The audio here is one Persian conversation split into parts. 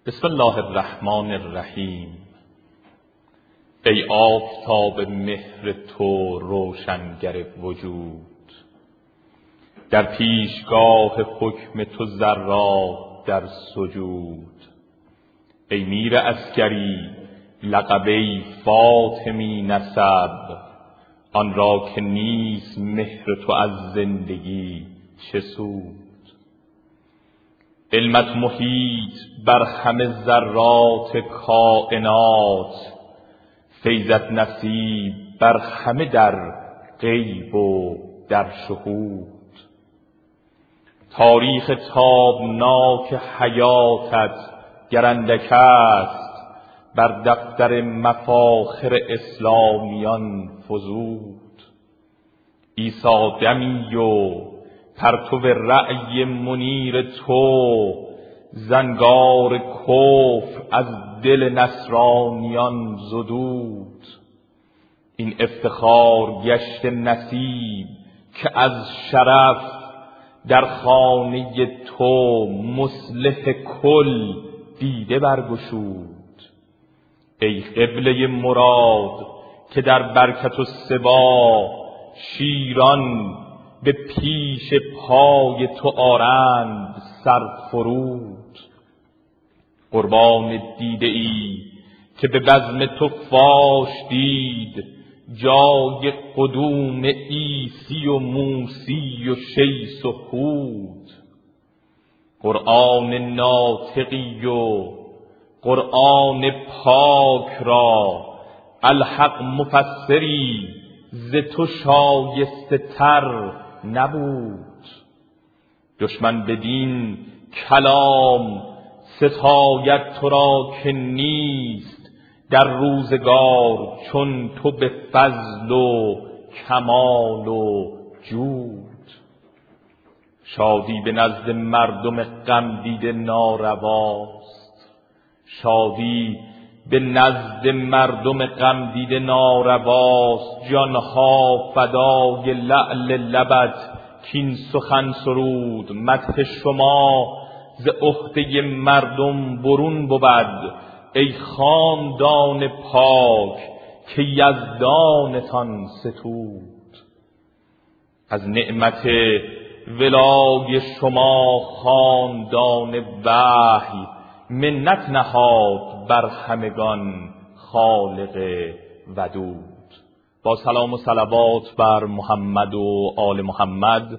بسم الله الرحمن الرحیم. ای آفتاب مهر تو روشنگر وجود، در پیشگاه حکم تو ذرات در سجود. ای میر عسکری لقبه فاطمی نسب، آن را که نیست مهر تو از زندگی چه سود. علمت محیط بر همه ذرات کائنات، فیضت نصیب بر همه در غیب و در شهود. تاریخ تابناک حیاتت گر اندک است، بر دفتر مفاخر اسلامیان فزود. عیسی دمی و پرتو رأی منیر تو، زنگار کفر از دل نصرانیان زدود. این افتخار گشت نصیب که از شرف، در خانه تو مصلح کل دیده برگشود. ای قبله مراد که در برکت و سبا، شیران به پیش پای تو آرند سرفرود. قربان دیده ای که به بزم تو فاش دید، جای قدوم عیسی و موسی و شیس و هود. قرآن ناطقی و قرآن پاک را، الحق مفسری ز تو شایسته تر نبود. دشمن بدین کلام ستاید تو را که نیست، در روزگار چون تو به فضل و کمال و جود. شادی به نزد مردم غم دیده نارواست، شادی به نزد مردم غم دیده نارواست. جانها فدای لعل لبت کین سخن سرود. مدح شما ز عهده مردم برون بود، ای خاندان پاک که یزدانتان ستود. از نعمت ولای شما خاندان وحی، منت نهاد بر همگان خالق ودود. با سلام و صلوات بر محمد و آل محمد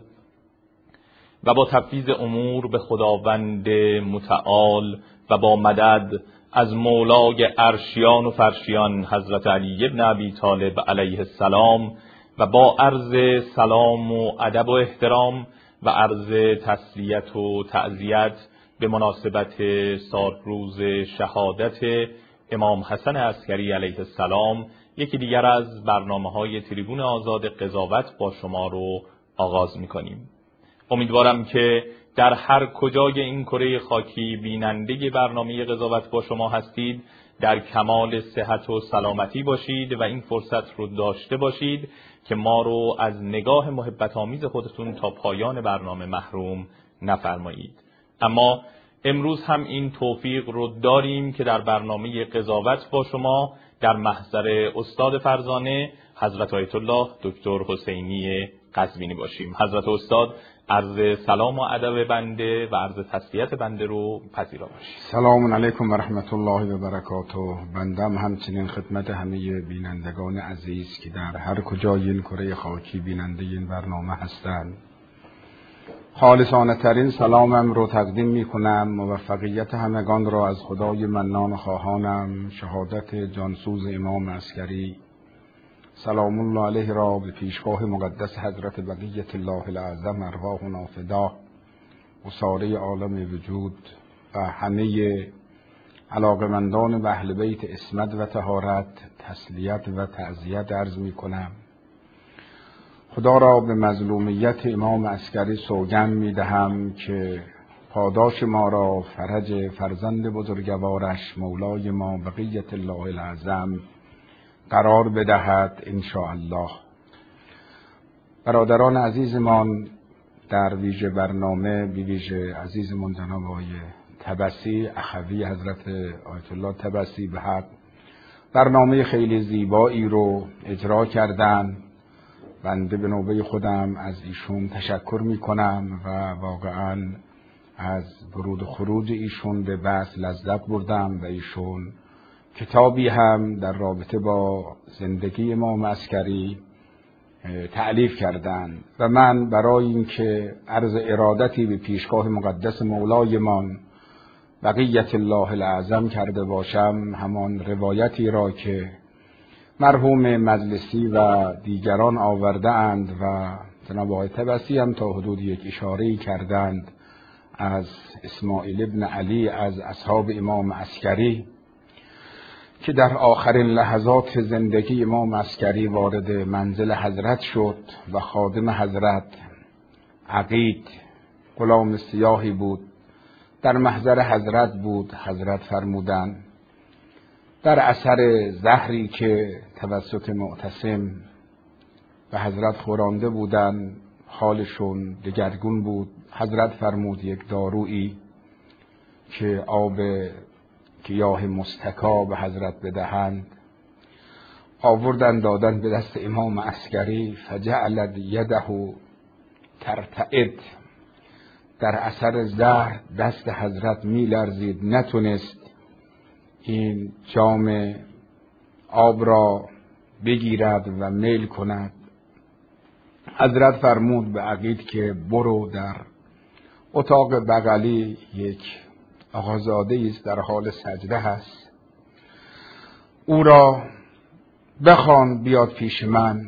و با تفویض امور به خداوند متعال و با مدد از مولای عرشیان و فرشیان حضرت علی بن ابی طالب علیه السلام، و با عرض سلام و ادب و احترام و عرض تسلیت و تعزیت به مناسبت سالروز شهادت امام حسن عسکری علیه السلام، یکی دیگر از برنامه‌های تریبون آزاد قضاوت با شما رو آغاز می‌کنیم. امیدوارم که در هر کجای این کره خاکی بیننده برنامه قضاوت با شما هستید، در کمال صحت و سلامتی باشید و این فرصت رو داشته باشید که ما رو از نگاه محبت آمیز خودتون تا پایان برنامه محروم نفرمایید. اما امروز هم این توفیق رو داریم که در برنامه قضاوت با شما در محضر استاد فرزانه حضرت آیت الله دکتر حسینی قزوینی باشیم. حضرت استاد عرض سلام و ادب بنده و عرض تسلیت بنده رو پذیرا باشید. سلام علیکم و رحمت الله و برکاته. بندم همچنین خدمت همه بینندگان عزیز که در هر کجای این کره خاکی بیننده این برنامه هستند، خالصانه ترین سلامم رو تقدیم می کنم. موفقیت همگان را از خدای منان خواهانم، شهادت جانسوز امام عسکری سلام الله علیه را به پیشگاه مقدس حضرت بقیت الله الاعظم ارواحنا فدا و ساره عالم وجود و همه علاقمندان به اهل بیت عصمت و طهارت تسلیت و تعزیت عرض می کنم. خدا را به مظلومیت امام عسکری سوگند می دهم که پاداش ما را فرج فرزند بزرگوارش مولای ما بقیت الله الاعظم قرار بدهد انشاءالله. برادران عزیزمان، در ویژه برنامه بی ویژه عزیزمان جناب آقای طبسی اخوی حضرت آیت الله طبسی به حق برنامه خیلی زیبایی رو اجرا کردن. بنده به نوبه خودم از ایشون تشکر میکنم و واقعا از ورود و خروج ایشون به بحث لذت بردم و ایشون کتابی هم در رابطه با زندگی امام عسکری تألیف کردند و من برای اینکه عرض ارادتی به پیشگاه مقدس مولایمان بقیت الله الاعظم کرده باشم، همان روایتی را که مرحوم مجلسی و دیگران آورده اند و جناب آقای طبسی هم تا حدود یک اشاره‌ای کردند از اسماعیل ابن علی از اصحاب امام عسکری که در آخرین لحظات زندگی امام عسکری وارد منزل حضرت شد و خادم حضرت عقید غلام سیاهی بود، در محضر حضرت بود. حضرت فرمودند در اثر زهری که توسط معتصم به حضرت خورانده بودند حالشون دگرگون بود. حضرت فرمود یک دارویی که آب گیاه مستکا به حضرت بدهند. آوردن دادن به دست امام عسکری، فجعلت یده ترتعد. در اثر زهر دست حضرت می لرزید، نتونست این جام آب را بگیرد و میل کند. حضرت فرمود به عقید که برو در اتاق بغلی یک آقازاده است در حال سجده هست، او را بخوان بیاد پیش من.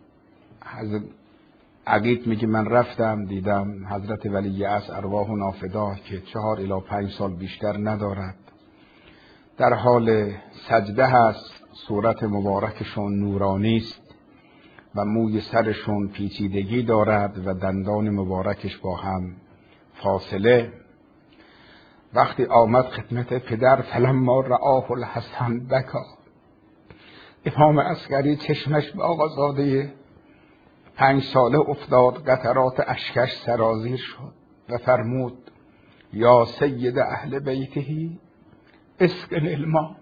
عقید میگه من رفتم دیدم حضرت ولی عصر ارواح نافدا که 4 الی 5 سال بیشتر ندارد در حال سجده هست، صورت مبارکشون نورانی است و موی سرشون پیچیدگی دارد و دندان مبارکش با هم فاصله. وقتی آمد خدمت پدر فلما رآه الحسن بکا، امام عسکری چشمش به آقازاده 5 ساله افتاد، قطرات اشکش سرازیر شد و فرمود یا سید اهل بیتهی اسقن الماء.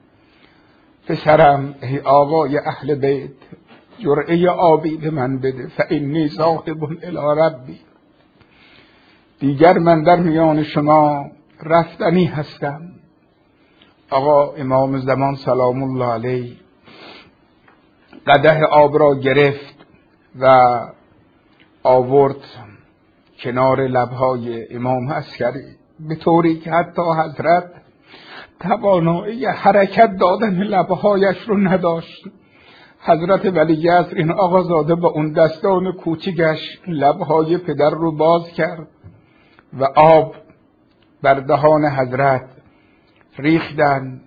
پسرم ای آقای اهل بیت جرعه آبی به من بده، فانی ذاهب الی ربی، دیگر من در میان شما رفتنی هستم. آقا امام زمان سلام الله علیه قدح آب را گرفت و آورد کنار لبهای امام عسکری به طوری که حتی حضرت توانایی حرکت دادن لبهایش رو نداشت. حضرت ولی عصر این آقازاده با اون دستان کوچیکش لبهای پدر رو باز کرد و آب بر دهان حضرت ریختن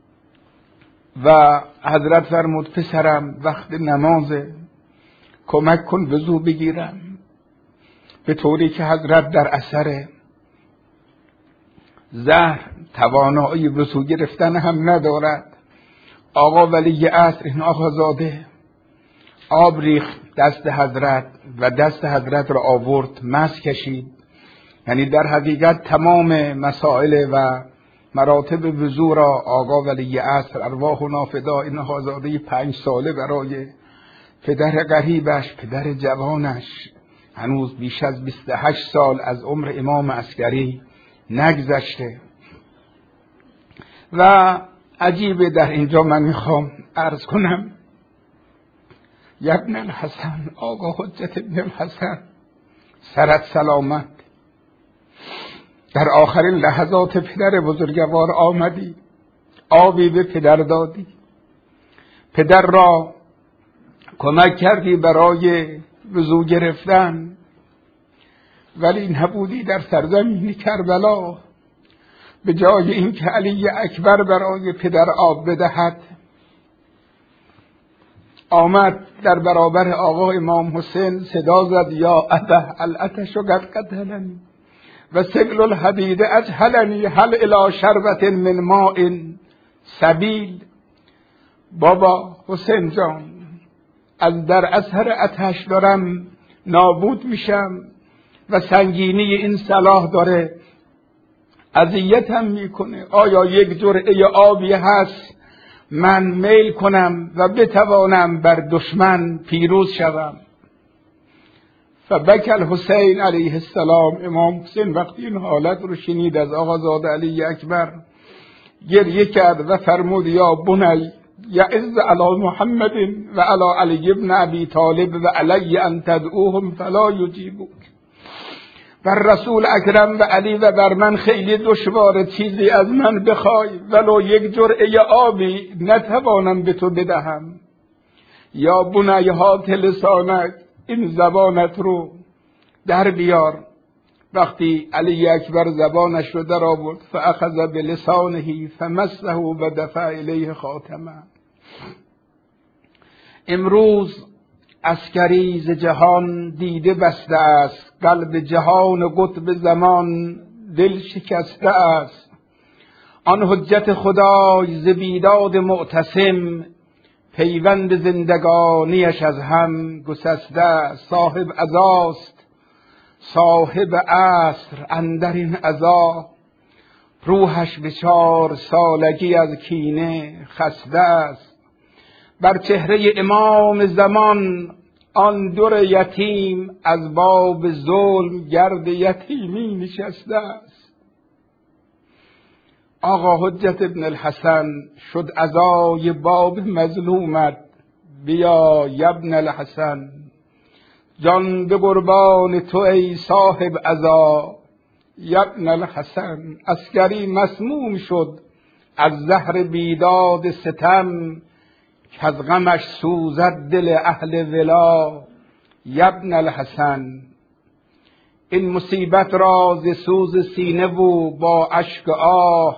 و حضرت فرمود پسرم وقت نمازه، کمک کن وضو بگیرم. به طوری که حضرت در اثر زهر توانایی وضو گرفتن هم ندارد. آقا ولی عصر این آقازاده آب ریخت دست حضرت و دست حضرت را آورد مس کشید. یعنی در حقیقت تمام مسائل و مراتب وضو را آقا ولی عصر ارواح نافدا این آقازاده 5 ساله برای پدر غریبش، پدر جوانش، هنوز بیش از 28 سال از عمر امام عسکری نگذشته. و عجیبه در اینجا من میخوام عرض کنم ابن الحسن، آقا حجت ابن الحسن سرت سلامت، در آخرین لحظات پدر بزرگوار آمدی، آبی به پدر دادی، پدر را کمک کردی برای وضو گرفتن، ولی نبودی در سرزمین کربلا. به جای اینکه علی اکبر برای پدر آب بدهد آمد در برابر آقا امام حسین صدا زد یا ابه العطش قد قتلنی و سبل الحدید اجهلنی هل الی شربت من ماء سبیل. بابا حسین جان از در اثر آتش دارم نابود میشم و سنگینی این سلاح داره اذیتم میکنه. آیا یک جرعه آبی هست من میل کنم و بتوانم بر دشمن پیروز شوم؟ فبکى الحسین علیه السلام. امام حسین وقتی این حالت رو شنید از آقازاده علی اکبر گریه کرد و فرمود یا بنی یعز علی محمد و علی علی ابن ابی طالب و علی ان تدعوهم فلا یجیبوک. بر رسول اکرم و علی و بر من خیلی دشوار چیزی از من بخوای ولو یک جرعه آبی نتوانم به تو بدهم. یا بنی هات لسانک، این زبانت رو در بیار. وقتی علی اکبر زبانش رو در آورد فاخذ بلسانه فمسه و دفع الیه خاتمه. امروز عسکری ز جهان دیده بسته است، قلب جهان و قطب زمان دل شکسته است. آن حجت خدای ز بیداد معتصم، پیوند زندگانیش از هم گسسته. صاحب عزاست صاحب عصر اندر این عزا، روحش به 4 سالگی از کینه خسته است. بر چهره امام زمان آن در یتیم، از باب ظلم گرد یتیمی نشسته است. آقا حجت ابن الحسن شد عزای باب مظلومت، بیا ابن الحسن جان به قربان تو ای صاحب عزا. ابن الحسن عسکری مسموم شد از زهر بیداد ستم، که از غمش سوزد دل اهل ولا. ابن الحسن این مصیبت را ز سوز سینه و با اشک آه،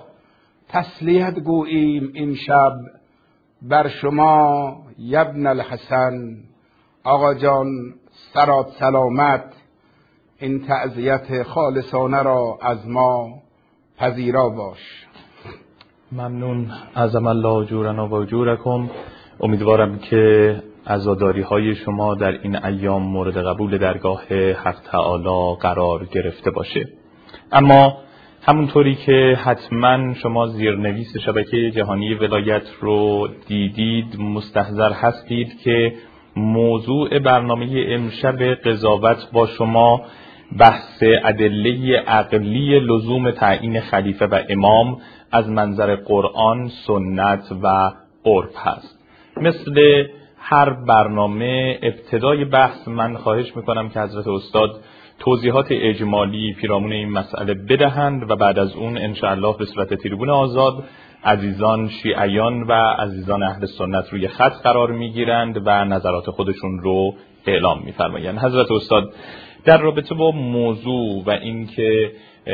تسلیت گوییم این شب بر شما. ابن الحسن آقا جان سرات سلامت، این تعزیت خالصانه را از ما پذیرا باش. ممنون. عظم الله اجورنا و اجورکم. امیدوارم که عزاداری های شما در این ایام مورد قبول درگاه حق تعالی قرار گرفته باشه. اما همونطوری که حتما شما زیرنویس شبکه جهانی ولایت رو دیدید، مستحضر هستید که موضوع برنامه امشب قضاوت با شما بحث ادله عقلی لزوم تعیین خلیفه و امام از منظر قرآن، سنت و عرف هست. مثل هر برنامه ابتدای بحث من خواهش میکنم که حضرت استاد توضیحات اجمالی پیرامون این مسئله بدهند و بعد از اون انشاءالله به صورت تریبون آزاد عزیزان شیعیان و عزیزان اهل سنت روی خط قرار میگیرند و نظرات خودشون رو اعلام میفرمایند. حضرت استاد در رابطه با موضوع و اینکه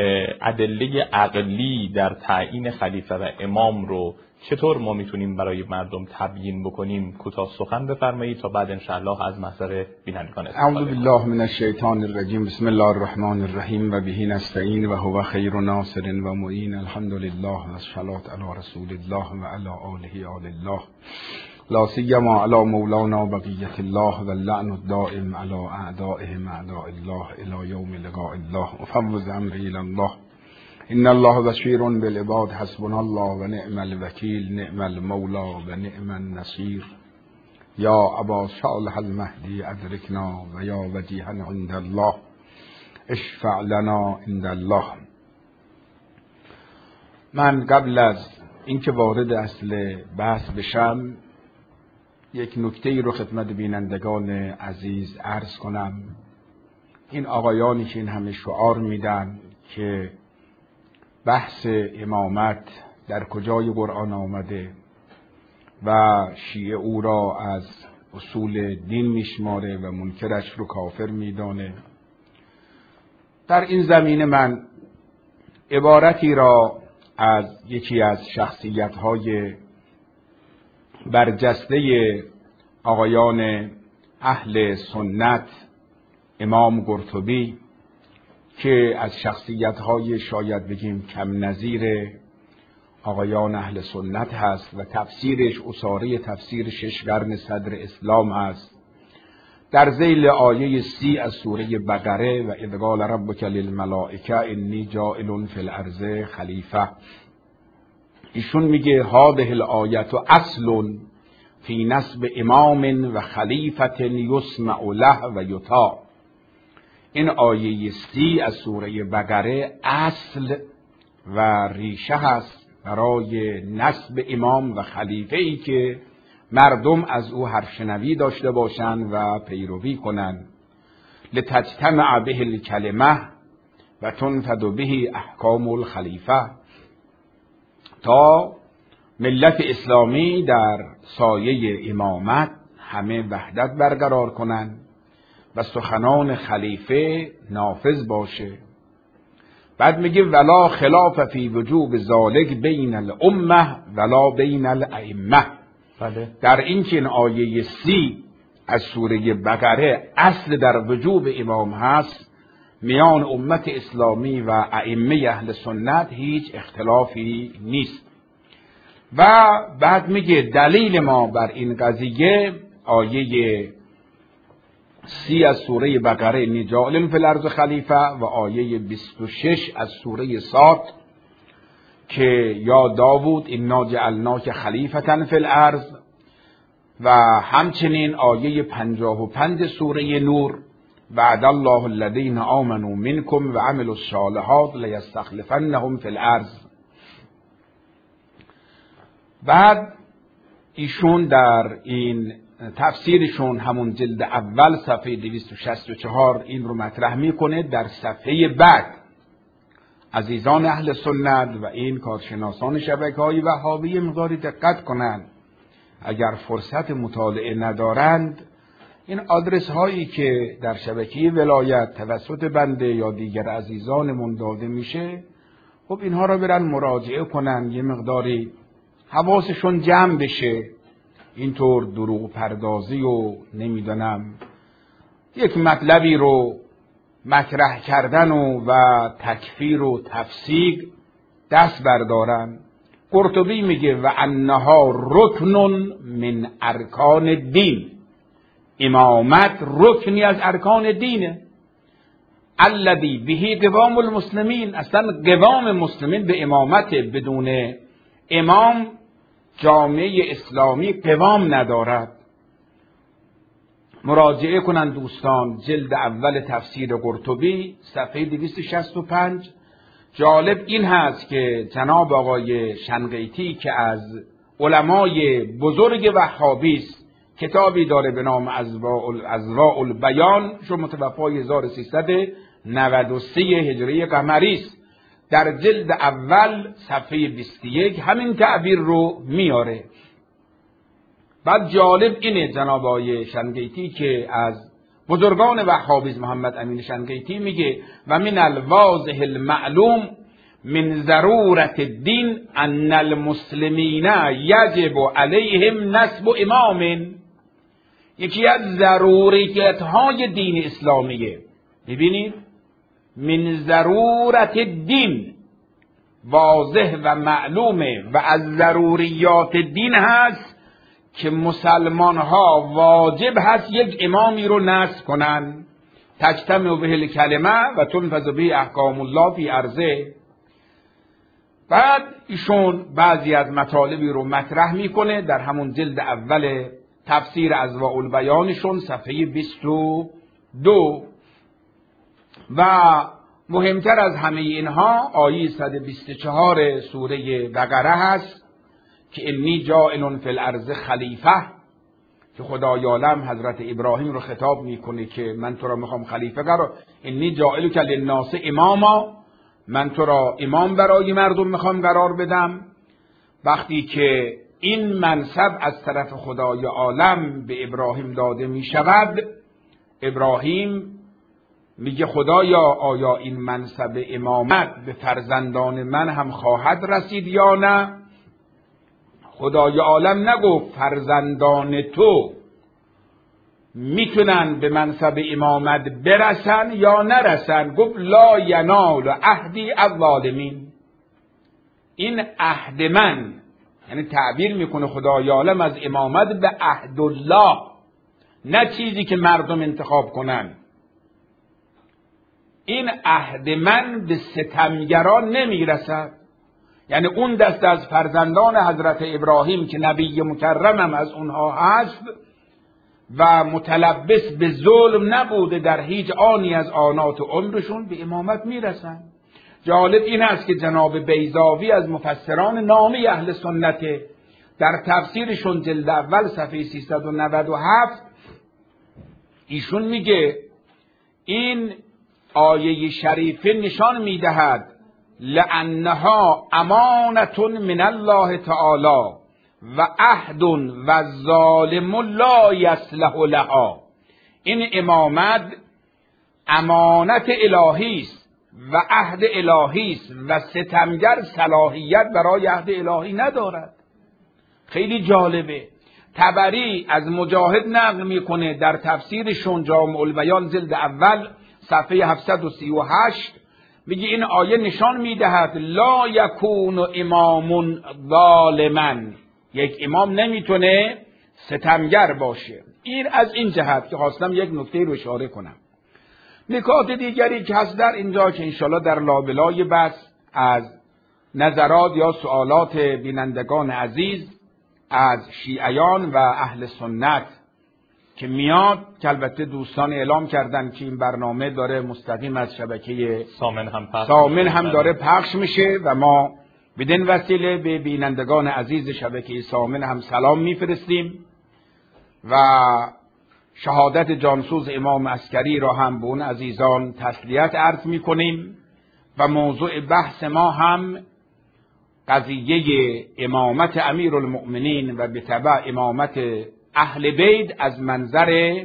ادله عقلی در تعیین خلیفه و امام رو چطور ما میتونیم برای مردم تبیین بکنیم کوتاه سخن بفرمایید تا بعد انشاءالله از محضر بینندگان استفاده اعوذ بالله من الشیطان الرجیم. بسم الله الرحمن الرحیم و به نستعین و هو خیر ناصر و معین. الحمد لله و الصلاة علی رسول الله و علی آله آل الله، لا سیما علی مولانا بقیت الله و اللعن الدائم علی اعدائهم اعداء الله الی یوم لقاء الله. افوض امری الی الله، ان الله بشیر بالعباد، حسبنا الله و نعم الوکیل، نعم المولا و نعم النصیر. یا ابا صالح المهدی ادرکنا و یا وجیها عند الله اشفع لنا عند الله. من قبل از اینکه وارد اصل بحث بشم یک نکته رو خدمت بینندگان عزیز عرض کنم. این آقایانی که این همه شعار میدن که بحث امامت در کجای قرآن آمده و شیعه او را از اصول دین میشماره و منکرش رو کافر میدانه، در این زمینه من عبارتی را از یکی از شخصیت‌های برجسته آقایان اهل سنت، امام قرطبی، که از شخصیت‌های شاید بگیم کم نظیر آقایان اهل سنت هست و تفسیرش اساره تفسیر 6 قرن صدر اسلام هست، در ذیل آیه 30 از سوره بقره و اذ قال ربک للملائکه انی جاعل فی الارض خلیفه، ایشون میگه هذه الآیه اصل فی نسب امام و خلیفه یسمع له و یطاع. این آیه 30 از سوره بقره اصل و ریشه هست برای نسب امام و خلیفه ای که مردم از او حرفشنوی داشته باشند و پیروی کنند. لتجتمع به الکلمه و تنفذ به احکام الخلیفه، تا ملت اسلامی در سایه امامت همه وحدت برقرار کنند و سخنان خلیفه نافذ باشه. بعد میگه ولا خلاف فی وجوب ذالک بین الامه ولا بین الائمه. در این که این آیه 30 از سوره بقره اصل در وجوب امام هست، میان امت اسلامی و ائمه اهل سنت هیچ اختلافی نیست. و بعد میگه دلیل ما بر این قضیه آیه 30 از سوره بقره انی جاعل فی الارض خلیفه و آیه 26 از سوره صاد که یا داوود انا جعلناک خلیفة فی الارض، و همچنین آیه 55 سوره نور وعد الله الذین آمنوا منکم و عملوا الصالحات لیستخلفنهم فی الارض. بعد ایشون در این تفسیرشون همون جلد اول صفحه 264 این رو مطرح میکنه. در صفحه بعد عزیزان اهل سنت و این کارشناسان شبکه‌های وهابی مقداری دقت کنند، اگر فرصت مطالعه ندارند این آدرس هایی که در شبکه ولایت توسط بنده یا دیگر عزیزانمون داده میشه، خب اینها را برن مراجعه کنن، یه مقداری حواسشون جمع بشه. اینطور دروغ پردازی و نمیدونم یک مطلبی رو مطرح کردن و تکفیر و تفسیق دست بردارن. قرطبی میگه و انها رکن من ارکان الدین، امامت رکنی از ارکان دینه. الذی به قوام المسلمین، اصلا قوام مسلمین به امامت، بدون امام جامعه اسلامی قوام ندارد. مراجعه کنند دوستان جلد اول تفسیر قرطبی صفحه 265. جالب این هست که جناب آقای شنقیطی که از علمای بزرگ وهابی است، کتابی داره به نام اضواء البیان، شو متوفای 1393 هجری قمری است، در جلد اول صفحه 21 همین تعبیر رو میاره. بعد جالب اینه جناب آقای شنقیطی که از بزرگان وهابیسم محمد امین شنقیطی میگه و من الواضح المعلوم من ضرورت الدین ان المسلمین یجب علیهم نصب امام. یکی از ضروریات های دین اسلامیه، ببینید من ضرورت الدین واضح و معلومه و از ضروریات دین هست که مسلمان ها واجب هست یک امامی رو نصب کنن. تجتمع به الکلمه و تنفذ به احکام الله فی ارضه. بعد ایشون بعضی از مطالبی رو مطرح میکنه در همون جلد اول تفسیر اضواء البیانشون صفحه 22. و مهمتر از همه اینها آیه 124 سوره بقره هست که انی جاعل فی الارض خلیفه، که خدای عالم حضرت ابراهیم رو خطاب میکنه که من تو را میخوام خلیفه قرار، انی جاعلک للناس اماما، من تو را امام برای مردم میخوام قرار بدم. وقتی که این منصب از طرف خدای عالم به ابراهیم داده میشود، ابراهیم میگه خدایا آیا این منصب امامت به فرزندان من هم خواهد رسید یا نه؟ خدای عالم نگفت فرزندان تو میتونن به منصب امامت برسن یا نرسن، گفت لا ینال عهدی الظالمین. این عهد من، یعنی تعبیر میکنه خدای عالم از امامت به عهد الله، نه چیزی که مردم انتخاب کنن. این عهد من به ستمگران نمیرسد. یعنی اون دست از فرزندان حضرت ابراهیم که نبی مکرمم از اونها هست و متلبس به ظلم نبوده در هیچ آنی از آنات عمرشون، به امامت میرسن. جالب این است که جناب بیضاوی از مفسران نامی اهل سنت در تفسیرشون جلد اول صفحه 397 ایشون میگه این آیه شریفه نشان میدهد لأنها امانة من الله تعالی و عهد و الظالم لا یصلح لها. این امامت امانت الهی است و عهد الهی است و ستمگر صلاحیت برای عهد الهی ندارد. خیلی جالبه. طبری از مجاهد نقل میکنه در تفسیرشون جامع البیان جلد اول صفحه 738 میگه این آیه نشان میدهد لا یکون امام ظالما، یک امام نمیتونه ستمگر باشه. این از این جهت که خواستم یک نکته رو اشاره کنم. نکات دیگری که هست در اینجا که انشالله در لابلای بحث از نظرات یا سوالات بینندگان عزیز از شیعیان و اهل سنت که میاد، که البته دوستان اعلام کردن که این برنامه داره مستقیم از شبکه سامن هم داره پخش میشه و ما بدین وسیله به بینندگان عزیز شبکه سامن هم سلام میفرستیم و شهادت جانسوز امام عسکری را هم به اون عزیزان تسلیت عرض میکنیم و موضوع بحث ما هم قضیه امامت امیرالمؤمنین و به تبع امامت اهل بیت از منظر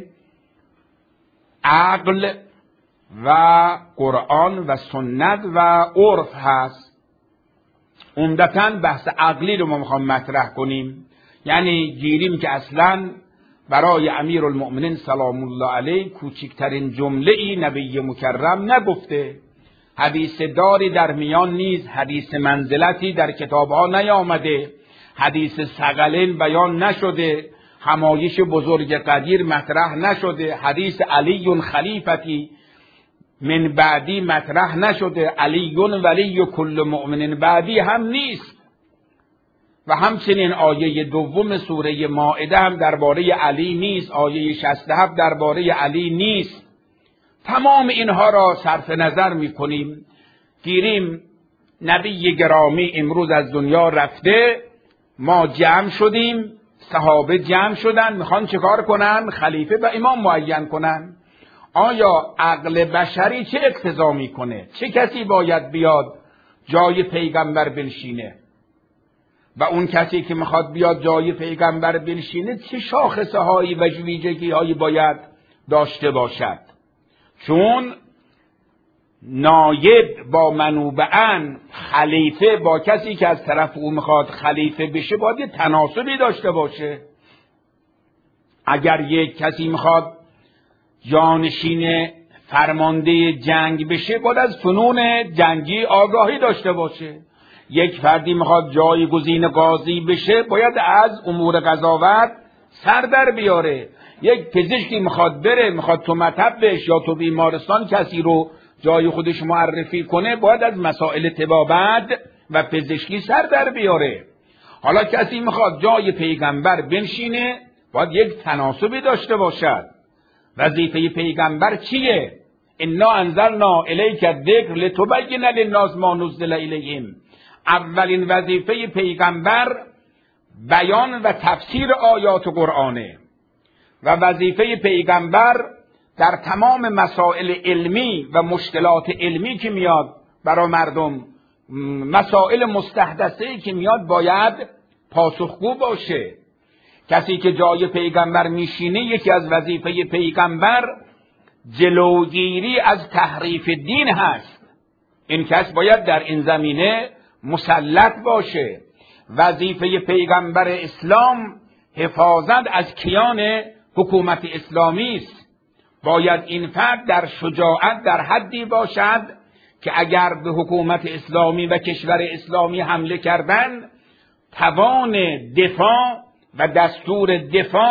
عقل و قرآن و سنت و عرف هست. عمدتاً بحث عقلی رو ما میخوام مطرح کنیم، یعنی گیریم که اصلاً برای امیرالمؤمنین سلام الله علیه کوچکترین جمله ای نبی مکرم نگفته، حدیث داری در میان نیست، حدیث منزلتی در کتابها نیامده، حدیث ثقلین بیان نشده، همایش بزرگ قدیر مطرح نشده، حدیث علی خلیفتی من بعدی مطرح نشده، علی ولی کل مؤمن بعدی هم نیست. و همچنین آیه دوم سوره مائده هم درباره علی نیست، آیه 67 درباره علی نیست. تمام اینها را صرف نظر میکنیم، گیریم نبی گرامی امروز از دنیا رفته، ما جمع شدیم، صحابه جمع شدن، میخوان چیکار کنن؟ خلیفه و امام معین کنن. آیا عقل بشری چه اقتضا میکنه؟ چه کسی باید بیاد جای پیغمبر بنشینه؟ و اون کسی که میخواد بیاد جای پیغمبر بنشینه چه شاخصه هایی و ویژگی هایی باید داشته باشد؟ چون نایب با منوبه‌اً خلیفه با کسی که از طرف او میخواد خلیفه بشه باید یه تناسبی داشته باشه. اگر یک کسی میخواد جانشین فرمانده جنگ بشه باید از فنون جنگی آگاهی داشته باشه. یک فردی میخواد جایگزین قاضی بشه باید از امور قضاوت سر در بیاره. یک پزشکی میخواد بره، میخواد تو مطبش یا تو بیمارستان کسی رو جای خودش معرفی کنه باید از مسائل طبابت و پزشکی سر در بیاره. حالا کسی میخواد جای پیغمبر بنشینه باید یک تناسبی داشته باشد. وظیفه پیغمبر چیه؟ انا انزلنا الیک الذکر لتبین للناس ما نزل الیهم. اولین وظیفه پیغمبر بیان و تفسیر آیات قرآنه و وظیفه پیغمبر در تمام مسائل علمی و مشکلات علمی که میاد برای مردم، مسائل مستحدثه که میاد باید پاسخگو باشه. کسی که جای پیغمبر میشینه یکی از وظیفه پیغمبر جلوگیری از تحریف دین هست. این کس باید در این زمینه مسلط باشه. وظیفه پیغمبر اسلام حفاظت از کیان حکومت اسلامی است. باید این فرد در شجاعت در حدی باشد که اگر به حکومت اسلامی و کشور اسلامی حمله کردن توان دفاع و دستور دفاع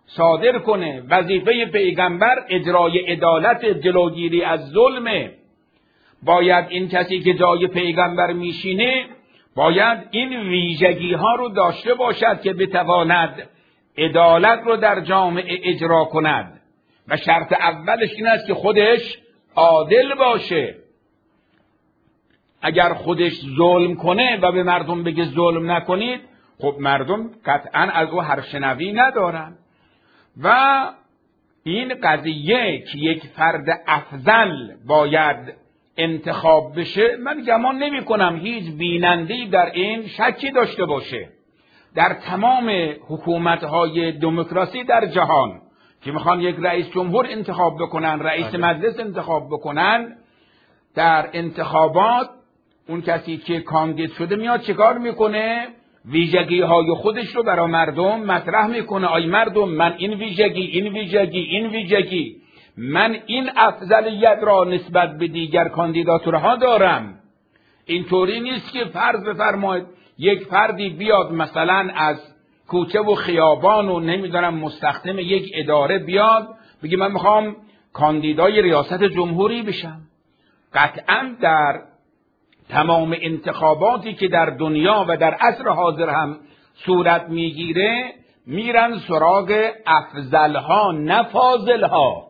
صادر کنه. وظیفه پیغمبر اجرای عدالت، جلوگیری از ظلمه. باید این کسی که جای پیغمبر میشینه باید این ویژگی ها رو داشته باشد که بتواند عدالت رو در جامعه اجرا کند و شرط اولش این است که خودش عادل باشه. اگر خودش ظلم کنه و به مردم بگه ظلم نکنید، خب مردم قطعا از او هرشنوی ندارن. و این قضیه که یک فرد افضل باید انتخاب بشه، من گمان نمی کنم هیچ بیننده‌ای در این شکی داشته باشه. در تمام حکومت‌های دموکراسی در جهان که میخوان یک رئیس جمهور انتخاب بکنن، رئیس مجلس انتخاب بکنن، در انتخابات اون کسی که کاندید شده میاد چیکار میکنه؟ ویژگی‌های خودش رو برای مردم مطرح میکنه. آی مردم، من این ویژگی من این افضلیت را نسبت به دیگر کاندیداتورها دارم. اینطوری نیست که فرض بفرمایید یک فردی بیاد مثلا از کوچه و خیابان و نمیدونم مستخدم یک اداره بیاد بگه من میخوام کاندیدای ریاست جمهوری بشم. قطعا در تمام انتخاباتی که در دنیا و در عصر حاضر هم صورت میگیره میرن سراغ افضلها نه فاضلها،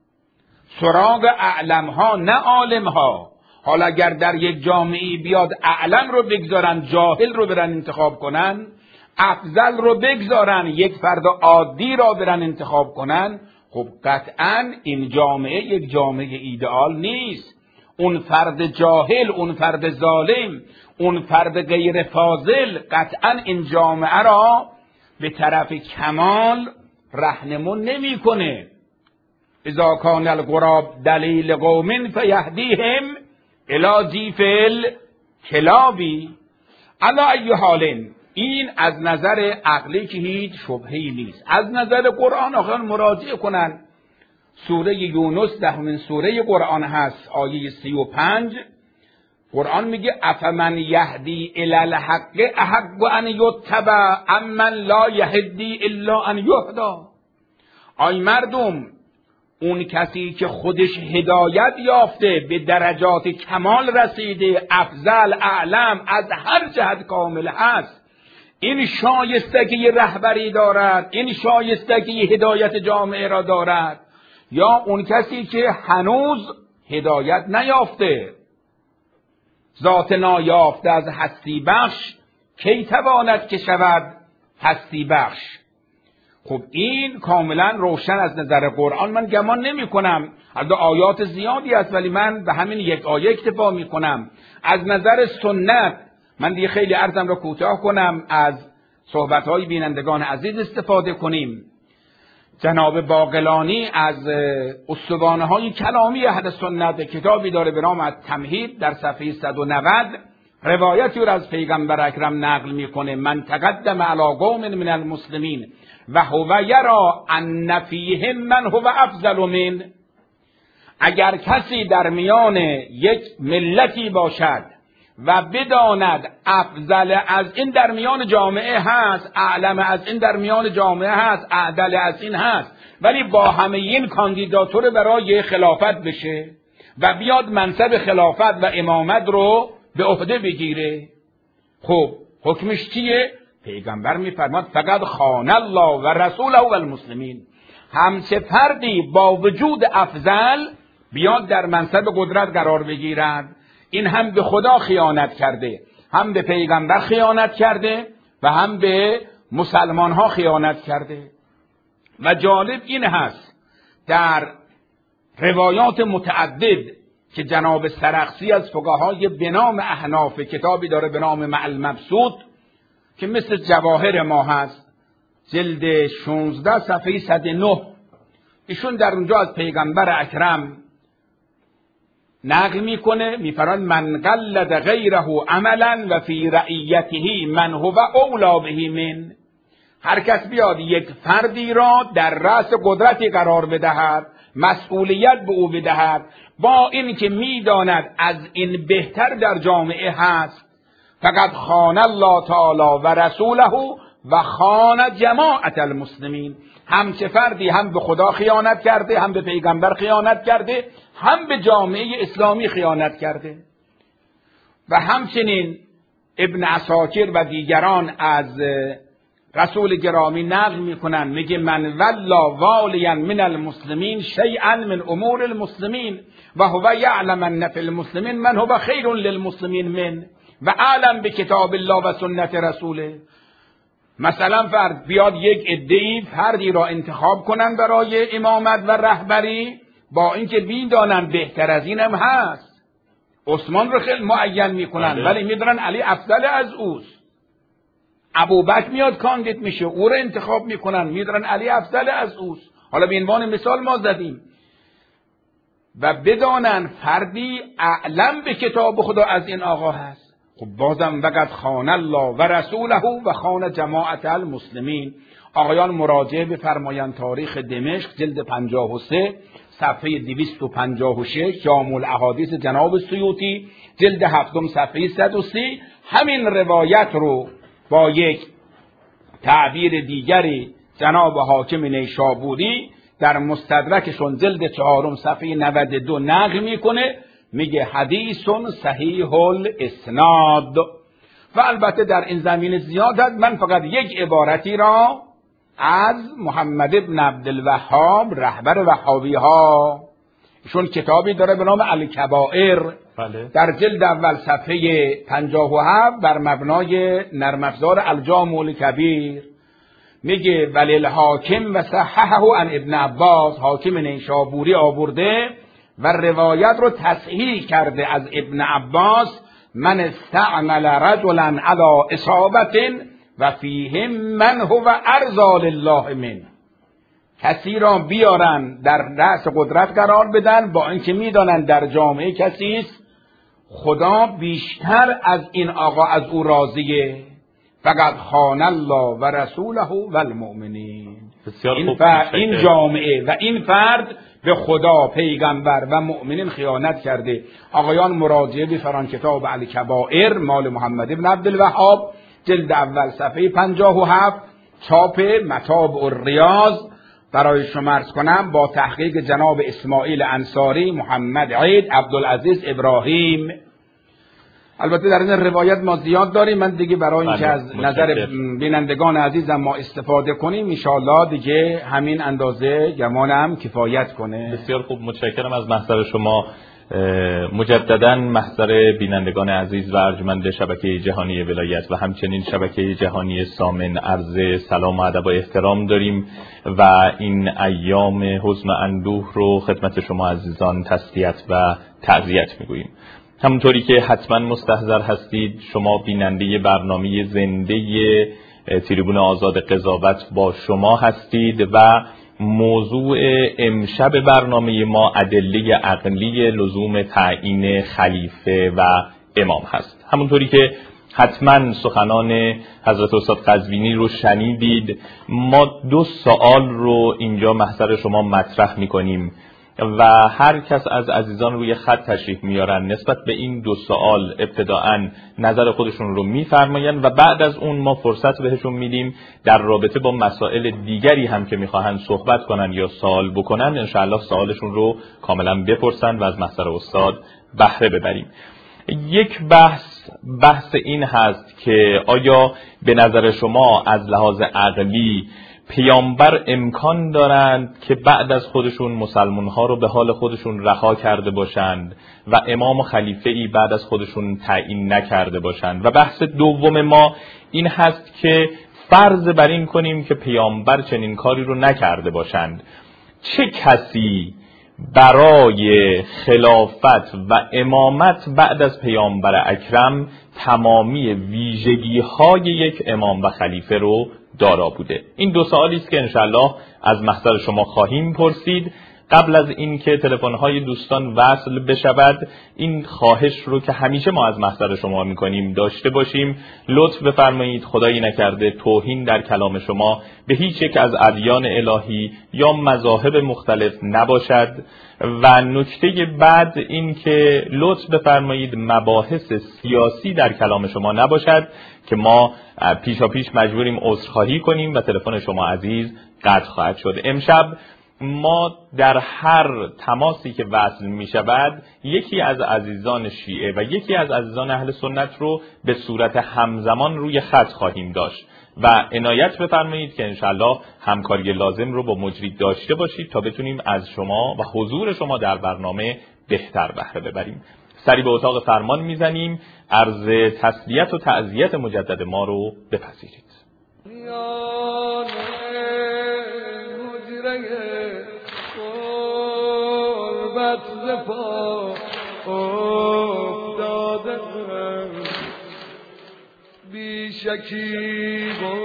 سراغ اعلمها نه عالمها. حالا اگر در یک جامعه بیاد اعلم رو بگذارن، جاهل رو برن انتخاب کنن، افضل رو بگذارن، یک فرد عادی را برن انتخاب کنن، خب قطعا این جامعه یک جامعه ایدئال نیست. اون فرد جاهل، اون فرد ظالم، اون فرد غیر فاضل قطعا این جامعه را به طرف کمال راهنمون نمی‌کنه. اذا کان الغراب دلیل قوم فیهدیهم الی جیف الکلاب. علی ای حال، این از نظر عقلی که هیچ شبهه‌ای نیست. از نظر قرآن آخر مراجعه کنن. سوره یونس 10 سوره قرآن هست، آیه 35. قرآن میگه افمن یهدی الی الحق احق ان یتبع امن لا یهدی الا ان یهدی. آی مردم، اون کسی که خودش هدایت یافته، به درجات کمال رسیده، افضل، اعلم، از هر جهت کامل هست، این شایستگی رهبری دارد، این شایستگی هدایت جامعه را دارد، یا اون کسی که هنوز هدایت نیافته، ذات نایافته از هستی بخش کی تواند که شود هستی بخش؟ خب این کاملا روشن از نظر قرآن. من گمان نمی کنم، از آیات زیادی است ولی من به همین یک آیه اکتفا می کنم. از نظر سنت من دیگه خیلی عرضم را کوتاه کنم، از صحبت‌های بینندگان عزیز استفاده کنیم. جناب باقلانی از استوانه‌های کلامی اهل سنت کتابی داره به نام التمهید، در صفحه 190 روایتی رو از پیغمبر اکرم نقل میکنه: من تقدم علی قوم من المسلمین و هو یرا ان فیهم من هو افضل من. اگر کسی در میان یک ملتی باشد و بداند افضل از این در میان جامعه هست، اعلم از این در میان جامعه هست، اعدل از این هست، ولی با همه این کاندیداتور برای خلافت بشه و بیاد منصب خلافت و امامت رو به عهده بگیره، خب حکمش چیه؟ پیغمبر میفرماد فقط خان الله و رسوله و المسلمین. همچه فردی با وجود افضل بیاد در منصب قدرت قرار بگیرد، این هم به خدا خیانت کرده، هم به پیغمبر خیانت کرده و هم به مسلمان ها خیانت کرده. و جالب این هست در روایات متعدد که جناب سرخسی از فقهای به نام احناف کتابی داره به نام معل مبسوط که مثل جواهر ما هست، جلد 16 صفحه 109، ایشون در اونجا از پیغمبر اکرم نقل میکنه، میفرماید من قلد غیره عملا و فی رعیته من هو اولا به من. هر کس بیاد یک فردی را در رأس قدرتی قرار بدهد، مسئولیت به او بدهد، با این که میداند از این بهتر در جامعه هست، فقط خان الله تعالی و رسوله و خان جماعت المسلمین، هم چه فردی هم به خدا خیانت کرده، هم به پیغمبر خیانت کرده، هم به جامعه اسلامی خیانت کرده. و همچنین ابن عساکر و دیگران از رسول گرامی نقل میکنن، میگه من ولا والیا من المسلمین شیئا من امور المسلمین و هو یعلم ان فی المسلمین من هو خیر للمسلمین من و اعلم بکتاب الله و سنت رسوله. مثلا فرد بیاد یک عده‌ای فردی را انتخاب کنن برای امامت و رهبری، با اینکه میدانن بهتر از اینم هست، عثمان رو خیلی معین میکنن ولی میدونن علی افضل از اوست. ابوبکر میاد کاندید میشه، او رو انتخاب میکنن، میدونن علی افضل از اوست. حالا به عنوان مثال ما زدیم. و بدانن فردی اعلم به کتاب خدا از این آقا هست. خب بازم وقت خان الله و رسوله و خان جماعت المسلمین. آقایان مراجعه بفرمایند تاریخ دمشق جلد 53 صفحه 256، جامع الاحادیث جناب سیوطی جلد 7 صفحه 130 همین روایت رو با یک تعبیر دیگری جناب حاکم نیشابوری در مستدرکشون جلد 4 صفحه 92 نقل میکنه، میگه حدیث صحیح الاسناد. و البته در این زمین زیاد هست، من فقط یک عبارتی را از محمد ابن عبدالوهاب رهبر وهابی ها، ایشون کتابی داره به نام الکبائر، در جلد اول صفحه 57 بر مبنای نرم افزار الجامع الکبیر میگه ولی الحاکم و صححه عن ابن عباس، حاکم نیشابوری آورده و روایت رو تصحیح کرده از ابن عباس، من استعمل رجلا علی اصابت و فیهم من هو ارضى لله من. کسی را بیارن در رأس قدرت قرار بدن با اینکه میدانن در جامعه کسی است خدا بیشتر از این آقا از او راضیه، فقط خان الله و رسوله و المؤمنین. این جامعه و این فرد به خدا، پیغمبر و مؤمنین خیانت کرده. آقایان مراجعه بفرمایید کتاب الکبائر مال محمد ابن عبدالوهاب جلد اول صفحه 57 چاپ متاب الریاض برای شما عرض کنم با تحقیق جناب اسماعیل انصاری، محمد عید، عبدالعزیز ابراهیم. البته در این روایت ما زیاد داریم، من دیگه برای اینکه از نظر بینندگان عزیزم ما استفاده کنیم انشاءالله دیگه همین اندازه گمانم کفایت کنه. بسیار خوب، متشکرم از محضر شما. مجددا محضر بینندگان عزیز و ارجمند شبکه جهانی ولایت و همچنین شبکه جهانی سامن عرض سلام و ادب و احترام داریم و این ایام حزن و اندوه رو خدمت شما عزیزان تسلیت و تعزیت میگوییم. همونطوری که حتما مستحضر هستید، شما بیننده برنامه زنده تریبون آزاد قضاوت با شما هستید و موضوع امشب برنامه ما ادله عقلی لزوم تعیین خلیفه و امام هست. همونطوری که حتما سخنان حضرت استاد قزوینی رو شنیدید، ما 2 سوال رو اینجا محضر شما مطرح می‌کنیم و هر کس از عزیزان روی خط تشریف میارن نسبت به این 2 سوال ابتداءً نظر خودشون رو میفرماین و بعد از اون ما فرصت بهشون میدیم در رابطه با مسائل دیگری هم که میخواهن صحبت کنن یا سوال بکنن انشاءالله سوالشون رو کاملا بپرسن و از محضر استاد بهره ببریم. یک بحث این هست که آیا به نظر شما از لحاظ عقلی پیامبر امکان دارند که بعد از خودشون مسلمان‌ها رو به حال خودشون رها کرده باشند و امام و خلیفه‌ای بعد از خودشون تعیین نکرده باشند؟ و بحث دوم ما این هست که فرض بر این کنیم که پیامبر چنین کاری رو نکرده باشند، چه کسی برای خلافت و امامت بعد از پیامبر اکرم تمامی ویژگی‌های یک امام و خلیفه رو دارا بوده؟ این 2 سوالی است که انشالله از محضر شما خواهیم پرسید قبل از اینکه تلفن‌های دوستان وصل بشود این خواهش رو که همیشه ما از محضر شما می‌کنیم داشته باشیم، لطف بفرمایید خدایی نکرده توهین در کلام شما به هیچ یک از ادیان الهی یا مذاهب مختلف نباشد. و نکته بعد این که لطف بفرمایید مباحث سیاسی در کلام شما نباشد که ما پیشاپیش مجبوریم عذرخواهی کنیم و تلفن شما عزیز قطع خواهد شد. امشب ما در هر تماسی که وصل می شود یکی از عزیزان شیعه و یکی از عزیزان اهل سنت رو به صورت همزمان روی خط خواهیم داشت و عنایت بفرمایید که انشالله همکاری لازم رو با مجری داشته باشید تا بتونیم از شما و حضور شما در برنامه بهتر بهره ببریم. سری به اتاق فرمان میزنیم، عرض تسلیت و تعزیت مجدد ما رو بپذیرید. بی شکیب و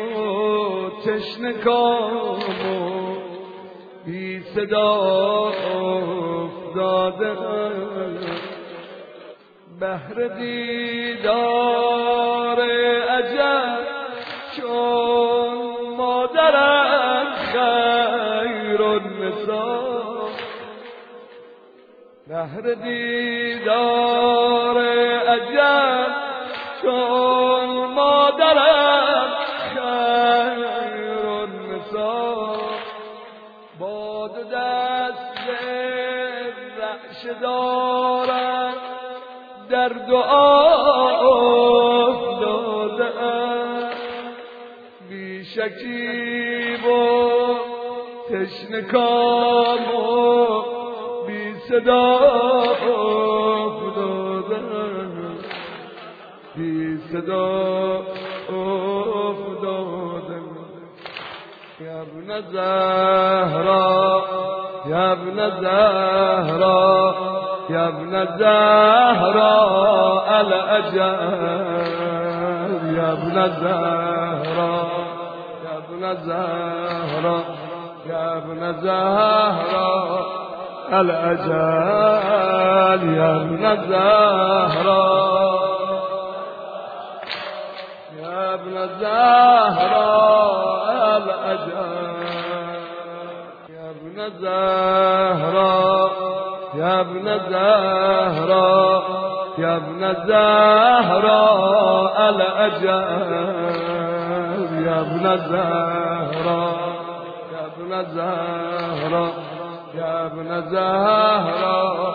تشنکام و بی صدا افتاده بهر دیدار عجب چون مادرم خیر النساء بهر دیدار عجب چون مادرم خیر النساء با دو دست رعش دارم در دعا افتادم بی شکیب و تشنکام و بی صدا افتادم بی صدا افتادم یا ابن زهرا یا ابن زهرا یا ابن زهرا العجب یا ابن زهرا یا ابن زهرا یا ابن زهرا العجب یا ابن زهرا یا ابن زهرا العجب یا ابن زهرا یا ابن زهرا یا ابن زهرا العجب یا ابن زهرا یا ابن زهرا یا ابن زهرا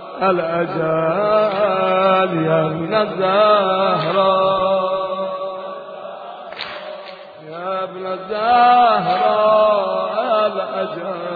العجب یا ابن زهرا یا ابن زهرا العجب.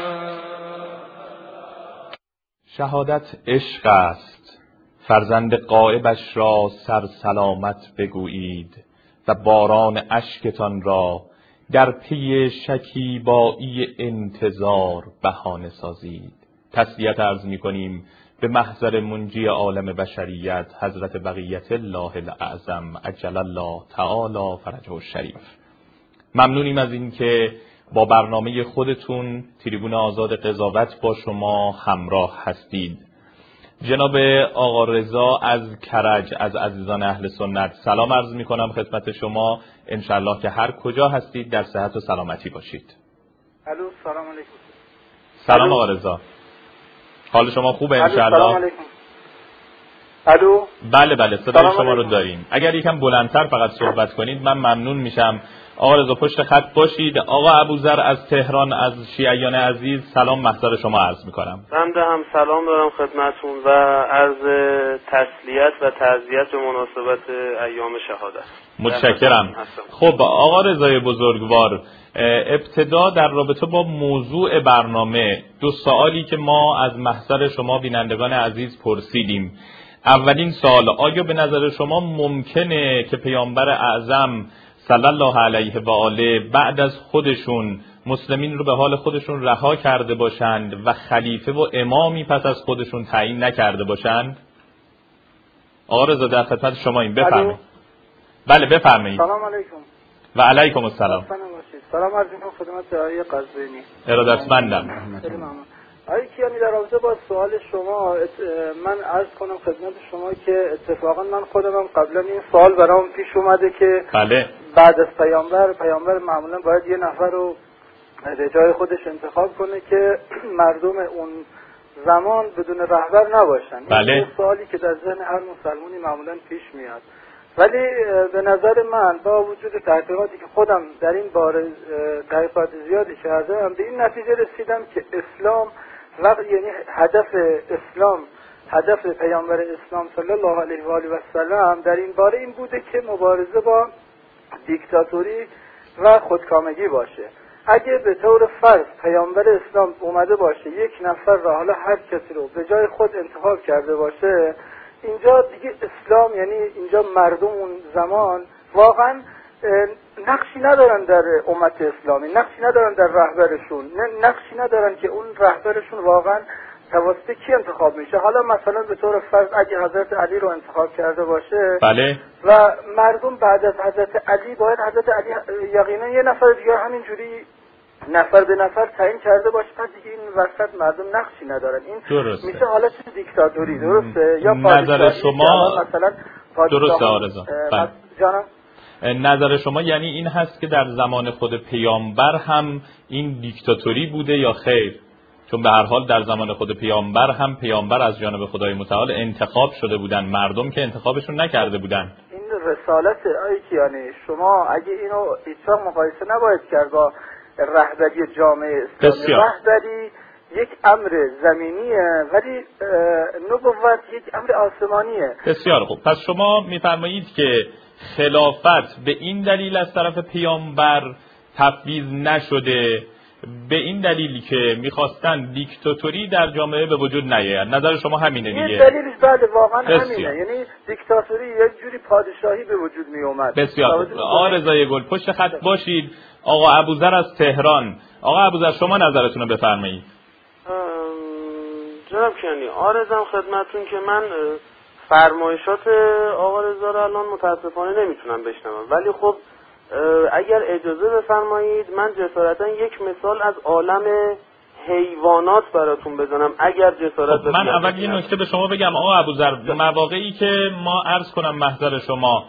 شهادت عشق است، فرزند غایبش را سر سلامت بگویید و باران اشکتان را در پی شکیبایی انتظار بهانه سازید. تسلیت عرض می کنیم به محضر منجی عالم بشریت حضرت بقیت الله الاعظم عجل الله تعالی فرجه الشریف. ممنونیم از این که با برنامه خودتون تریبون آزاد قضاوت با شما همراه هستید. جناب آقا رضا از کرج از عزیزان اهل سنت سلام عرض می کنم خدمت شما، انشالله که هر کجا هستید در صحت و سلامتی باشید. الو سلام علیکم. سلام آقا رضا، حال شما خوبه انشالله؟ سلام علیکم. الو بله بله صدای شما رو داریم. اگر یکم بلندتر فقط صحبت کنید من ممنون میشم. آقا رضا پشت خط باشید. آقا ابوذر از تهران از شیعیان عزیز سلام محضر شما عرض میکنم. بنده هم سلام دارم خدمتتون و عرض تسلیت و تعزیت به مناسبت ایام شهادت. متشکرم. خب آقا رضای بزرگوار، ابتدا در رابطه با موضوع برنامه دو سوالی که ما از محضر شما بینندگان عزیز پرسیدیم. اولین سوال، آیا به نظر شما ممکنه که پیامبر اعظم صلی الله علیه و آله بعد از خودشون مسلمین رو به حال خودشون رها کرده باشند و خلیفه و امامی پس از خودشون تعیین نکرده باشند؟ آقا رضا در خدمت شما این بفرمایید. بله بفرمایید. سلام علیکم. و علیکم السلام. سلام عرض می‌کنم خدمت آقای قزوینی. ارادتمندم. آقای کیانی در رابطه با سوال شما من عرض کنم خدمت شما که اتفاقا من خودم قبلا این سوال برام پیش اومده که بله. بعد از پیامبر معمولا باید یه نفر رو به جای خودش انتخاب کنه که مردم اون زمان بدون رهبر نباشن. بله. این سوالی که در ذهن هر مسلمانی معمولا پیش میاد، ولی به نظر من با وجود تحقیقاتی که خودم در این باره تحقیقات زیادی کردم، به این نتیجه رسیدم که اسلام یعنی هدف پیامبر اسلام صلی الله علیه و آله و سلم در این باره این بوده که مبارزه با دیکتاتوری و خودکامگی باشه. اگه به طور فرض پیامبر اسلام اومده باشه یک نفر را، حالا هر کسی رو به جای خود انتخاب کرده باشه، اینجا دیگه اسلام یعنی اینجا مردم اون زمان واقعا نقشی ندارن در امت اسلامی، نقشی ندارن در رهبرشون، نقشی ندارن که اون رهبرشون واقعا توسط کی انتخاب میشه. حالا مثلا به طور فرض اگه حضرت علی رو انتخاب کرده باشه، بله، و مردم بعد از حضرت علی باید حضرت علی یقینا یه نفر دیگه همینجوری نفر به نفر تعیین کرده باشه، پس دیگه این وسط مردم نقشی ندارن. این درسته. میشه حالت دیکتاتوری، درسته؟ یا نظر شما مثلا درسته آرزا. جانم نظر شما یعنی این هست که در زمان خود پیامبر هم این دیکتاتوری بوده یا خیر؟ چون به هر حال در زمان خود پیامبر هم پیامبر از جانب خدای متعال انتخاب شده بودن، مردم که انتخابشون نکرده بودن. این رسالت یعنی شما اگه اینو هیچ‌وقت مقایسه نباید کرد با رهبری جامعه اسلامی. رهبری یک امر زمینیه ولی نبوت یک امر آسمانیه. بسیار خوب. پس شما میفرمایید که خلافت به این دلیل از طرف پیامبر تفویض نشده، به این دلیلی که میخواستن دیکتاتوری در جامعه به وجود نیاید. نظر شما همینه دیگه؟ این دلیلش بله واقعا همینه، یعنی دیکتاتوری یک جوری پادشاهی به وجود می اومد. بسیار خوب. آرزای گل پشت خط باشید. آقا ابوذر از تهران. آقا ابوذر شما نظرتون رو بفرمایید. جناب کیانی، آرزم خدمتون که من فرمایشات آقا رضا رو الان متاسفانه نمیتونم بشنوم، ولی خب اگر اجازه بفرمایید من جسارتا یک مثال از عالم حیوانات براتون بزنم اگر جسارت خب من اول یه نکته به شما بگم آقا ابوذر، مواقعی که ما عرض کنم محضر شما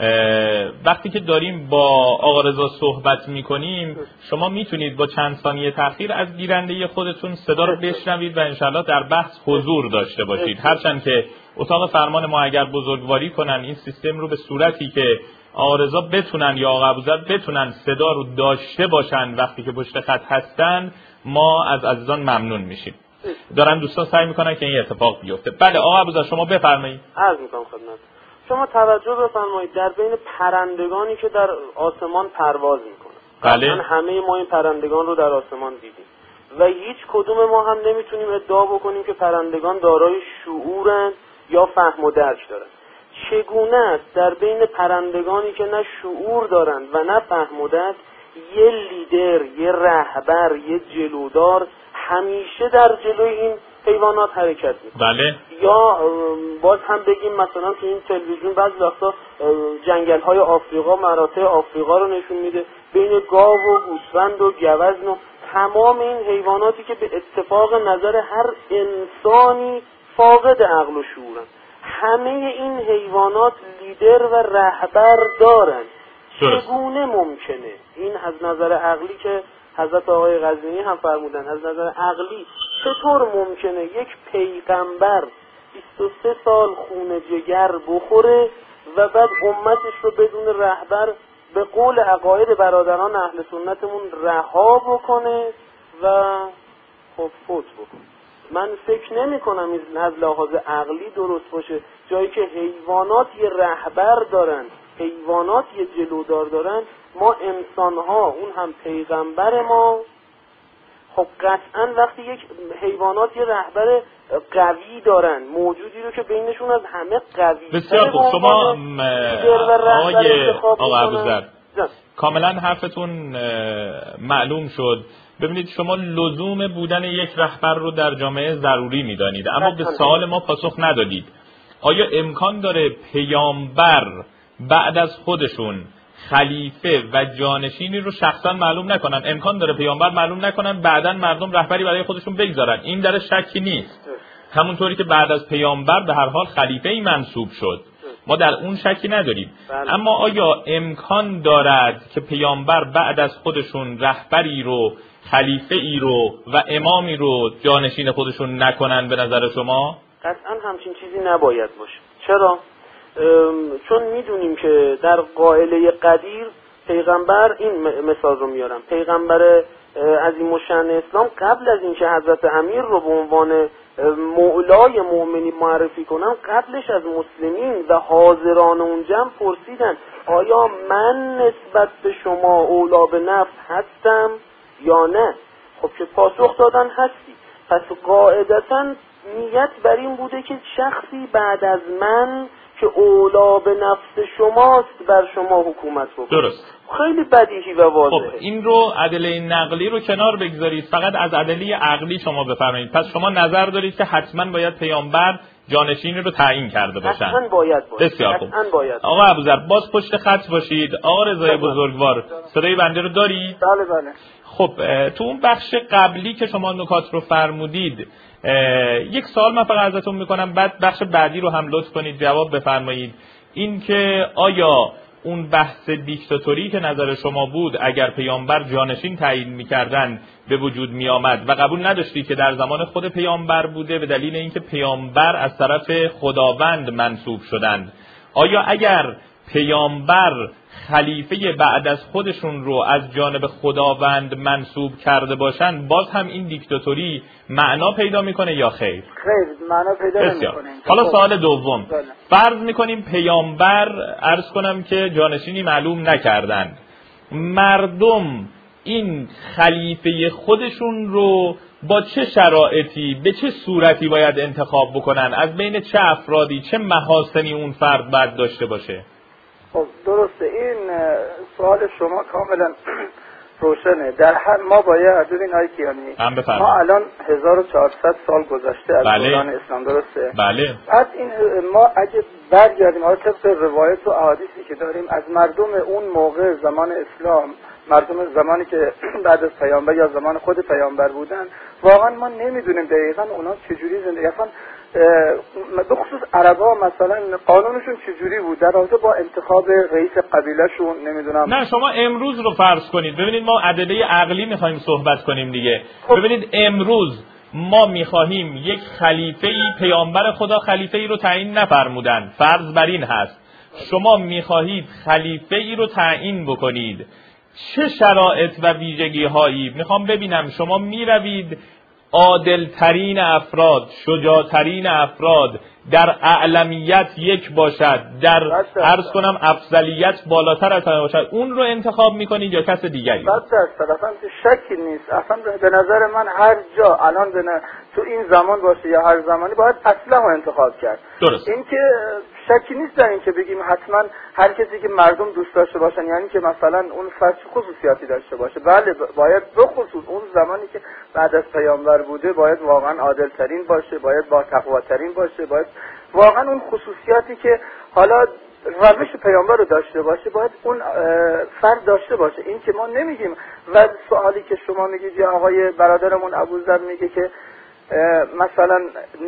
وقتی که داریم با آقا رضا صحبت میکنیم شما میتونید با چند ثانیه تأخیر از گیرنده خودتون صدا رو بشنوید و انشالله در بحث حضور داشته باشید. هرچند که اتاق فرمان ما اگر بزرگواری کنن این سیستم رو به صورتی که آقا رضا بتونن یا آقا ابوذر بتونن صدا رو داشته باشن وقتی که پشت خط هستن، ما از عزیزان ممنون میشیم. دارن دوستان سعی میکنن که این اتفاق بیفته. بله آقا ابوذر شما بفرمایید. عرض میکنم خدمت شما توجه بفرمایید در بین پرندگانی که در آسمان پرواز میکنن، بله همه ما این پرندگان رو در آسمان دیدیم و هیچ کدوم ما هم نمیتونیم ادعا بکنیم که پرندگان دارای شعورن یا فهم و درک دارن. چگونه است در بین پرندگانی که نه شعور دارن و نه فهم و درک یه لیدر، یه رهبر، یه جلودار همیشه در جلوی این حیوانات حرکت میکنه؟ بله. یا باز هم بگیم مثلا تو این تلویزیون بعضی وقتا جنگل‌های آفریقا، مراتع آفریقا رو نشون میده، بین گاو و گوسفند و گوزن و تمام این حیواناتی که به اتفاق نظر هر انسانی فاقد عقل و شعورن، همه این حیوانات لیدر و رهبر دارن. چگونه ممکنه این از نظر عقلی که حضرت آقای قزوینی هم فرمودن، از نظر عقلی چطور ممکنه یک پیغمبر 23 سال خون جگر بخوره و بعد امتش رو بدون رهبر به قول عقاید برادران اهل سنتمون رها بکنه و خب فوت بکنه؟ من فکر نمی کنم این از لحاظ عقلی درست باشه. جایی که حیوانات یه رهبر دارن، حیوانات یه جلودار دارن، ما انسان‌ها اون هم پیغمبر ما، خب قطعاً وقتی یک حیوانات یه رهبر قوی دارن، موجودی رو که بینشون از همه قوی. بسیار خوب. شما آقا ابوذر کاملا حرفتون معلوم شد. ببینید شما لزوم بودن یک رهبر رو در جامعه ضروری می‌دانید، اما به سوال ما پاسخ ندادید. آیا امکان داره پیامبر بعد از خودشون خلیفه و جانشینی رو شخصا معلوم نکنن، امکان داره پیامبر معلوم نکنن، بعداً مردم رهبری برای خودشون بگذارن، این در شکی نیست. همونطوری که بعد از پیامبر به هر حال خلیفه‌ای منصوب شد، ما در اون شکی نداریم. اما آیا امکان دارد که پیامبر بعد از خودشون رهبری رو، خلیفه‌ای رو و امامی رو جانشین خودشون نکنن به نظر شما؟ قطعا همچین چیزی نباید باشه. چرا؟ چون میدونیم که در قائله قدیر پیغمبر، این مثال رو میارم، پیغمبر عظیم الشأن اسلام قبل از اینکه حضرت امیر رو به عنوان مولای مؤمنین معرفی کنن، قبلش از مسلمین و حاضران اون جمع پرسیدن آیا من نسبت به شما اولا به نفس هستم یا نه؟ خب که پاسخ دادن هستی. پس قاعدتاً نیت بر این بوده که شخصی بعد از من که اولا به نفس شماست بر شما حکومت بکنه. درست. خیلی بدیهی و واضحه. خب این رو ادله نقلی رو کنار بگذارید، فقط از ادله عقلی شما بفرمایید. پس شما نظر دارید که حتما باید پیامبر جانشینی رو تعیین کرده باشن؟ حتما باید باشه. بسیار خوب. باید. آقا ابوذر باز پشت خط باشید. آقا رضای بزرگوار صدای بنده رو دارید؟ بله بله. خب تو اون بخش قبلی که شما نکات رو فرمودید، یک سوال من فقط ازتون میکنم، بعد بخش بعدی رو هم لطف کنید جواب بفرمایید. این که آیا اون بحث دیکتاتوری که نظر شما بود اگر پیامبر جانشین تعیین میکردن به وجود میآمد و قبول نداشتید که در زمان خود پیامبر بوده به دلیل اینکه پیامبر از طرف خداوند منصوب شدند، آیا اگر پیامبر خلیفه بعد از خودشون رو از جانب خداوند منصوب کرده باشن باز هم این دیکتاتوری معنا پیدا میکنه یا خیر؟ خیر، معنا پیدا نمیکنه. حالا سوال دوم، فرض میکنیم پیامبر عرض کنم که جانشینی معلوم نکردن، مردم این خلیفه خودشون رو با چه شرایطی به چه صورتی باید انتخاب بکنن؟ از بین چه افرادی، چه محاسنی اون فرد باید داشته باشه؟ خب درسته، این سوال شما کاملا روشنه. در هر ما باید ببین آقای کیانی، ما الان 1400 سال گذشته از دوران اسلام، درسته؟ بله. بعد این ما اگه برگردیم حالا طبق روایت و احادیثی که داریم از مردم اون موقع زمان اسلام، مردم زمانی که بعد از پیامبر یا زمان خود پیامبر بودن، واقعا ما نمیدونیم دقیقاً اونا چجوری زندگی کردن. به خصوص عربا مثلا قانونشون چجوری بود در رابطه با انتخاب رئیس قبیلهشون، نمیدونم. نه شما امروز رو فرض کنید، ببینید ما ادله عقلی میخوایم صحبت کنیم دیگه. ببینید امروز ما میخواهیم یک خلیفه‌ای، پیامبر خدا خلیفه‌ای رو تعیین نفرمودن، فرض بر این هست شما میخواهید خلیفه‌ای رو تعیین بکنید، چه شرایط و ویژگی هایی؟ میخوام ببینم شما میروید عادل‌ترین افراد، شجاع‌ترین افراد در اعلمیت یک باشد، در عرض کنم افضلیت بالاتر از همه باشد، اون رو انتخاب میکنید یا کس دیگری؟ اصلا شکی نیست. اصلا به نظر من هر جا الان تو این زمان باشه یا هر زمانی باید اصلا رو انتخاب کرد. درست. این که شکی نیست در این که بگیم حتما هر کسی که مردم دوست داشته باشن، یعنی که مثلا اون فرد خصوصیاتی داشته باشه. بله باید به خصوص اون زمانی که بعد از پیامبر بوده باید واقعا عادل ترین باشه، باید با تقوا ترین باشه، باید واقعا اون خصوصیاتی که حالا روش پیامبر رو داشته باشه باید اون فرد داشته باشه. این که ما نمیگیم. و سوالی که شما میگید یا آقای برادرمون ابوذر میگه که مثلا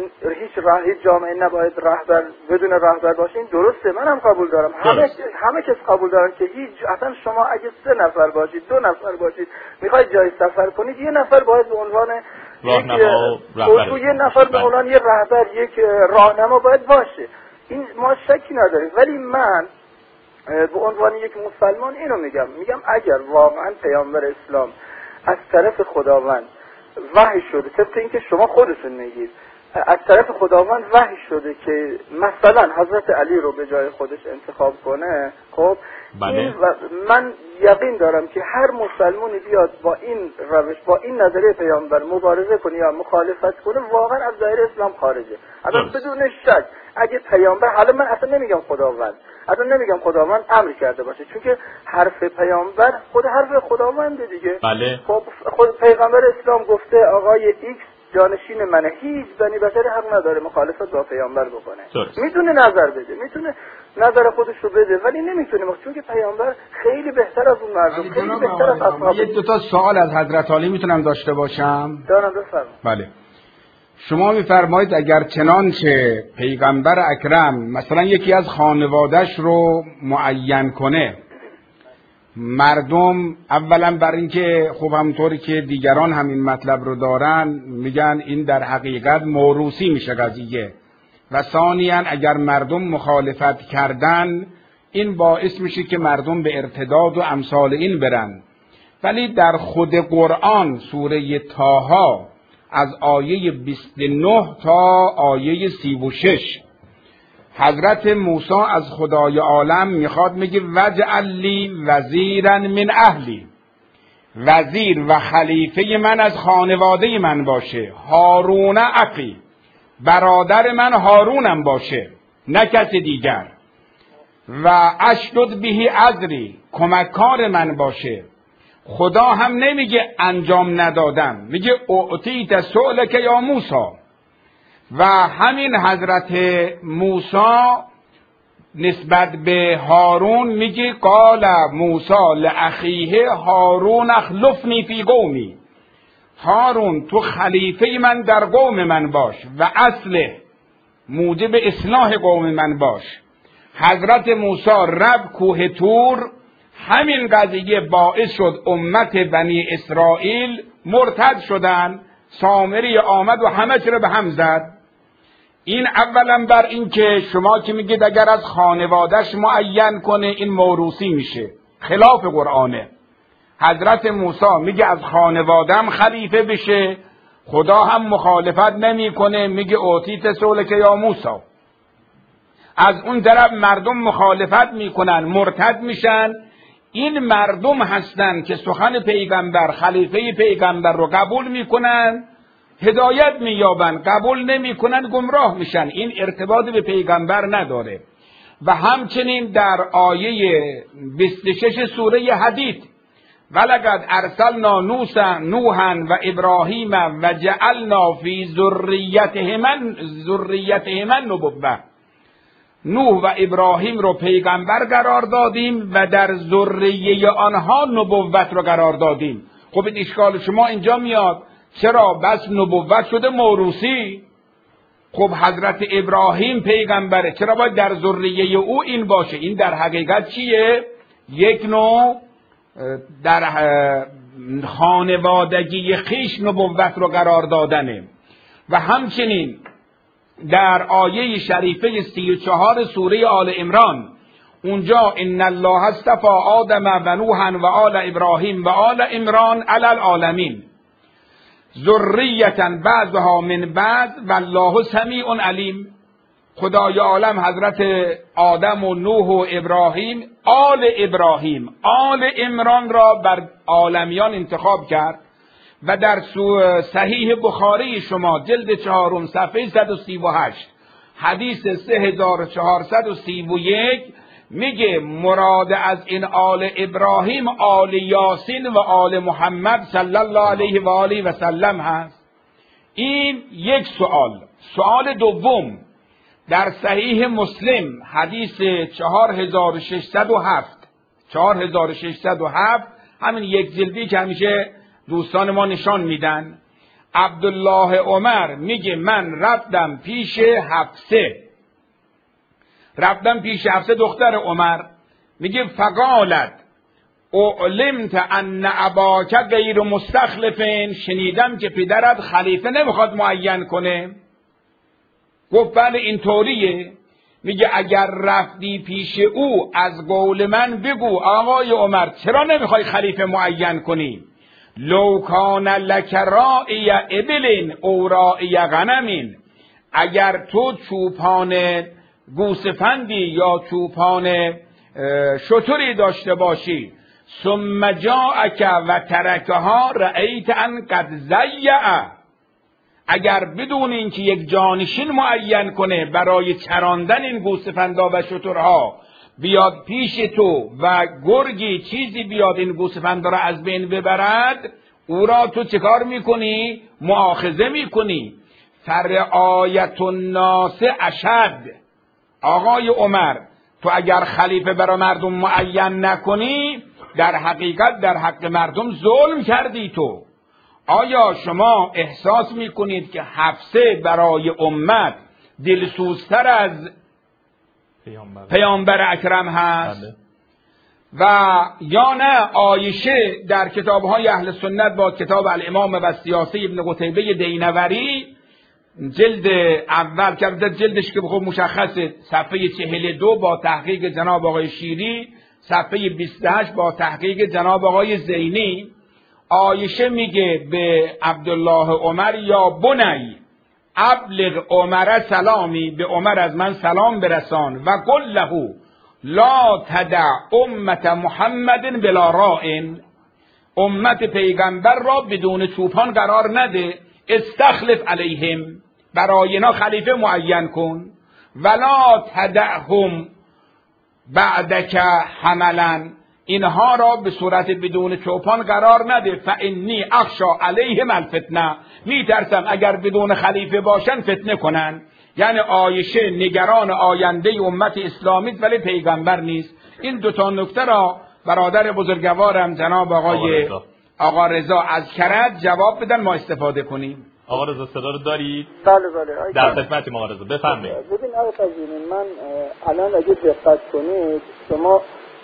هیچ جامعه نباید رهبر بدون رهبر باشه، این درسته، منم قبول دارم، همه کس قبول دارن که اصلا شما اگه 3 نفر باشید، 2 نفر باشید، میخواید جای سفر کنید، یه نفر باید به عنوان یه نفر به عنوان یه رهبر، یک راهنما باید باشه. این ما شکی نداریم. ولی من به عنوان یک مسلمان اینو میگم اگر واقعا پیامبر اسلام از طرف خداوند وحی شده، طبق اینکه شما خودتون میگید از طرف خداوند وحی شده که مثلا حضرت علی رو به جای خودش انتخاب کنه، خب بله. من یقین دارم که هر مسلمانی بیاد با این روش، با این نظریه پیامبر مبارزه کنه یا مخالفت کنه، واقعا از دایره اسلام خارجه. اصلا بدون شک اگه پیامبر، حالا من اصلا نمیگم خداوند امر کرده باشه، چون که حرف پیامبر خود حرف خداونده دیگه. بله. خب خود پیغمبر اسلام گفته آقای ایکس جانشین منه، هیچ بنی بشری حق نداره مخالفت با پیامبر بکنه. میتونه نظر بده، میتونه نظر خودش رو بده، ولی نمیتونیم چون که پیامبر خیلی بهتر از اون مردم، خیلی بهتر از اصحاب. یک دو تا سوال از حضرت علی میتونم داشته باشم؟ دارم، بفرمایید. بله. شما میفرمایید اگر چنانچه پیغمبر اکرم مثلا یکی از خانواده‌اش رو معین کنه، مردم اولا بر اینکه خب همونطوری که دیگران همین مطلب رو دارن میگن این در حقیقت موروثی میشه قضیه، و ثانیاً اگر مردم مخالفت کردن این باعث میشه که مردم به ارتداد و امثال این برن. ولی در خود قرآن سوره طه از آیه 29 تا آیه 36 حضرت موسی از خدای عالم میخواد میگه وجعل لی وزیرا من اهلی، وزیر و خلیفه من از خانواده من باشه، هارون اخی، برادر من هارونم باشه نه کسی دیگر، و اشدد بهی ازری، کمککار من باشه. خدا هم نمیگه انجام ندادم، میگه اعطیت سؤلک یا موسی. و همین حضرت موسی نسبت به هارون میگه قال موسی لاخیه هارون اخلفنی فی قومی، هارون تو خلیفه من در قوم من باش و اصله، موجب اصلاح قوم من باش. حضرت موسی رفت کوه طور، همین قضیه باعث شد امت بنی اسرائیل مرتد شدن، سامری آمد و همه چی رو به هم زد. این اولا بر این که شما که میگید اگر از خانوادهش معین کنه این موروثی میشه، خلاف قرآنه. حضرت موسی میگه از خانوادم خلیفه بشه، خدا هم مخالفت نمیکنه، میگه اوتیت سؤلک یا موسی. از اون طرف مردم مخالفت میکنن، مرتد میشن. این مردم هستن که سخن پیغمبر، خلیفه پیغمبر رو قبول میکنن، هدایت مییابن، قبول نمیکنن گمراه میشن. این ارتباط به پیغمبر نداره. و همچنین در آیه 26 سوره حدید ولقد ارسلنا نوحا و ابراهیم و جعلنا فی ذریتهما النبوة، نوح و ابراهیم رو پیغمبر قرار دادیم و در ذریه آنها نبوت رو قرار دادیم. خب این اشکال شما اینجا میاد، چرا بس نبوت شده موروثی؟ خب حضرت ابراهیم پیغمبره، چرا باید در ذریه او این باشه؟ این در حقیقت چیه؟ یک نوع در خانوادگی خیش نبوت رو قرار دادنه. و همچنین در آیه شریفه 34 سوره آل عمران، اونجا ان الله اصطفى آدم و نوحا و آل ابراهیم و آل عمران علی العالمین ذریة بعضها من بعض والله سمیع علیم. خدای عالم حضرت آدم و نوح و ابراهیم، آل عمران را بر عالمیان انتخاب کرد. و در صحیح بخاری شما جلد 4 صفحه 138 حدیث 3431 میگه مراد از این آل ابراهیم آل یاسین و آل محمد صلی الله علیه و آله و سلم هست. این یک سوال. سوال دوم، در صحیح مسلم حدیث 4607 همین یک جلدی که همیشه دوستان ما نشان میدن، عبدالله عمر میگه من رفتم پیش حفصه دختر عمر، میگه فقالت اعلمت ان اباک غیر مستخلفین، شنیدم که پدرت خلیفه نمیخواد معین کنه. گفت بله اینطوریه. میگه اگر رفتی پیش او از قول من بگو آقای عمر چرا نمیخوای خلیفه معین کنی؟ لو کان لک راعی ابل او راعی غنم، اگر تو چوپان گوسفندی یا چوپان شتری داشته باشی، ثم جاءک و ترکها رأیت ان قد ضیع، اگر بدون اینکه یک جانشین معین کنه برای چراندن این گوسفندا و شترها بیاد پیش تو و گرگی چیزی بیاد این گوسفندا را از بین ببرد، او را تو چکار میکنی؟ مؤاخذه میکنی. فرعایت الناس اشد. آقای عمر، تو اگر خلیفه برای مردم معین نکنی در حقیقت در حق مردم ظلم کردی تو. آیا شما احساس میکنید که حفصه برای امت دلسوزتر از پیامبر اکرم هست؟ بله. و یا نه عایشه در کتابهای اهل سنت با کتاب الامام و سیاسی ابن قتیبه دینوری جلد اول که جلدش که بخوب مشخصه صفحه 42 با تحقیق جناب آقای شیری، صفحه 28 با تحقیق جناب آقای زینی، عایشه میگه به عبدالله عمر یا بنی ابلغ عمر سلامی، به عمر از من سلام برسان و قل له لا تدع امت محمد بلا رائن، امت پیغمبر را بدون چوپان قرار نده، استخلف علیهم، برای اینا خلیفه معین کن، ولا تدعهم بعدک حملا، اینها را به صورت بدون چوپان قرار نده، فانی اخشا علیهم الفتنه، میترسم اگر بدون خلیفه باشن فتنه کنن. یعنی عایشه نگران آینده امت اسلامی ولی پیغمبر نیست. این دو تا نکته را برادر بزرگوارم جناب آقا رضا از کرد جواب بدن، ما استفاده کنیم. آقا رضا صدا رو دارید؟ بله بله. در خدمتیم آقا رضا، بفرمایید. ببین آقا فضیلی، من الان اگه دقت کنید شما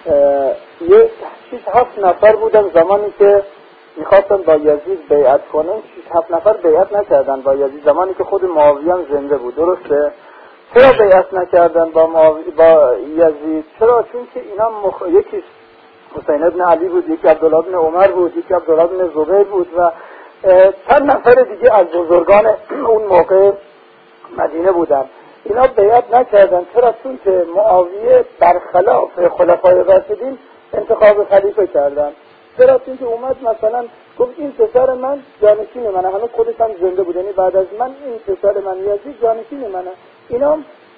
یه 6-7 نفر بودن زمانی که میخواستن با یزید بیعت کنن، 6-7 نفر بیعت نکردن با یزید زمانی که خود معاویه هم زنده بود، درسته؟ چرا بیعت نکردن با یزید؟ چرا؟ چون که اینا یکی حسین ابن علی بود، یکی عبدالله ابن عمر بود، یکی عبدالله ابن زبیر بود و چند نفر دیگه از بزرگان اون موقع مدینه بودن. اینا بیعت نکردن. چرا؟ چون که معاویه برخلاف خلفای راشدین انتخاب خلیفه کردن. چرا؟ چون که اومد مثلا گفت این پسر من جانشین منه، هنوز خودش هم زنده بود، یعنی بعد از من این پسر من یزید جانشین منه. اینا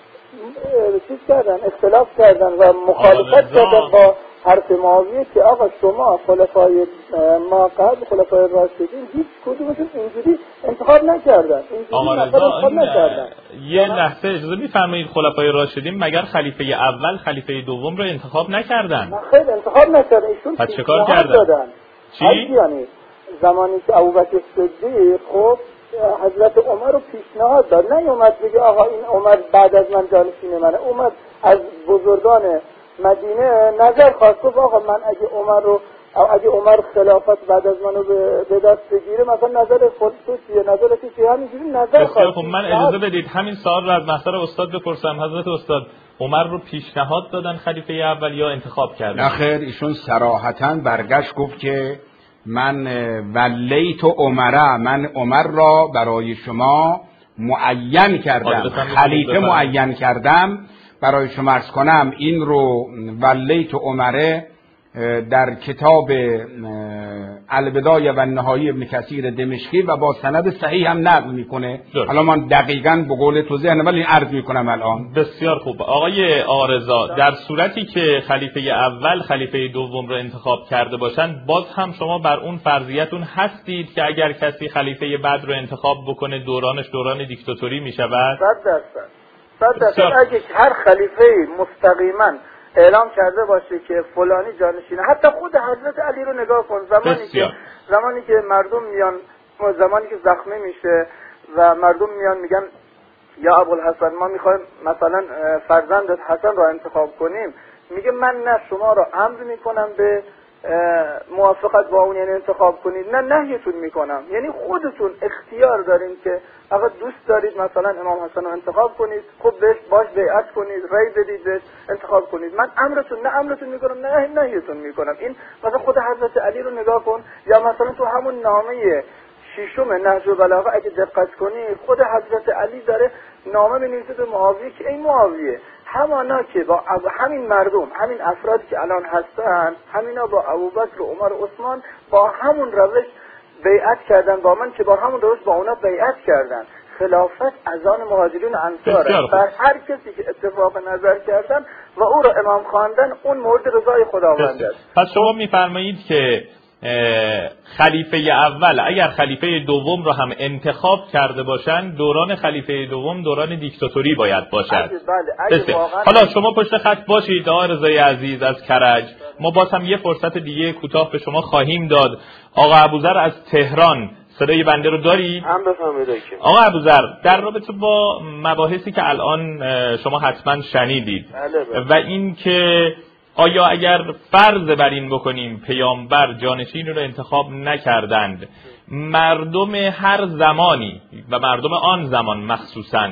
چیز کردن، اختلاف کردن و مخالفت کردن با حرف معاویه که آقا شما خلفای ما قبل خلفای راشدین هیچ کدومشون اینجوری انتخاب نکردن، آقا رضا یه لحظه اجازه میفرمایید، خلفای راشدین مگر خلیفه اول خلیفه دوم رو انتخاب نکردن؟ نه خیر انتخاب نکردن، ایشون پس چه کار کردن؟ چی؟ یعنی زمانی که ابوبکر صدیق خب حضرت عمر رو پیشنهاد داد، نه اومد بگه آقا این عمر بعد از من جانشین منه، اومد از بزرگان مدینه نظر خواست، گفت آقا من اگه عمر خلافت بعد از منو به دست بگیره مثلا نظر خودت چیه، نظر چیه، همینجوری نظر خواست. خب من اجازه بدید همین سوال رو از محضر استاد بپرسم. حضرت استاد، عمر رو پیشنهاد دادن خلیفه اول یا انتخاب کردن؟ نه خیر، ایشون صراحتاً برگشت گفت که من ولیت عمره، من عمر را برای شما معین کردم، خلیفه معین کردم. برای شما عرض کنم این رو ولیت عمره در کتاب البدایه و النهایه ابن کثیر دمشقی و با سند صحیح هم نقل میکنه. حالا من دقیقاً به قول تو ذهنم ولی عرض میکنم الان. بسیار خوب. آقای آرزا، در صورتی که خلیفه اول خلیفه دوم رو انتخاب کرده باشن، باز هم شما بر اون فرضیتون هستید که اگر کسی خلیفه بعد رو انتخاب بکنه دورانش دوران دیکتاتوری میشود؟ 100%. اگه هر خلیفه مستقیما اعلام کرده باشه که فلانی جانشینه، حتی خود حضرت علی رو نگاه کن، زمانی که مردم میان، زمانی که زخمی میشه و مردم میان میگن یا ابوالحسن ما میخوایم مثلا فرزندت حسن را انتخاب کنیم، میگه من نه شما را امر میکنم به موافقت با اون یعنی انتخاب کنید، نه نهیتون میکنم، یعنی خودتون اختیار دارین که اگر دوست دارید مثلا امام حسن رو انتخاب کنید، خب باش بیعت کنید، رأی بدید بهش انتخاب کنید، من امرتون میکنم، نه نهیتون میکنم. این مثلا خود حضرت علی رو نگاه کن، یا مثلا تو همون نامه ششم نهج البلاغه اگه دقت کنی خود حضرت علی داره نامه می‌نویسه به معاویه که ای معاویه، همانا که با همین مردم، همین افرادی که الان هستن، همینا با ابوبکر و عمر و عثمان با همون روش بیعت کردن، با من که با همون روش با اونا بیعت کردن. خلافت از آن مهاجرین و انصاره، بر هر کسی که اتفاق نظر کردن و او را امام خواندن اون مورد رضای خداوند است. پس شما میفرمایید که خلیفه اول اگر خلیفه دوم رو هم انتخاب کرده باشند، دوران خلیفه دوم دوران دیکتاتوری باید باشد. حالا شما پشت خط باشید آقا رضای عزیز از کرج، ما باز هم یه فرصت دیگه کوتاه به شما خواهیم داد. آقا ابوذر از تهران، صدای بنده رو داری؟ هم بفهمید که آقا ابوذر، در رابطه با مباحثی که الان شما حتما شنیدید و این که آیا اگر فرض بر این بکنیم پیامبر جانشین رو انتخاب نکردند، مردم هر زمانی و مردم آن زمان مخصوصاً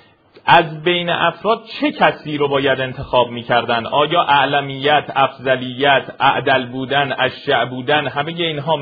از بین افراد چه کسی رو باید انتخاب می‌کردند؟ آیا اعلمیت، افضلیت، اعدل بودن، اشجع بودن، همه اینها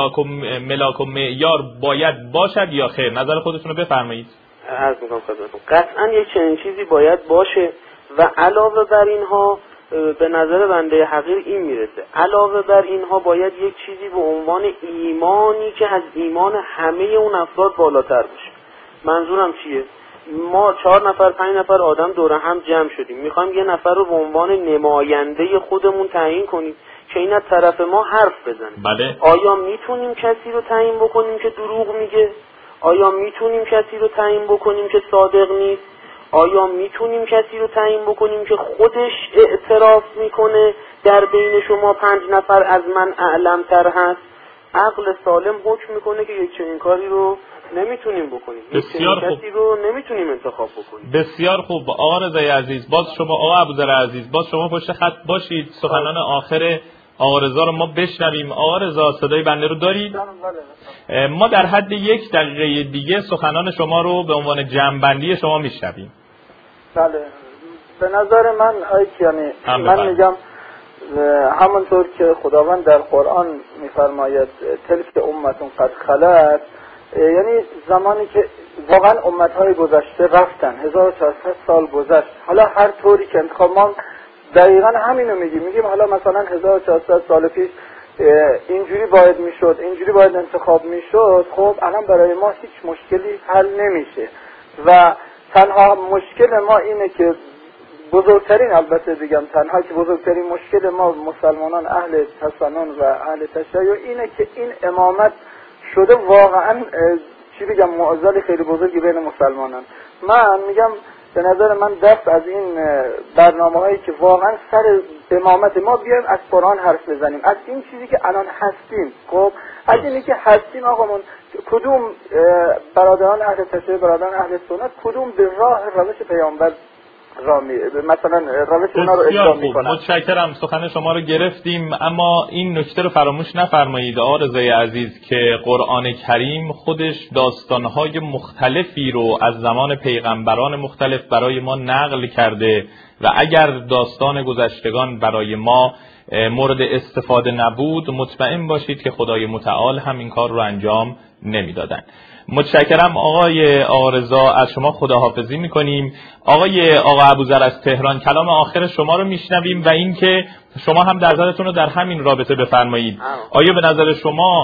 ملاک و معیار باید باشد یا خیر؟ نظر خودتون رو بفرمایید. عرض می‌کنم خدمتتون. قطعاً یک چنین چیزی باید باشه و علاوه بر اینها به نظر بنده حقیر این میرسه، علاوه بر اینها باید یک چیزی به عنوان ایمانی که از ایمان همه اون افراد بالاتر باشه. منظورم چیه؟ ما 4 نفر 5 نفر آدم دور هم جمع شدیم، میخوایم یه نفر رو به عنوان نماینده خودمون تعیین کنیم که این از طرف ما حرف بزنه. بله. آیا میتونیم کسی رو تعیین بکنیم که دروغ میگه؟ آیا میتونیم کسی رو تعیین بکنیم که صادق نیست؟ آیا میتونیم کسی رو تعیین بکنیم که خودش اعتراف میکنه در بین شما 5 نفر از من اعلم‌تر هست؟ عقل سالم حکم میکنه که یک چنین کاری رو نمیتونیم بکنیم. بسیار خوب. کسی رو نمیتونیم انتخاب بکنیم. بسیار خوب. آقا رضای عزیز، باز شما، آقا ابوذر عزیز، باز شما پشت خط باشید، سخنان آخر آقا رضا رو ما بشنویم. آقا رضا، صدای بنده رو دارید؟ ما در حد 1 دقیقه دیگه سخنان شما رو به عنوان جمع‌بندی شما میشنویم. بله، به نظر من یعنی من میگم همونطور که خداوند در قرآن میفرماید تلک امتون قد خلت، یعنی زمانی که واقعا امتهای گذشته رفتن، 1400 سال گذشت، حالا هر طوری که انتخاب، ما دقیقا همینو میگیم حالا مثلا 1400 سال پیش اینجوری باید میشد، اینجوری باید انتخاب میشد، خب الان برای ما هیچ مشکلی حل نمیشه و تنها مشکل ما اینه که بزرگترین، البته بگم تنها که بزرگترین مشکل ما مسلمانان اهل تسنن و اهل تشیع اینه که این امامت شده واقعا چی بگم معضل خیلی بزرگی بین مسلمانان. من میگم به نظر من دست از این برنامه‌هایی که واقعا سر امامت ما بیایم از قرآن حرف بزنیم، از این چیزی که الان هستیم، خب از اینی که هستیم آقامون کدوم برادران اهل تشیع، برادران اهل سنت کدوم به روش پیامبر مثلا روش اونا رو اجرا میکنن. متشکرم، سخن شما رو گرفتیم، اما این نکته رو فراموش نفرمایید آقا رضای عزیز که قرآن کریم خودش داستانهای مختلفی رو از زمان پیغمبران مختلف برای ما نقل کرده و اگر داستان گذشتگان برای ما مورد استفاده نبود، مطمئن باشید که خدای متعال هم این کار رو انجام نمیدادن. متشکرم آقای آقا رضا، از شما خداحافظی میکنیم. آقا ابوذر از تهران، کلام آخر شما رو میشنویم و اینکه شما هم نظرتون رو در همین رابطه بفرمایید. آیا به نظر شما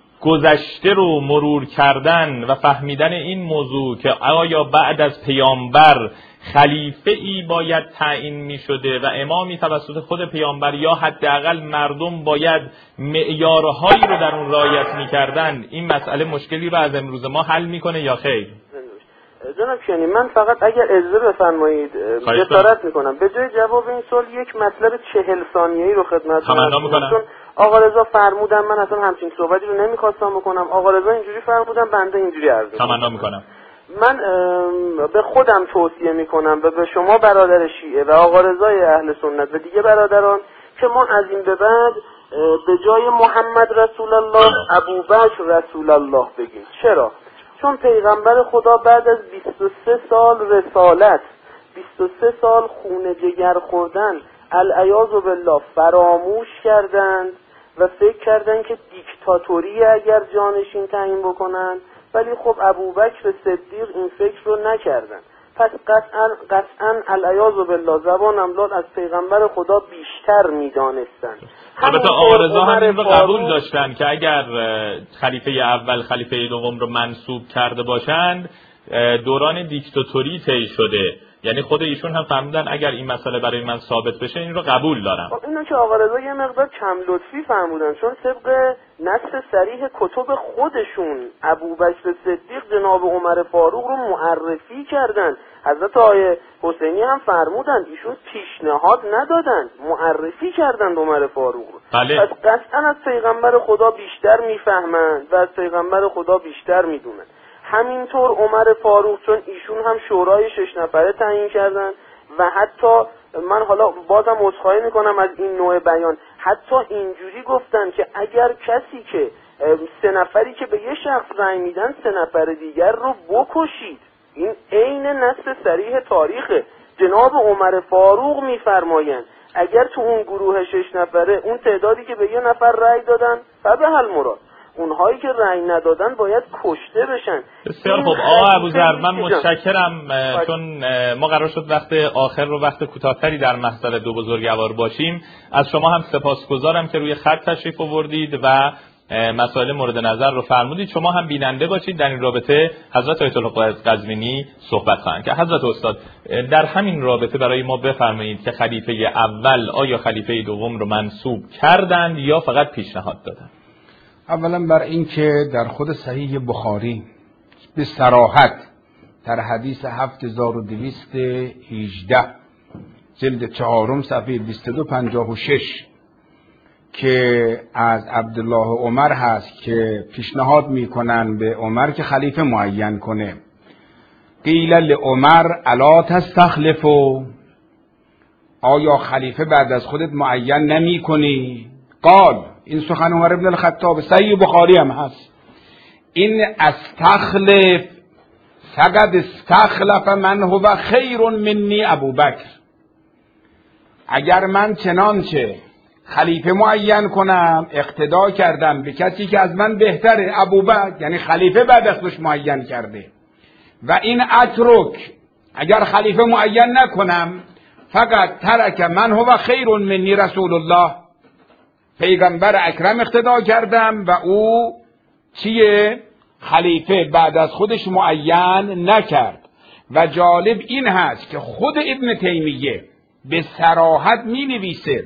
گذشته رو مرور کردن و فهمیدن این موضوع که آیا بعد از پیامبر خلیفه ای باید تعیین می شده و امامی توسط خود پیامبر یا حداقل مردم باید معیارهایی رو در اون رعایت می کردن، این مسئله مشکلی رو از امروز ما حل میکنه یا خیر؟ جناب کیانی، من فقط اگر اجازه بفرمایید جسارت میکنم به جای جواب این سوال یک مطلب 40 ثانیه‌ای رو خدمتتون تمنا میکنم. چون آقا رضا فرمودن، من اصلا همچین صحبتی رو نمیخواستم بکنم، آقا رضا اینجوری فرمودن، بنده اینجوری عرض میکنم. تمنا میکنم. من به خودم توصیه میکنم و به شما برادر شیعه و آقا رضای اهل سنت و دیگه برادران که ما از این به بعد به جای محمد رسول الله ابوبکر رسول الله بگیم. چرا؟ چون پیغمبر خدا بعد از 23 سال رسالت، 23 سال خون جگر خوردن، العیاذ بالله فراموش کردند و فکر کردند که دیکتاتوری اگر جانشین تعیین بکنن، ولی خب ابوبکر صدیق این فکر رو نکردن. پس قطعاً العیاذ بالله زبانم داد از پیغمبر خدا بیشتر میدانستن. البته آقا رضا همین رو قبول داشتن که اگر خلیفه اول خلیفه دوم رو منصوب کرده باشند دوران دیکتاتوری طی شده، یعنی خود ایشون هم فرمودن اگر این مسئله برای من ثابت بشه این رو قبول دارم. اینو که آقا رضا یه مقدار کم لطفی فرمودن، چون طبق نص صریح کتب خودشون ابوبکر صدیق جناب عمر فاروق رو معرفی کردن. حضرت آقای حسینی هم فرمودن ایشون پیشنهاد ندادن، معرفی کردن عمر فاروق رو. بله. پس قطعا از پیغمبر خدا بیشتر میفهمند و از پیغمبر خدا بیشتر میدونن. همینطور عمر فاروق چون ایشون هم شورای 6 نفره تعیین کردن و حتی من حالا بازم عذرخواهی میکنم از این نوع بیان، حتی اینجوری گفتن که اگر کسی که 3 نفری که به یه شخص رأی میدن 3 نفر دیگر رو بکشید. این عین نص صریح تاریخه. جناب عمر فاروق میفرمایند اگر تو اون گروه 6 نفره اون تعدادی که به یه نفر رأی دادن فبحل مراد، اونهایی که رأی ندادن باید کشته بشن. بسیار خب آقا ابوذر، من متشکرم، چون ما قرار شد وقت آخر رو وقت کوتاه‌تری در محضر دو بزرگوار باشیم. از شما هم سپاسگزارم که روی خط تشریف آوردید و مسائل مورد نظر رو فرمودید. شما هم بیننده باشید. در این رابطه حضرت آیت الله قزوینی صحبت خواهند که حضرت استاد در همین رابطه برای ما بفرمایید که خلیفه اول آیا خلیفه دوم رو منصوب کردند یا فقط پیشنهاد دادند؟ اولا بر این که در خود صحیح بخاری به صراحت در حدیث 7218 جلد 4 صفحه 2256 که از عبدالله عمر هست که پیشنهاد میکنن به عمر که خلیفه معین کنه. قیل لعمر الا تستخلفوا، آیا خلیفه بعد از خودت معین نمی کنی؟ قال، این سخن عمر بن الخطاب صحیح بخاری هم هست، این استخلف فقد استخلف من هو خیر منی ابوبکر، اگر من چنانچه خلیفه معین کنم اقتدا کردم به کسی که از من بهتره، ابوبکر، یعنی خلیفه بعد از خودش معین کرده، و این اترک، اگر خلیفه معین نکنم فقط ترک من هو خیر منی رسول الله، پیغمبر اکرم اقتدا کردم و او چیه؟ خلیفه بعد از خودش معین نکرد. و جالب این هست که خود ابن تیمیه به صراحت می نویسه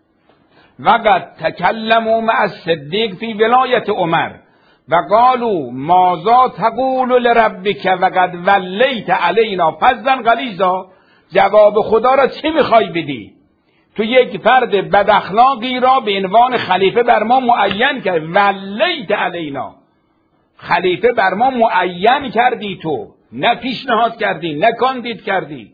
وقد تکلموا مع الصدیق فی ولایت عمر و قالوا ماذا تقول لربک وقد ولیت علینا فظا غلیظا، جواب خدا را چی میخوای بدی؟ تو یک فرد بد اخلاقی را به عنوان خلیفه بر ما معین کرد، ولیت علینا، خلیفه بر ما معین کردی، تو نه پیشنهاد کردی نه کاندید کردی.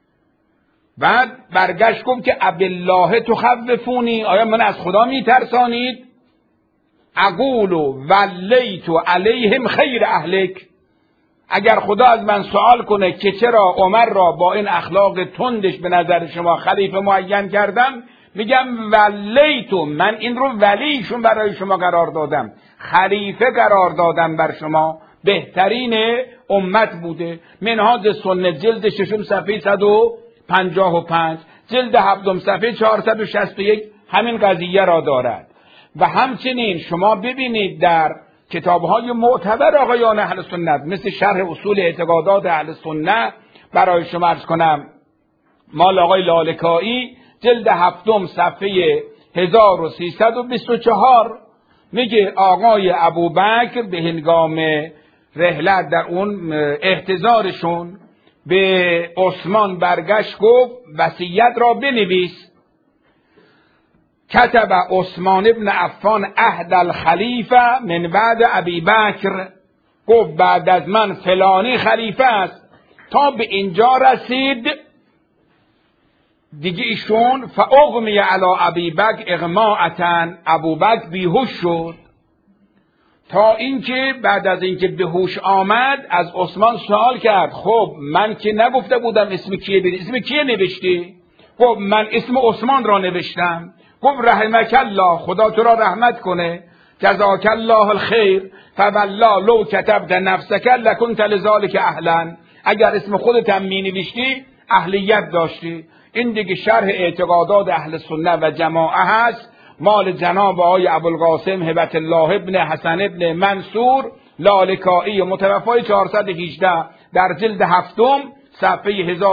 بعد برگشت گفت که ابالله تخوفونی، آیا من از خدا میترسانید؟ اقول ولیت علیهم خیر اهلک، اگر خدا از من سوال کنه که چرا عمر را با این اخلاق تندش به نظر شما خلیفه معین کردم، میگم ولیت، من این رو ولیشون برای شما قرار دادم، خلیفه قرار دادم بر شما، بهترین امت بوده. منهاج سنت جلد 6 صفحه 155، جلد 7 صفحه 461 همین قضیه را دارد. و همچنین شما ببینید در کتاب‌های معتبر آقایان اهل سنت مثل شرح اصول اعتقادات اهل سنت، برای شما عرض کنم مال آقای لالکایی جلد 7 صفحه 1324 میگه آقای ابوبکر به هنگام رحلت در اون احتضارشون به عثمان برگشت گفت وصیت را بنویس. کتب عثمان ابن عفان عهد الخلیفه من بعد ابی بکر، گفت بعد از من فلانی خلیفه است. تا به اینجا رسید دیگه ایشون فاغمی علی ابی بکر اغماءتا، ابوبکر بیهوش شد، تا اینکه بعد از اینکه به هوش آمد از عثمان سوال کرد خب من که نگفته بودم اسم کیه بدی، اسم کیه نوشتی؟ گفت من اسم عثمان را نوشتم. گفت رحمک الله، خدا تو را رحمت کنه، جزاک الله الخیر، فوالله لو کتبت نفسک لکنت لذلک اهلا، اگر اسم خودت هم می نوشتی اهلیت داشتی. این دیگه شرح اعتقادات اهل سنت و جماعه هست، مال جناب آقای ابوالقاسم هبت الله ابن حسن ابن منصور لالکایی متوفای 418 در جلد 7 صفحه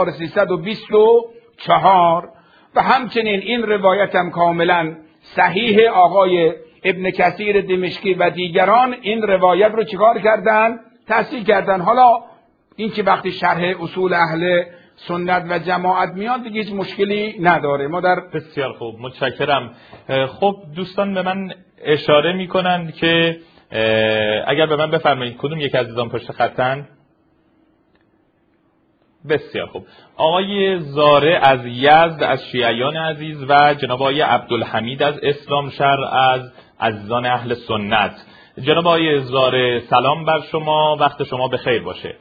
1324 و همچنین این روایت هم کاملا صحیح آقای ابن کثیر دمشقی و دیگران این روایت رو چیکار کردن؟ تصحیح کردن. حالا این که وقتی شرح اصول اهل سنت و جماعت میاد دیگه هیچ مشکلی نداره. ما در بسیار خوب، متشکرم. خب دوستان به من اشاره میکنن که اگر به من بفرمایید کدوم یک عزیزان پشت خطن؟ بسیار خوب. آقای زاره از یزد از شیعیان عزیز و جناب آقای عبدالحمید از اسلام شهر از عزیزان اهل سنت. جناب آقای زاره سلام بر شما، وقت شما بخیر باشه.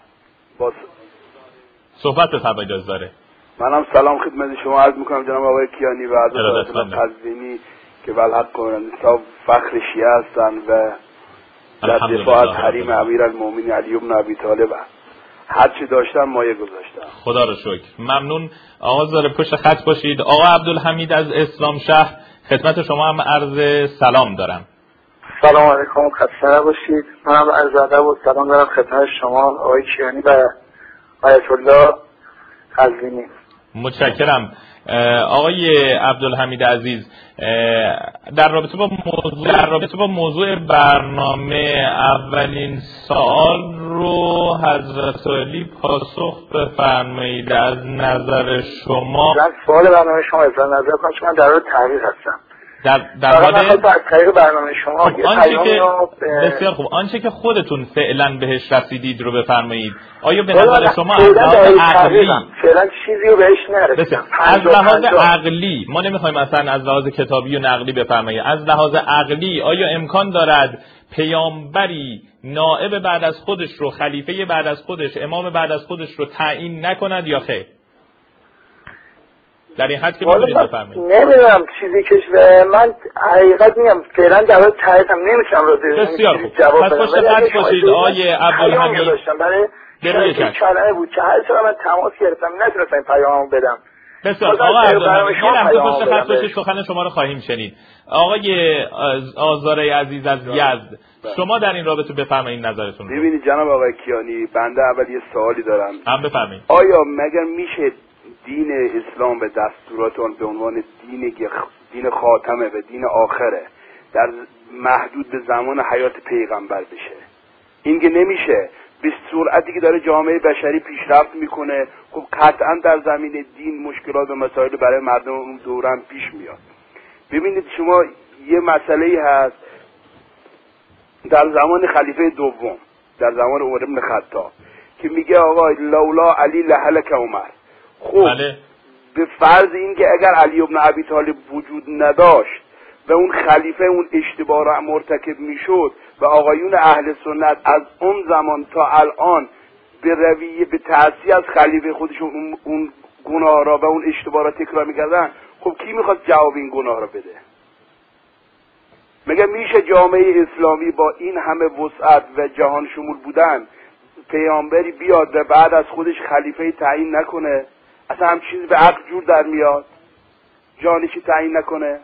صحبت بفرمایید آقای زاره. منم سلام خدمت شما عرض میکنم جناب آقای کیانی و حضرت قزوینی که بالحق کنند فخر شیعه هستند و در دفاع از حریم امیرالمومنین علی بن ابی طالب هر چی داشتم مایه گذاشتم. خدا رو شکر. ممنون آقا زاره، پشت خط باشید. آقا عبدالحمید از اسلام شهر خدمت شما هم عرض سلام دارم. سلام علیکم، خسته نباشید. منم عرض ادب و سلام دارم خدمت شما آقای کیانی و آیت الله قزوینی. متشکرم. آقای عبدالحمید عزیز، در رابطه با موضوع برنامه اولین سوال رو حضرت علی پاسخ بفرمایید. از نظر شما سوال برنامه شما اظهار نظر کنم چون من در حال تحقیق هستم. در مورد از طریق برنامه شما بسیار خوب، آنچه که خودتون فعلا بهش رسیدید رو بفرمایید. آیا به نظر شما از لحاظ عقلی فعلا چیزی رو بهش نرسیدم؟ از لحاظ عقلی، ما نمیخوایم اصلا از لحاظ کتابی و نقلی بفرمایید، از لحاظ عقلی آیا امکان دارد پیامبری نائب بعد از خودش رو، خلیفه بعد از خودش، امام بعد از خودش رو تعیین نکند یا خیر؟ در این حد که می‌تونید بفرمایید. نمیدونم چیزی که من حقیقت میگم فعلا جواب تاییدم نمیتونم راضی بسیار خوب. پس پشت خط باشید آقای عبدالحمید. برای کلمه بود که هر چقدر من تماس گرفتم نتونستم پیاممو بدم. بسیار آقا عبدالحمید، یه لحظه پشت خط باشید، سخن شما رو خواهیم شنید. آقای آزاره عزیز از یزد، شما در این رابطه بفرمایید نظرتون رو. ببینید جناب آقای کیانی، بنده اول یه سوالی دارم. هم بفرمایید. آیا مگر میشه دین اسلام و دستورات آن به عنوان دین خاتمه و دین آخره در محدود به زمان حیات پیغمبر بشه؟ این که نمیشه. به سرعتی که داره جامعه بشری پیشرفت میکنه، خب قطعا در زمین دین مشکلات و مسائل برای مردم اون دوران پیش میاد. ببینید شما یه مسئله هست در زمان خلیفه دوم، در زمان عمر بن خطاب که میگه آقا لولا علی لهلک عمر. خب بله. به فرض این که اگر علی بن ابی طالب وجود نداشت و اون خلیفه اون اشتباه را مرتکب میشد و آقایون اهل سنت از اون زمان تا الان به رویه به تأثیر از خلیفه خودشون اون گناه را و اون اشتباه را تکرار میکردن، خب کی میخواد جواب این گناه را بده؟ مگه میشه جامعه اسلامی با این همه وسعت و جهان شمول بودن پیامبری بیاد و بعد از خودش خلیفه تعیین نکنه؟ اصلا هم چیزی به عقل جور در میاد؟ جانشی تعیین نکنه؟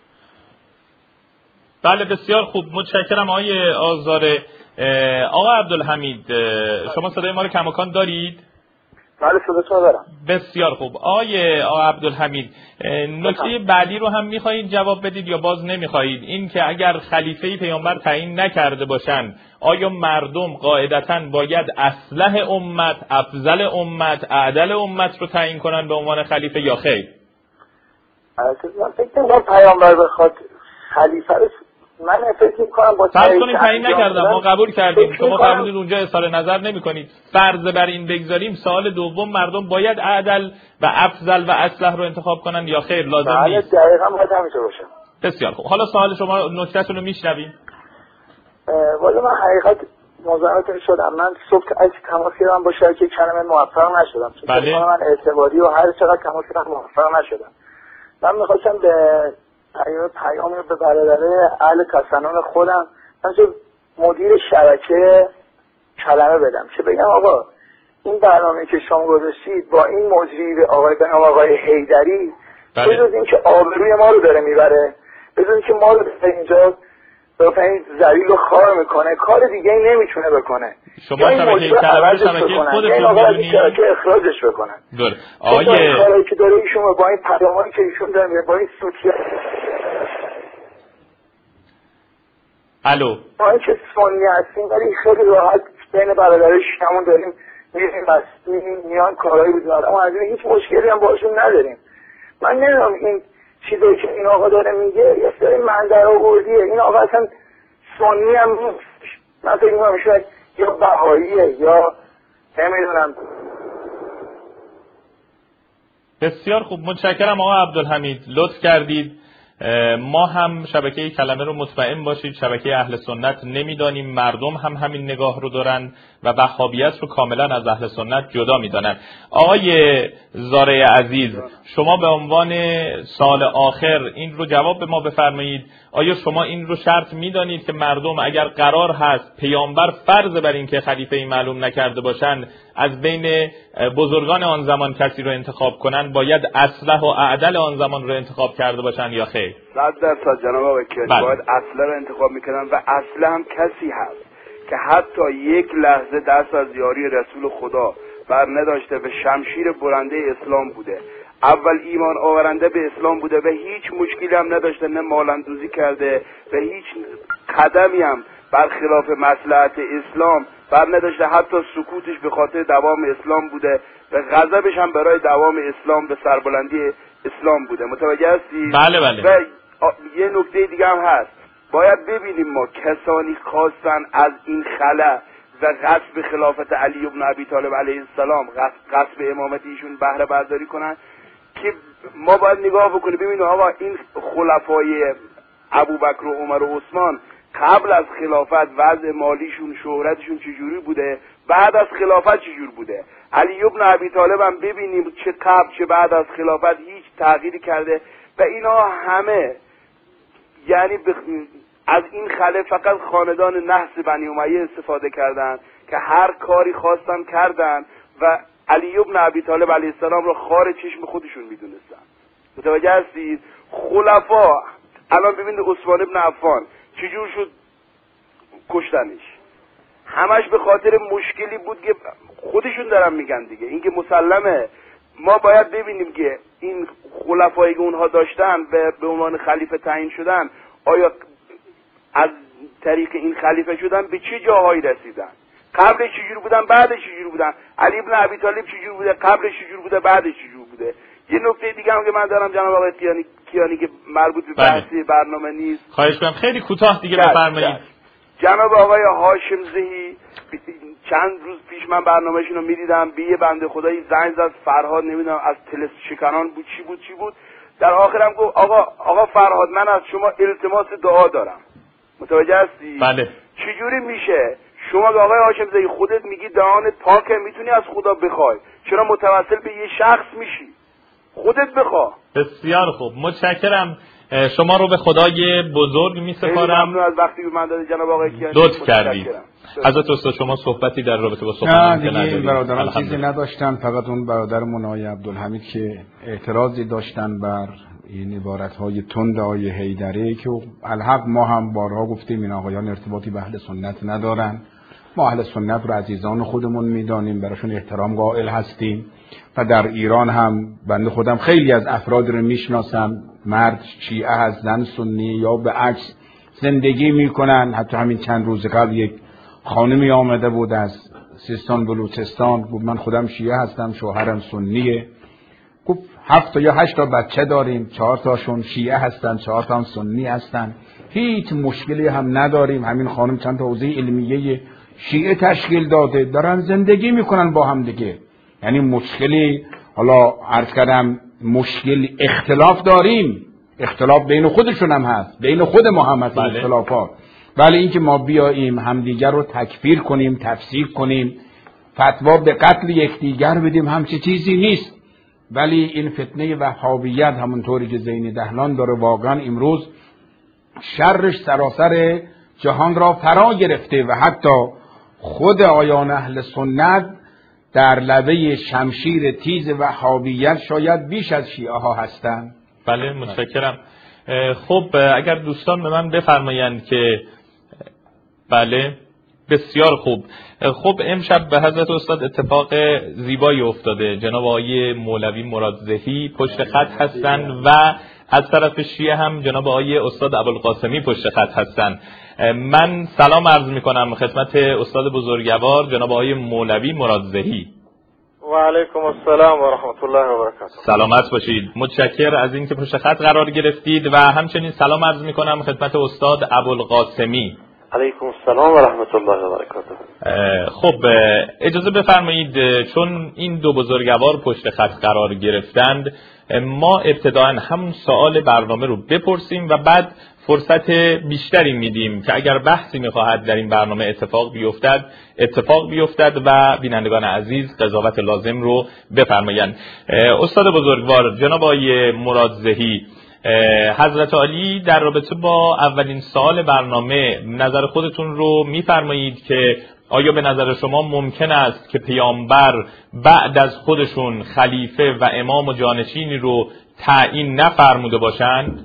بله بسیار خوب، متشکرم آقای آزاره. آقا عبدالحمید، شما صدای ما رو کماکان دارید؟ بله صداتون دارم. بسیار خوب. آقای عبدالحمید، نکته بعدی رو هم میخواهید جواب بدید یا باز نمیخواهید؟ این که اگر خلیفه پیامبر تعیین نکرده باشن، آیا مردم قاعدتاً باید اصلح امت، افضل امت، اعدل امت رو تعیین کنن به عنوان خلیفه یا خیر؟ من فکر کنم پیامبر بخواد خلیفه رو، من فکر می‌کنم با فرض کنیم تعیین نکردم، ما قبول کردیم، شما فرمودید اونجا اظهار نظر نمی‌کنید. فرض بر این بگذاریم سوال دوم، مردم باید اعدل و افضل و اصلح رو انتخاب کنن یا خیر؟ لازم نیست. دقیقاً باید همینطور باشه. بسیار خوب. حالا سوال شما، نکته‌تون رو میشنویم. والا من حقیقت مزاحمتون شدم. من صبح از تماس گرفتم با شرکت کلمه موفق نشدم. بله. من اعتباری و هر چقدر تماس گرفتم موفق نشدم. من می‌خواستم به پیام به برادره اهل تسنن خودم، من چه مدیر شبکه کلمه بدم که بگم آقا این برنامه که شما گذاشتید با این مجری آقای حیدری، بدون این که آبروی ما رو داره میبره، بدون که ما رو اینجا این ذلیل رو خار میکنه، کار دیگه ای نمیتونه بکنه. شما شبکه کلمه شبکه خودتون میدونید که اخراجش بکنن. درست. آقای کاری که داره ایشون با این پیامایی که ایشون داره با این سوتیا الو ما که سنی هستیم ولی خیلی راحت بین برادرش همون داریم میریم مسئولین میان کارهایی بودیم، اما از این هیچ مشکلی هم باشون نداریم. من نمیدونم این چیزایی که این آقا داره میگه یه سری منظر آوردیه. این آقا اصلا سنی هم نیست. من فکر میکنم شاید یا بهاییه یا نمیدونم. بسیار خوب، متشکرم آقا عبدالحمید، لطف کردید. ما هم شبکه کلمه رو مطمئن باشید شبکه اهل سنت نمیدانیم، مردم هم همین نگاه رو دارن و وهابیت رو کاملا از اهل سنت جدا میدانن. آقای زاره عزیز، شما به عنوان سال آخر این رو جواب به ما بفرمایید. آیا شما این رو شرط میدانید که مردم اگر قرار هست پیامبر فرض بر این که خلیفه معلوم نکرده باشن از بین بزرگان آن زمان کسی رو انتخاب کنن باید اصلح و اعدل آن زمان رو انتخاب کرده باشن یا خیر؟ 100% جناب آقای کیانی باید اصلح رو انتخاب میکنن و اصلح هم کسی هست که حتی یک لحظه دست از یاری رسول خدا بر نداشته و شمشیر برنده اسلام بوده، اول ایمان آورنده به اسلام بوده و هیچ مشکلی هم نداشته، نه مالندوزی کرده و هیچ قدمی هم برخلاف مصلحت اسلام بر نداشته، حتی سکوتش به خاطر دوام اسلام بوده و غضبش هم برای دوام اسلام به سربلندی اسلام بوده. متوجه هستی؟ بله. و یه نکته دیگه هم هست، باید ببینیم ما کسانی خواستن از این خلا و غصب خلافت علی بن ابی طالب علیه السلام، غصب امامت ایشون بهره برداری کنن که ما باید نگاه بکنیم ببینیم آقا این خلفای ابوبکر و عمر و عثمان قبل از خلافت وضع مالیشون شهرتشون چجوری بوده، بعد از خلافت چجور بوده. علی بن ابی طالب هم ببینیم چه قبل چه بعد از خلافت هیچ تغییری کرده و اینا همه یعنی از این خلف فقط خاندان نحس بنی امیه استفاده کردن که هر کاری خواستن کردن و علی بن ابی طالب علیه السلام رو خار چشم خودشون میدونستن. متوجه هستید؟ خلفا الان ببینید عثمان بن عفان چجور شد کشتنش، همش به خاطر مشکلی بود که خودشون دارن میگن دیگه، این که مسلمه. ما باید ببینیم که این خلفایی که اونها داشتن و به عنوان خلیفه تعیین شدن آیا از طریق این خلیفه شدن به چه جاهایی رسیدن، قبلش چجور بودن بعدش چجور بودن، علی بن ابی طالب چجور بوده قبلش چجور بوده بعدش چجور بوده. یه نکته دیگه هم که من دارم جناب آقای کیانی که مربوط به بحثی برنامه نیست، خواهش کنم خیلی کوتاه دیگه بفرمایید. جناب آقای هاشم زهی چند روز پیش من برنامه‌شون رو می‌دیدم، به یه بنده خدایی زنگ زد، فرهاد نمیدونم از تلس شکنان بود چی بود در آخرم گفت آقا فرهاد من از شما التماس دعا دارم. متوجه هستی؟ بله. چجوری میشه شما به آقای هاشم زهی خودت میگی دهانت پاکه میتونی از خدا بخوای، چرا متوسل به یه شخص میشی؟ خودت بخوا. بسیار خوب، متشکرم. شما رو به خدای بزرگ می‌سپارم. ممنون از وقتی که من دادید جناب آقای کیانی. لطف کردید. حضرت استاد شما صحبتی در رابطه با سخنان دیگه این برادران چیزی نداشتن، فقط اون برادرمون آقای عبدالحمید که اعتراضی داشتن بر این عبارت‌های تند آقای حیدری که الحق ما هم بارها گفتیم این آقایان ارتباطی به اهل سنت ندارن. ما اهل سنت رو عزیزان خودمون میدانیم، براشون احترام قائل هستیم و در ایران هم بنده خودم خیلی از افراد رو میشناسم، مرد شیعه هست، زن سنی یا به عکس زندگی میکنن. حتی همین چند روز قبل یک خانمی آمده بود از سیستان بلوچستان، گفت من خودم شیعه هستم شوهرم سنیه. گفت 7 یا 8 تا بچه داریم، 4 تاشون شیعه هستن 4 تا هم سنی هستن، هیچ مشکلی هم نداریم. همین خانم چند تا حوزه علمیه شیعه تشکیل داده، دارن زندگی میکنن با هم دیگه. یعنی مشکلی، حالا عرض کردم مشکل اختلاف داریم، اختلاف بین خودشون هم هست، بین خود ما هم هست اختلافات، ولی اینکه ما بیاییم همدیگر رو تکفیر کنیم، تفسیق کنیم، فتوا به قتل یکدیگر بدیم، همچه چیزی نیست. ولی این فتنه وهابیت همونطوری که زین دهلان داره واقعا امروز شرش سراسر جهان را فرا گرفته و حتی خود آیان اهل سنت در لبه شمشیر تیز وهابیت شاید بیش از شیعه ها هستند. بله متشکرم. خب اگر دوستان به من بفرمایند که بله، بسیار خوب. خب امشب به حضرت استاد اتفاق زیبایی افتاده. جناب آقای مولوی مرادزهی پشت خط هستند و از طرف شیعه هم جناب آقای استاد ابوالقاسمی پشت خط هستند. من سلام عرض میکنم خدمت استاد بزرگوار جناب آقای مولوی مرادزهی. و علیکم السلام و رحمت الله و برکاته. سلامت باشید. متشکر از اینکه پشت خط قرار گرفتید و همچنین سلام عرض میکنم خدمت استاد ابوالقاسمی. علیکم السلام و رحمت الله و برکاته. خب اجازه بفرمایید چون این دو بزرگوار پشت خط قرار گرفتند ما ابتداً همون سوال برنامه رو بپرسیم و بعد فرصت بیشتری میدیم که اگر بحثی میخواهد در این برنامه اتفاق بیفتد و بینندگان عزیز قضاوت لازم رو بفرمایند. استاد بزرگوار جناب آقای مرادزهی، حضرت عالی در رابطه با اولین سوال برنامه نظر خودتون رو میفرمایید که آیا به نظر شما ممکن است که پیامبر بعد از خودشون خلیفه و امام و جانشینی رو تعیین نفرموده باشند؟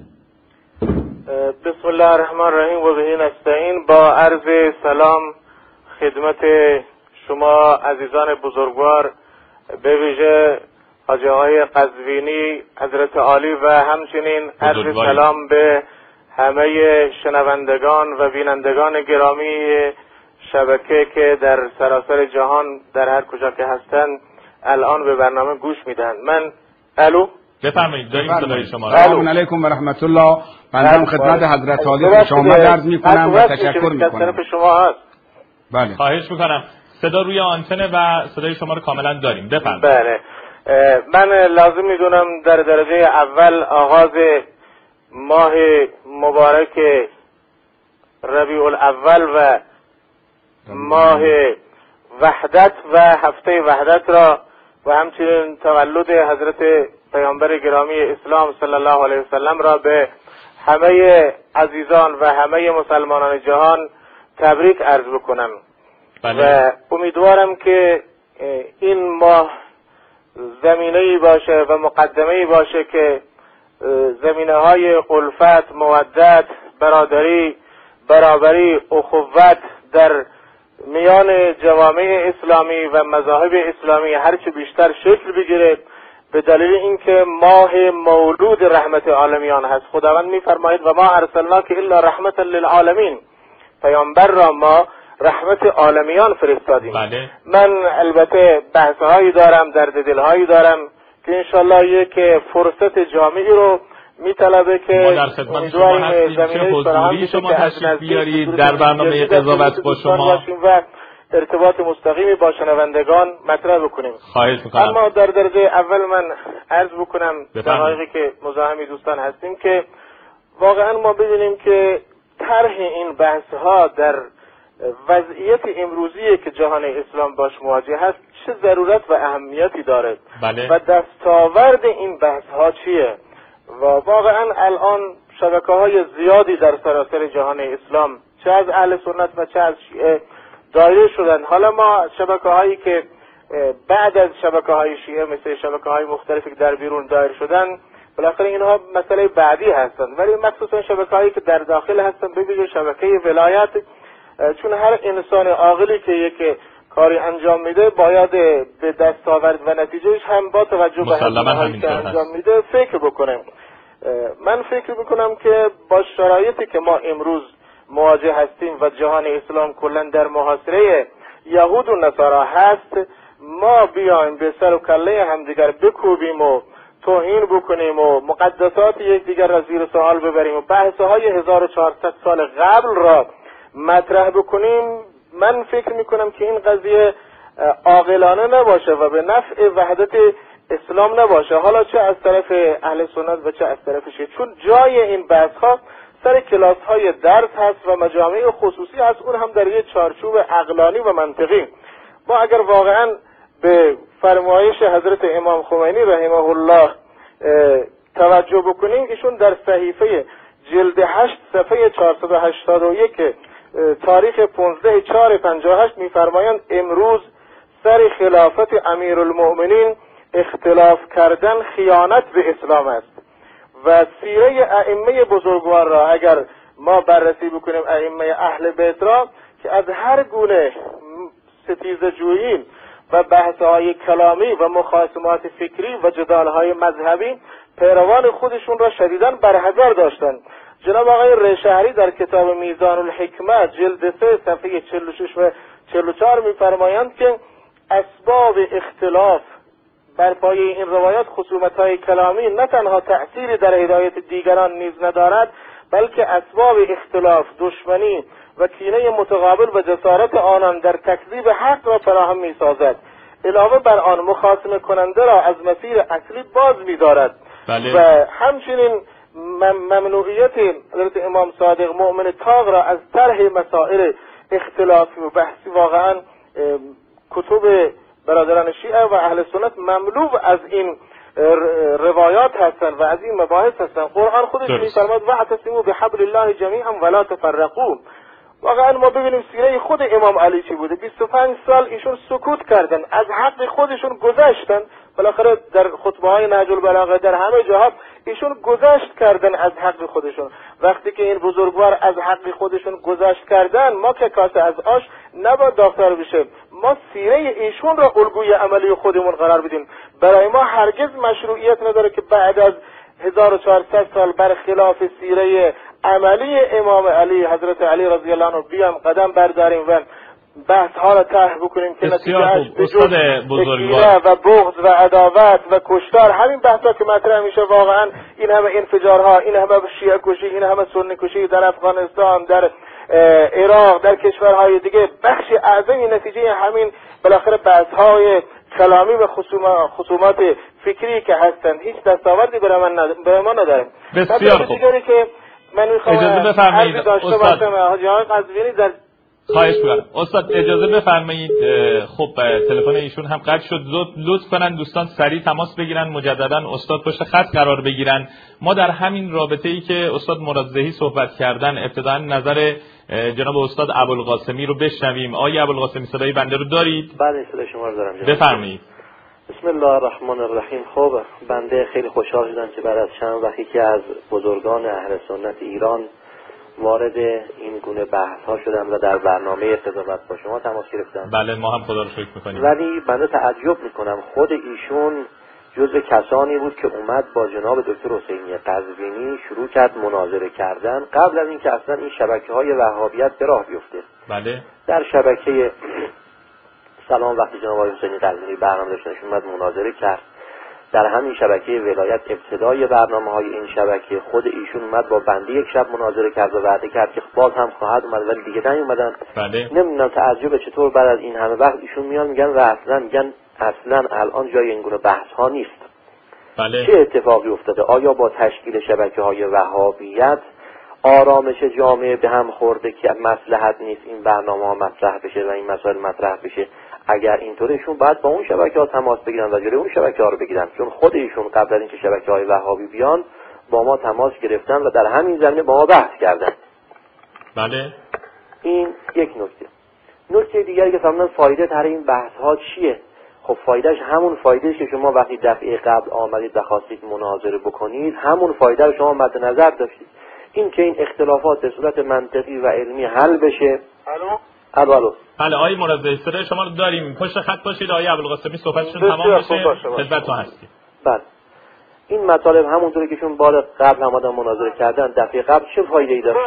بسم الله الرحمن الرحیم و به نستعین. با عرض سلام خدمت شما عزیزان بزرگوار، به ویژه حاجی آقای قزوینی حضرت عالی و همچنین عرض سلام به همه شنوندگان و بینندگان گرامی شبکه که در سراسر جهان در هر کجا که هستند الان به برنامه گوش میدن. من الو بفرمایید، داریم صدای شما. سلام علیکم و رحمت الله. بنده خدمت حضرت عالی خوش آمد عرض میکنم و تشکر میکنم. شما هست. بله. خواهش میکنم. صدا روی آنتنه و صدای شما رو کاملا داریم. بفرمایید. بله. من لازم میدونم در درجه اول آغاز ماه مبارک ربیع الاول و ماه وحدت و هفته وحدت را و همچنین تولد حضرت پیامبر گرامی اسلام صلی الله علیه وسلم را به همه عزیزان و همه مسلمانان جهان تبریک عرض بکنم. و امیدوارم که این ماه زمینه‌ای باشه و مقدمه‌ای باشه که زمینه‌های الفت، مودت، برادری، برابری، اخوت در میان جوامع اسلامی و مذاهب اسلامی هرچه بیشتر شکل بگیره، به دلیل اینکه ماه مولود رحمت عالمیان هست. خداوند میفرماید و ما ارسلناک الا رحمتا للعالمین، پیامبر را ما رحمت عالمیان فرستادیم. بله. من البته بحث‌هایی دارم، درد دل‌هایی دارم که انشالله یک فرصت جامعی رو میطلبه که ما در خدمت شما هستیم چه حضوری شما تشریف بیارید در برنامه قضاوت با شما و ارتباط مستقیمی با شنوندگان مطرح بکنیم. خواهش میکنم. اما در درجه اول من عرض بکنم دقایقی که مزاحم دوستان هستیم که واقعا ما بدونیم که طرح این بحث‌ها در وضعیت امروزی که جهان اسلام باش مواجه هست چه ضرورت و اهمیتی داره. بله. و دستاورد این بحث‌ها چیه و واقعا الان شبکه‌های زیادی در سراسر جهان اسلام چه از اهل سنت و چه از شیعه دایره شدن. حالا ما شبکه‌هایی که بعد از شبکه‌های شیعه مثل شبکه‌های مختلفی که در بیرون دایر شدن بالاخره اینها مسئله بعدی هستند، ولی مخصوصا شبکه‌هایی که در داخل هستند به ویژه شبکه ولایت، چون هر انسان عاقلی که یک کاری انجام میده باید به دستاورد و نتیجهش هم با توجه به هایی که انجام میده فکر بکنه. من فکر میکنم که با شرایطی که ما امروز مواجه هستیم و جهان اسلام کلا در محاصره یهود و نصارا هست، ما بیایم به سر و کله همدیگر بکوبیم و توهین بکنیم و مقدسات یکدیگر را زیر سوال ببریم و بحث‌های 1400 سال قبل را مطرح بکنیم، من فکر میکنم که این قضیه عاقلانه نباشه و به نفع وحدت اسلام نباشه، حالا چه از طرف اهل سنت و چه از طرف شیعه، چون جای این بحث‌ها سر کلاس‌های درس هست و مجامع خصوصی هست، اون هم در یک چارچوب عقلانی و منطقی. ما اگر واقعا به فرمایش حضرت امام خمینی رحمه الله توجه بکنیم، ایشون در صحیفه جلد 8 صفحه 481 تاریخ 15/4/58 می‌فرمایند امروز سر خلافت امیرالمؤمنین اختلاف کردن خیانت به اسلام است و سیره ائمه بزرگوار را اگر ما بررسی بکنیم، ائمه اهل بیت را که از هر گونه ستیزه‌جویی و بحث‌های کلامی و مخاصمات فکری و جدال‌های مذهبی پیروان خودشون را شدیداً برحذر داشتند. جناب آقای ریشهری در کتاب میزان الحکمه جلد 3 صفحه 46 و 44 می‌فرمایند که اسباب اختلاف بر پایه این روایات، خصومت‌های کلامی، نه تنها تأثیری در هدایت دیگران نیز ندارد، بلکه اسباب اختلاف، دشمنی و کینه متقابل و جسارت آنان در تکذیب حق را فراهم می‌سازد. علاوه بر آن مخاصمه کننده را از مسیر اصلی باز می‌دارد. بله. و همچنین ممنوعیت حضرت امام صادق مؤمن طاغ را از طرح مسائل اختلافی و بحثی، واقعا کتب برادران شیعه و اهل سنت مملو از این روایات هستند و از این مباحث هستند. قرآن خودش می‌فرماید واعتصموا بحبل الله جمیعا ولا تفرقوا. واقعا ما ببینیم سیره خود امام علی چی بوده. 25 سال ایشون سکوت کردن، از حق خودشون گذشتن. بالاخره در خطبه‌های نهج البلاغه در همه جاها ایشون گذشت کردن از حق خودشون. وقتی که این بزرگوار از حق خودشون گذشت کردن، ما که کاسه از آش نباید داغ‌تر بشه. ما سیره ایشون را الگوی عملی خودمون قرار بدیم. برای ما هرگز مشروعیت نداره که بعد از 1400 سال برخلاف سیره عملی امام علی حضرت علی رضی الله عنه بیام قدم برداریم و بحث ها را طرح بکنیم که نتیجه‌اش به جز کینه و بغض و عداوت و کشتار، همین بحثا که مطرح میشه، واقعا این همه انفجارها، این همه شیعه کشی، این همه سنی کشی در افغانستان، در عراق، در کشورهای دیگه، بخش اعظمی نتیجه همین بالاخره بحث های کلامی و خصومات فکری که هستند. هیچ دستاوردی برای ما نداریم. بسیار خوب. من میخوام اجازه بفرمایید استاد حاجی آقای قزوینی در خواهش می‌کنم استاد اجازه بفرمایید. خب تلفن ایشون هم قطع شد. لطف کنن دوستان سریع تماس بگیرن، مجددا استاد پشت خط قرار بگیرن. ما در همین رابطه‌ای که استاد مرادزهی صحبت کردن ابتداً نظر جناب استاد ابوالقاسمی رو بشنویم. آقای ابوالقاسمی صدای بنده رو دارید؟ بله صدای شما رو دارم. بفرمایید. بسم الله الرحمن الرحیم. خب بنده خیلی خوشحال شدم که بعد از چند وقتی که از بزرگان اهل سنت ایران وارد این گونه بحث ها شدم و در برنامه قضاوت با شما تماس گرفتم. بله ما هم خدا رو شکر میکنیم. ولی بنده تعجب میکنم، خود ایشون جزو کسانی بود که اومد با جناب دکتر حسینی قزوینی شروع کرد مناظره کردن قبل از اینکه اصلا این شبکه‌های وهابیت به راه بیفته. بله. در شبکه سلام وقتی جناب حسینی قزوینی برنامه داشتن اومد مناظره کرد. در همین شبکه ولایت ابتدای برنامه‌های این شبکه خود ایشون اومد با بنده یک شب مناظره کرد و وعده کرد که باز هم خواهد اومد ولی دیگه نیومدن. بله. نمیدونم تعجب چطور بعد از این همه وقت ایشون میگن و اصلا الان جای این گونه بحث ها نیست. بله. چه اتفاقی افتاده؟ آیا با تشکیل شبکه‌های وهابیت آرامش جامعه به هم خورده که مصلحت نیست این برنامه‌ها مطرح بشه و این مسائل مطرح بشه؟ اگر اینطوره ایشون باید با اون شبکه‌ها تماس بگیرن و جلوی اون شبکه‌ها رو بگیرن، چون خود ایشون قبل از اینکه شبکه‌های وهابی بیان با ما تماس گرفتن و در همین زمینه با ما بحث کردن. بله. این یک نکته. نکته دیگری که فهمیدن فایده تر این بحث‌ها چیه؟ خب فایدهش همون فایده که شما وقتی دفعه قبل آمدید و خواستید مناظره بکنید همون فایده رو شما مد نظر داشتید، این که این اختلافات به صورت منطقی و علمی حل بشه. الو. بله آقای مرادزهی صدای شما رو داریم، پشت خط باشید. آقای ابوالقاسمی صحبتشون تمام بشه خدمتتون هستیم. بله. این مطالب همونطوری که شون بار قبل آمدن مناظره کردن دفعه قبل چه فایده‌ای داره؟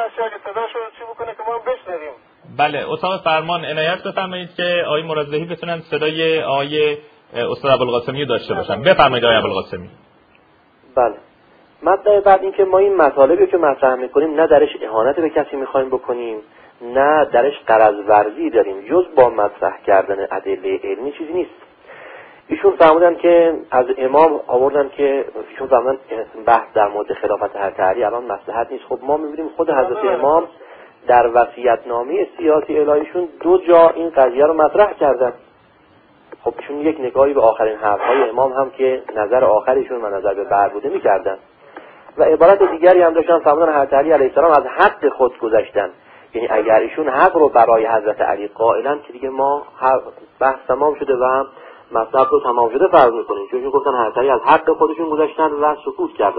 بله اتاق فرمان عنایت بفرمایید که آقای مرادزهی بتونن صدای آقای استاد ابوالقاسمی رو داشته باشن. بفرمایید آقای ابوالقاسمی. بله. مطلب بعد این که ما این مطالبی که مطرح می‌کنیم نه درش اهانت به کسی می‌خوایم بکنیم نه درش غرض ورزی داریم، جز با مطرح کردن ادله علمی چیزی نیست. ایشون فرمودن که از امام آوردن که ایشون فرمودن بحث در مورد خلافت حضرت علی الان مصلحت نیست. خب ما می‌بینیم خود حضرت امام در وصیت‌نامه سیاسی الهیشون 2 جا این قضیه رو مطرح کردن. خب ایشون یک نگاهی به آخرین حرف‌های امام هم که نظر آخرشون و نظر به بعد بوده می‌کردن و عبارت دیگری هم داشتن. فرمودن حضرت علی علیه السلام از حق خود گذشتن، یعنی اگر ایشون حق رو برای حضرت علی قائلن که دیگه ما بحث تمام شده و هم مطلب رو تمام شده فرض می‌کنیم، چون گفتن حضرت علی از حق خودشون گذشتن و سکوت کردن.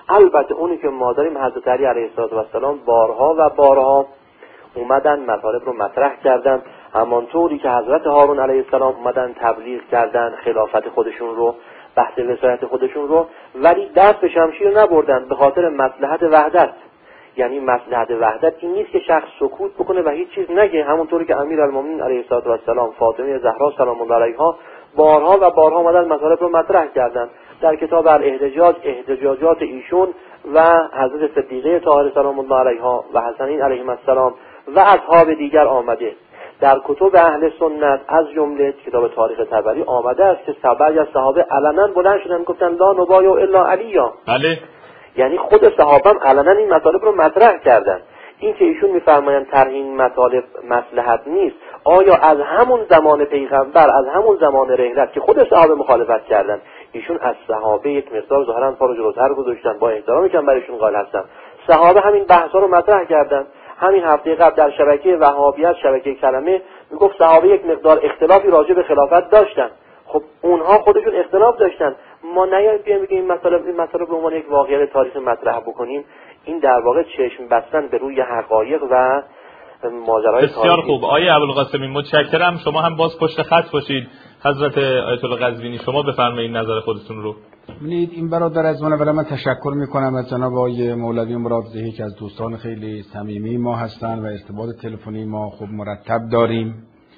البته اونی که ما داریم حضرت علی علیه السلام بارها و بارها اومدن مطالب رو مطرح کردن، همانطوری که حضرت هارون علیه السلام اومدن تبلیغ کردن خلافت خودشون رو، بحث وصایت خودشون رو، ولی دست به شمشیر نبردن به خاطر مصلحت وحدت. یعنی مصلحت وحدت این نیست که شخص سکوت بکنه و هیچ چیز نگه، همونطوری که امیرالمومنین علیه السلام، فاطمه زهرا سلام الله علیها بارها و بارها اومدن مطالب رو مطرح کردن. در کتاب الاحتجاج احتجاجات ایشون و حضرت صدیقه طاهره سلام الله علیها و حسنین علیهم السلام و اصحاب دیگر آمده. در کتب اهل سنت از جمله کتاب تاریخ طبری آمده است که بعضی از صحابه علنا بلند شدن گفتن لا نبایع الا علیا. بله. یعنی خود صحابه هم علنا این مطالب رو مطرح کردن. این که ایشون میفرمایند طرح این مطالب مصلحت نیست، آیا از همون زمان پیغمبر، از همون زمان رحلت که خود صحابه مخالفت کردن، ایشون از صحابه یک مقدار ظاهرا پا رو جلوتر گذاشتن، با احترامی که برایشون قائل هستم، صحابه همین بحثا رو مطرح کردن. همین هفته قبل در شبکه وهابیت، شبکه کلمه، میگفت صحابه یک مقدار اختلافی راجع به خلافت داشتن. خب اونها خودشون اختلاف داشتن، ما نیاییم بیایم بگیم این مطالب به عنوان یک واقعیت تاریخی مطرح بکنیم. این در واقع چشم بستن به روی حقایق و ماجرای تاریخی. بسیار خوب. آیه ابوالقاسمی متشکرم. شما هم باز پشت خط باشید. حضرت آیت الله قزوینی شما بفرمایید نظر خودتون رو. ببینید این برادر از من تشکر میکنم از جناب آقای مولوی مرادزهی که از دوستان خیلی صمیمی ما هستن و ارتباط تلفنی ما خوب مرتب داریم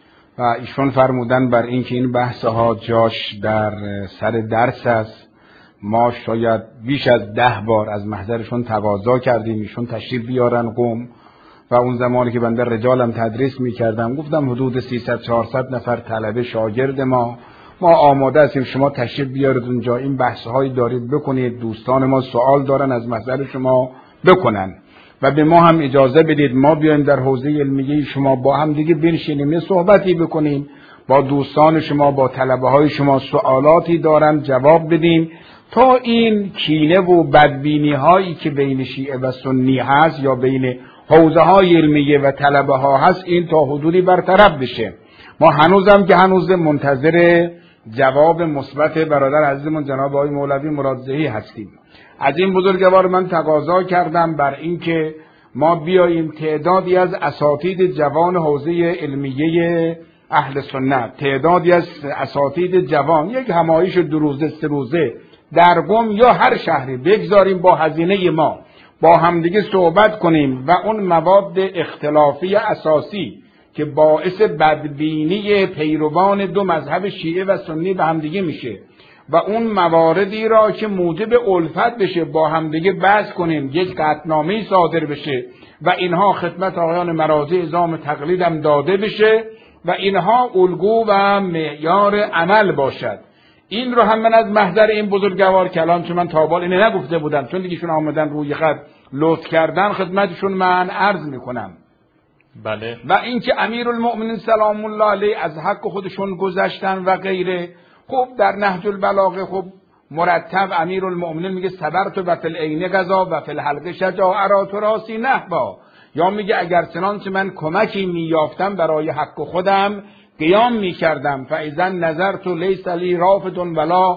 و ایشون فرمودن بر این که این بحث ها جاش در سر درس است. ما شاید بیش از 10 بار از محضرشون تقاضا کردیم ایشون تشریف بیارن قم و اون زمانی که بنده رجالم تدریس میکردم گفتم حدود 300-400 نفر طلبه شاگرد ما آماده هستیم، شما تشریف بیارید اونجا، این بحث‌هایی دارید بکنید، دوستان ما سوال دارن از محضر شما بکنن و به ما هم اجازه بدید ما بیایم در حوزه علمیه شما با هم دیگه بنشینیم یه صحبتی بکنیم، با دوستان شما، با طلبه‌های شما سوالاتی دارن جواب بدیم تا این کینه و بدبینی هایی که بین شیعه و سنی هست یا بین حوزه های علمیه و طلبه ها هست این تا حدودی برطرف بشه. ما هنوزم که هنوز منتظر جواب مثبت برادر عزیزمون جناب آقای مولوی مرادزهی هستیم. از این بزرگوار من تقاضا کردم بر اینکه ما بیاییم تعدادی از اساتید جوان حوزه علمیه اهل سنت، تعدادی از اساتید جوان، یک همایش 2 روزه 3 روزه در قم یا هر شهری بگذاریم با هزینه ما با همدیگه صحبت کنیم و اون مواد اختلافی اساسی که باعث بدبینی پیروان 2 مذهب شیعه و سنی به همدیگه میشه و اون مواردی را که موجب الفت بشه با همدیگه بحث کنیم، یک قطعنامه صادر بشه و اینها خدمت آقایان مراجع اعزام تقلید هم داده بشه و اینها الگو و معیار عمل باشد. این رو هم من از محضر این بزرگوار کلام چون من تابال اینه نگفته بودم، چون دیگه شون آمدن روی خط لطف کردن خدمتشون من عرض میکنم. بله. و اینکه امیرالمؤمنین سلام الله علیه از حق خودشون گذشتن و غیره. خب در نهج البلاغه خب مرتب امیرالمؤمنین میگه صبرت و فی العین قضا و فی الحلق شجاعت راسی نحبا، یا میگه اگر چنانچه من کمکی میافتم برای حق خودم قیام میکردم، فاذا نظرت لیس لی رافد ولا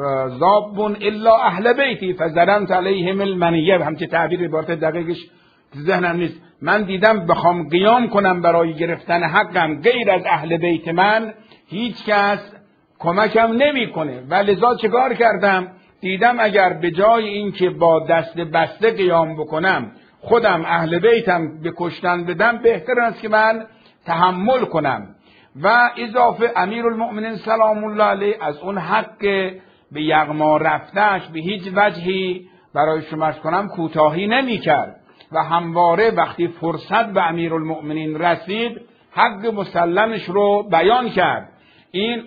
ذاب الا اهل بیتی فزرمت علیهم المنیه، همچه تعبیر عبارت دقیقش ذهنم نیست، من دیدم بخوام قیام کنم برای گرفتن حقم غیر از اهل بیت من هیچ کس کمکم نمیکنه و لذا چیکار کردم؟ دیدم اگر به جای اینکه با دست بسته قیام بکنم خودم اهل بیتم به کشتن بدم بهتر است که من تحمل کنم. و اضافه امیرالمؤمنین سلام الله علیه از اون حق به یغما رفتنش به هیچ وجهی برای شمارش کنم کوتاهی نمی کرد و همواره وقتی فرصت به امیرالمؤمنین رسید حق مسلمش رو بیان کرد. این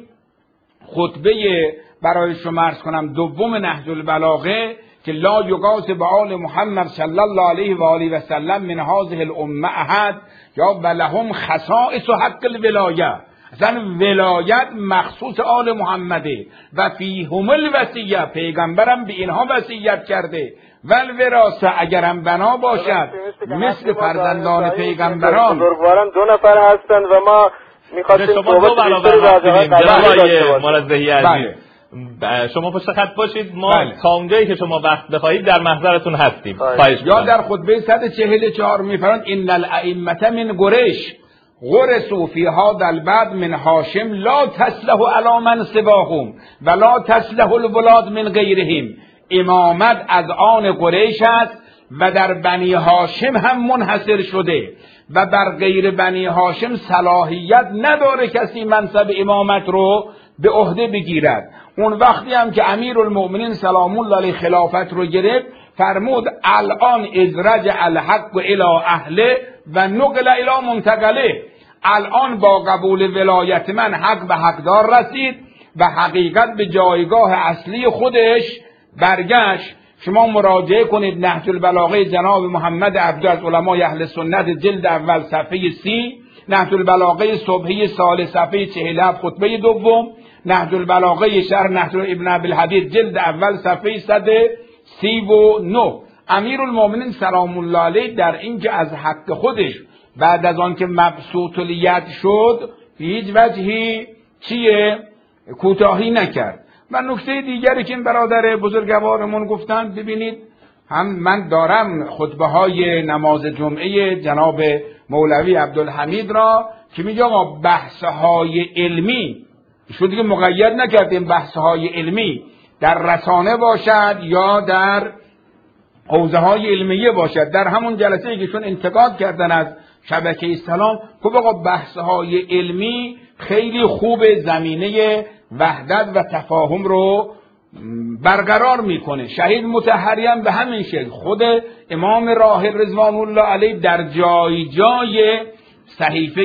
خطبه برای شمارش کنم 2 نهج البلاغه که لا یقاس به آل محمد صلی الله علیه و آله و سلم من هذه الامه احد یا ولهم خصائص حق الولایه، اصلا ولایت مخصوص آل محمده و فیهم الوصیه، پیغمبرم به اینها وصیت کرده و الوراثه اگرم بنا باشد مثل فرزندان پیغمبران. بزرگواران 2 نفر هستند و ما می‌خواستیم شما 2 برابر مرادزهی عزیز شما پشت خط باشید، ما بله. تا اونجایی که شما وقت بخواهید در محضرتون هستیم. یا در خطبه 144 میفرماند ان الائمه من قریش غرسوا فی هذا البلد من هاشم لا تصلح علی من سواهم ولا تصلح الولاد من غیرهم. امامت از آن قریش است و در بنی هاشم هم منحصر شده و بر غیر بنی هاشم صلاحیت نداره کسی منصب امامت رو به عهده بگیرد. اون وقتی هم که امیرالمؤمنین سلام الله علیه خلافت رو گرفت فرمود الان ازرج الحق الی اهله و نقل الی منتقله. الان با قبول ولایت من حق به حقدار رسید و حقیقت به جایگاه اصلی خودش برگشت. شما مراجعه کنید نهج البلاغه جناب محمد عبدو از علمای اهل سنت جلد اول صفحه 30، نهج البلاغه صبحی سال صفحه 47 خطبه دوم، نهج البلاغه شرح نهج ابن ابی‌الحدید جلد اول صفحه 139. امیرالمؤمنین سلام الله علیه در اینکه از حق خودش بعد از آن که مبسوط الید شد به هیچ وجهی کوتاهی نکرد. و نکته دیگری که این برادر بزرگوارمون گفتن، ببینید هم من دارم خطبه های نماز جمعه جناب مولوی عبدالحمید را که میگه آقا بحث های علمی شو دیگه مقید نکردیم، بحث های علمی در رسانه باشد یا در حوزه های علمیه باشد. در همون جلسه که چون انتقاد کردن از شبکه اسلام خب آقا بحث های علمی خیلی خوب زمینه وحدت و تفاهم رو برقرار میکنه. شهید مطهری هم به همین شکل، خود امام راحل رضوان الله علیه در جای جای صحیفه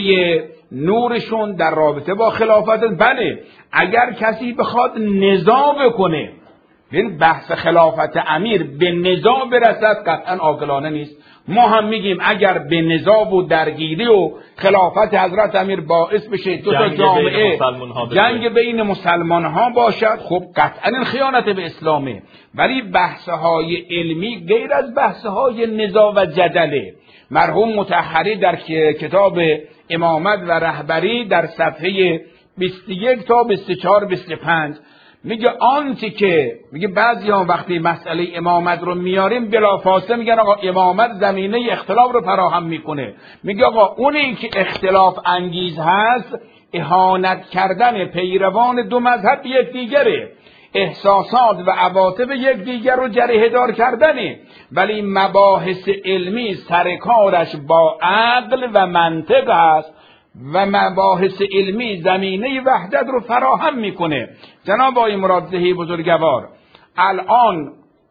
نورشون در رابطه با خلافت، بله اگر کسی بخواد نزاع بکنه ببین بحث خلافت امیر به نزاع برسد قطعا عاقلانه نیست. ما هم میگیم اگر به نزاع و درگیری و خلافت حضرت امیر باعث بشه دو تا جامعه جنگ بین مسلمان ها باشد، خب قطعا این خیانت به اسلامه. ولی بحث های علمی غیر از بحث های نزاع و جدله. مرحوم مطهری در کتاب امامت و رهبری در صفحه 21 تا 24 25 میگه آنچه که میگه بعضی‌ها وقتی مسئله امامت رو میاریم بلافاصله میگن آقا امامت زمینه اختلاف رو فراهم میکنه. میگه آقا اونی که اختلاف انگیز هست اهانت کردن پیروان دو مذهب یکدیگره، احساسات و عواطف یکدیگر رو جریحه دار کردنه. ولی مباحث علمی سرکارش با عقل و منطق هست و مباحث علمی زمینه وحدت رو فراهم میکنه. جناب آقای مرادزهی بزرگوار، الان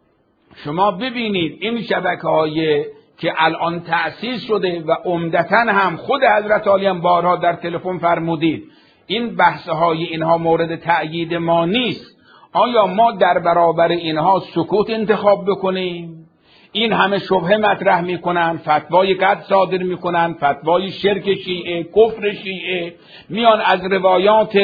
شما ببینید این شبکه‌های که الان تأسیس شده و عمدتاً هم خود حضرت عالی هم بارها در تلفن فرمودید این بحث‌های اینها مورد تأیید ما نیست. آیا ما در برابر اینها سکوت انتخاب بکنیم؟ این همه شبهه مطرح میکنن، فتوای قطع صادر میکنن، فتوای شرک شیعه، کفر شیعه، میان از روایات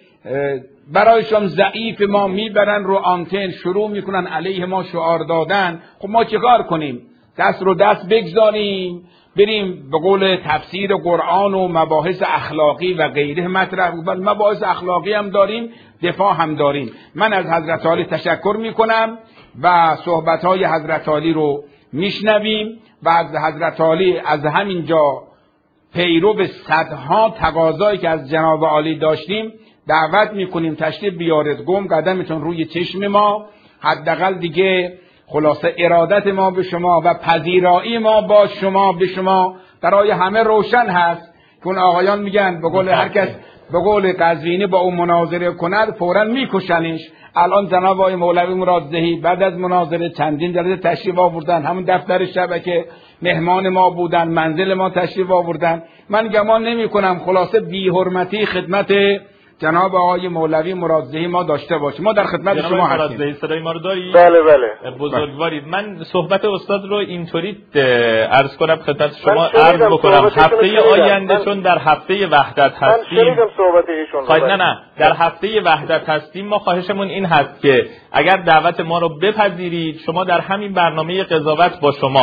برایشان ضعیف ما میبرن رو آنتن شروع میکنن علیه ما شعار دادن. خب ما چیکار کنیم؟ دست رو دست بگذاریم بریم به قول تفسیر قرآن و مباحث اخلاقی و غیره مطرح؟ مباحث اخلاقی هم داریم، دفاع هم داریم. من از حضرت عالی تشکر میکنم و صحبت‌های حضرت عالی رو میشنویم و از حضرت عالی از همینجا پیرو به صدها تقاضایی که از جناب عالی داشتیم دعوت میکنیم تشریف بیارید. گم قدمتون روی چشم ما، حداقل دیگه خلاصه ارادت ما به شما و پذیرایی ما با شما به شما برای همه روشن هست. چون آقایان میگن به قول هر کس به قول قزوینی با اون مناظره کند فوراً میکشنش. الان جناب آقای مولوی مرادزهی بعد از مناظره چندین جلسه تشریف آوردن، همون دفتر شبکه مهمان ما بودن، منزل ما تشریف آوردن. من گمان نمی کنم خلاصه بی حرمتی خدمت جناب آقای مولوی مرادزهی ما داشته باشیم. ما در خدمت شما هستیم. صدای ما رو داری؟ بله بله. بزرگوارید. من صحبت استاد رو اینطوری عرض کنم خدمت شما، عرض بکنم هفته آینده چون در هفته وحدت هستیم. من شنیدم صحبت ایشون. نه در هفته وحدت هستیم. ما خواهشمون این هست که اگر دعوت ما رو بپذیرید، شما در همین برنامه قضاوت با شما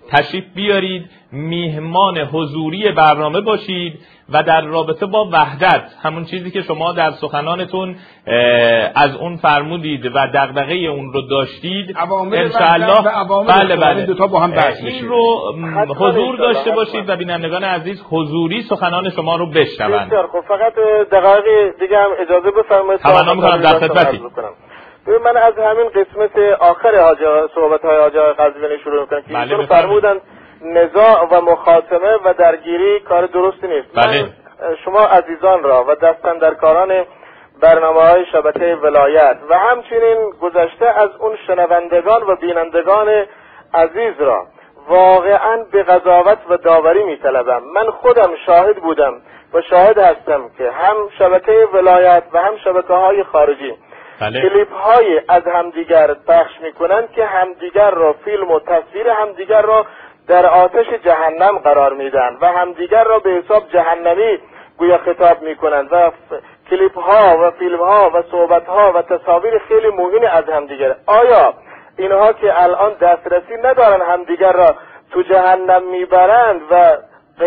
تشریف بیارید، میهمان حضوری برنامه باشید و در رابطه با وحدت، همون چیزی که شما در سخنانتون از اون فرمودید و دغدغه اون رو داشتید انشاءالله بله دو تا با هم بحث میشه، این رو حضور داشته باشید و بینندگان عزیز حضوری سخنان شما رو بشنوند. بسیار خب، فقط دقایق دیگه هم اجازه بفرمایید تمنا می‌کنم در خدمتی. من از همین قسمت آخر صحبت‌های حاجی قزوینی شروع می‌کنم که ایشون فرمودن نزاع و مخاصمه و درگیری کار درستی نیست. بله. شما عزیزان را و دستاندرکاران برنامه‌های شبکه ولایت و همچنین گذشته از اون شنوندگان و بینندگان عزیز را واقعا به قضاوت و داوری می‌طلبم. من خودم شاهد بودم و شاهد هستم که هم شبکه ولایت و هم شبکه‌های خارجی کلیپ های از همدیگر پخش میکنند که همدیگر را، فیلم و تصویر همدیگر را در آتش جهنم قرار میدن و همدیگر را به حساب جهنمی گویا خطاب میکنند و کلیپ ها و فیلم ها و صحبت ها و تصاویر خیلی موهین از همدیگر. آیا اینها که الان دسترسی ندارن همدیگر را تو جهنم میبرند و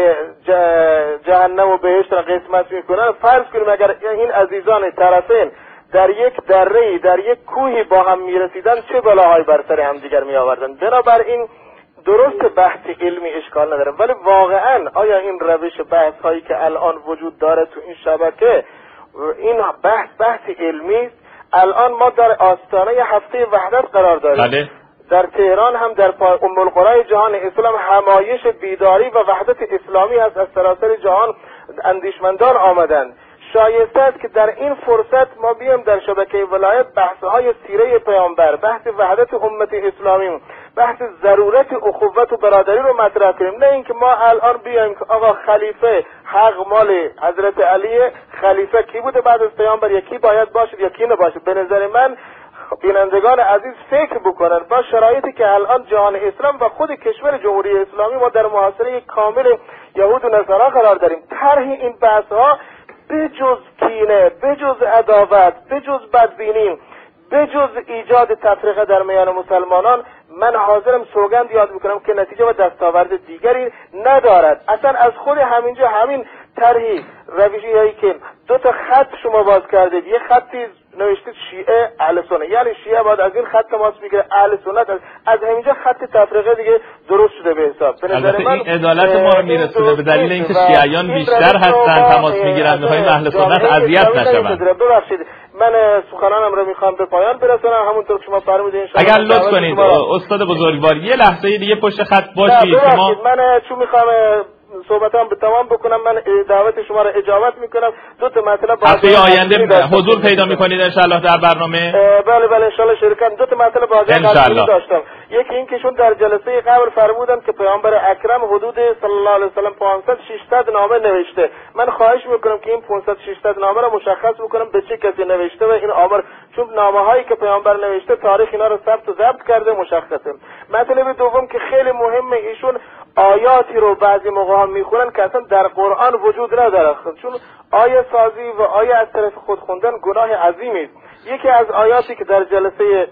جهنم و بهشت را قسمت میکنند؟ فرض کنیم اگر این عزیزان طرفین در یک دره‌ای، در یک کوهی با هم میرسیدن، چه بلاهایی بر سر هم دیگر می آوردن. بنابراین درست بحث علمی اشکال نداره، ولی واقعا آیا این روش بحث هایی که الان وجود داره تو این شبکه، این بحث علمی است؟ الان ما در آستانه هفته وحدت قرار داریم. بله. در تهران هم در ام القرى جهان اسلام همایش بیداری و وحدت اسلامی هست، از سراسر جهان اندیشمندان آمدند. شایسته است که در این فرصت ما بیایم در شبکه ولایت بحث‌های سیره پیامبر، بحث وحدت امت اسلامی، بحث ضرورت اخوت و برادری رو مطرح کنیم. نه اینکه ما الان بیایم که آقا خلیفه حق مال حضرت علی، خلیفه کی بوده بعد از پیامبر، یکی باید باشد یکی نباشه. به نظر من بینندگان عزیز فکر بکنن با شرایطی که الان جهان اسلام و خود کشور جمهوری اسلامی ما در محاصره کامل یهود و نصارا قرار داریم. طرح این بحث‌ها بجز کینه، بجز عداوت، بجز بدبینی، بجز ایجاد تفرقه در میان مسلمانان، من حاضرم سوگند یاد میکنم که نتیجه و دستاورد دیگری ندارد. اصلا از خود همینجا همین طرحی روشی هایی که دو تا خط شما باز کردید، یه خطی نوشتید شیعه اهل سنت، یعنی شیعه باید از این خط تماس میگیره، اهل سنت از همینجا خط تفرقه دیگه درست شده به حساب. به نظر من این عدالت ما رو میرسونه به دلیل اینکه شیعیان بیشتر هستن تماس میگیرن، میخوایم اهل سنت اذیت نشون. ببخشید من سخنانم رو میخوام به پایان برسونم، همونطور که شما فرمودین ان اگر لطف کنید استاد بزرگوار یه لحظه دیگه پشت خط باشید که ما من چون میخوام صحبتام به تمام بکنم، من دعوت شما را اجابت میکنم. دو تا مطلب هفته آینده حضور پیدا میکنید ان شاء الله در برنامه؟ بله ان شاء الله شرکت. دو تا مطلب واضح داشتم. یکی این که شون در جلسه قبل فرمودن که پیامبر اکرم حدود صلی الله علیه و سلم 500-600 نامه نوشته. من خواهش میکنم که این 500-600 نامه را مشخص بکنم به چه کسی نوشته و این آمر، چون نامه هایی که پیامبر نوشته تاریخ اینا رو ثبت و ضبط کرده مشخصه. مطلب دوم که خیلی مهمه، ایشون آیاتی رو بعضی موقع ها میخونن که اصلا در قرآن وجود نداره، چون آیه سازی و آیه از طرف خود خوندن گناه عظیمی است. یکی از آیاتی که در جلسه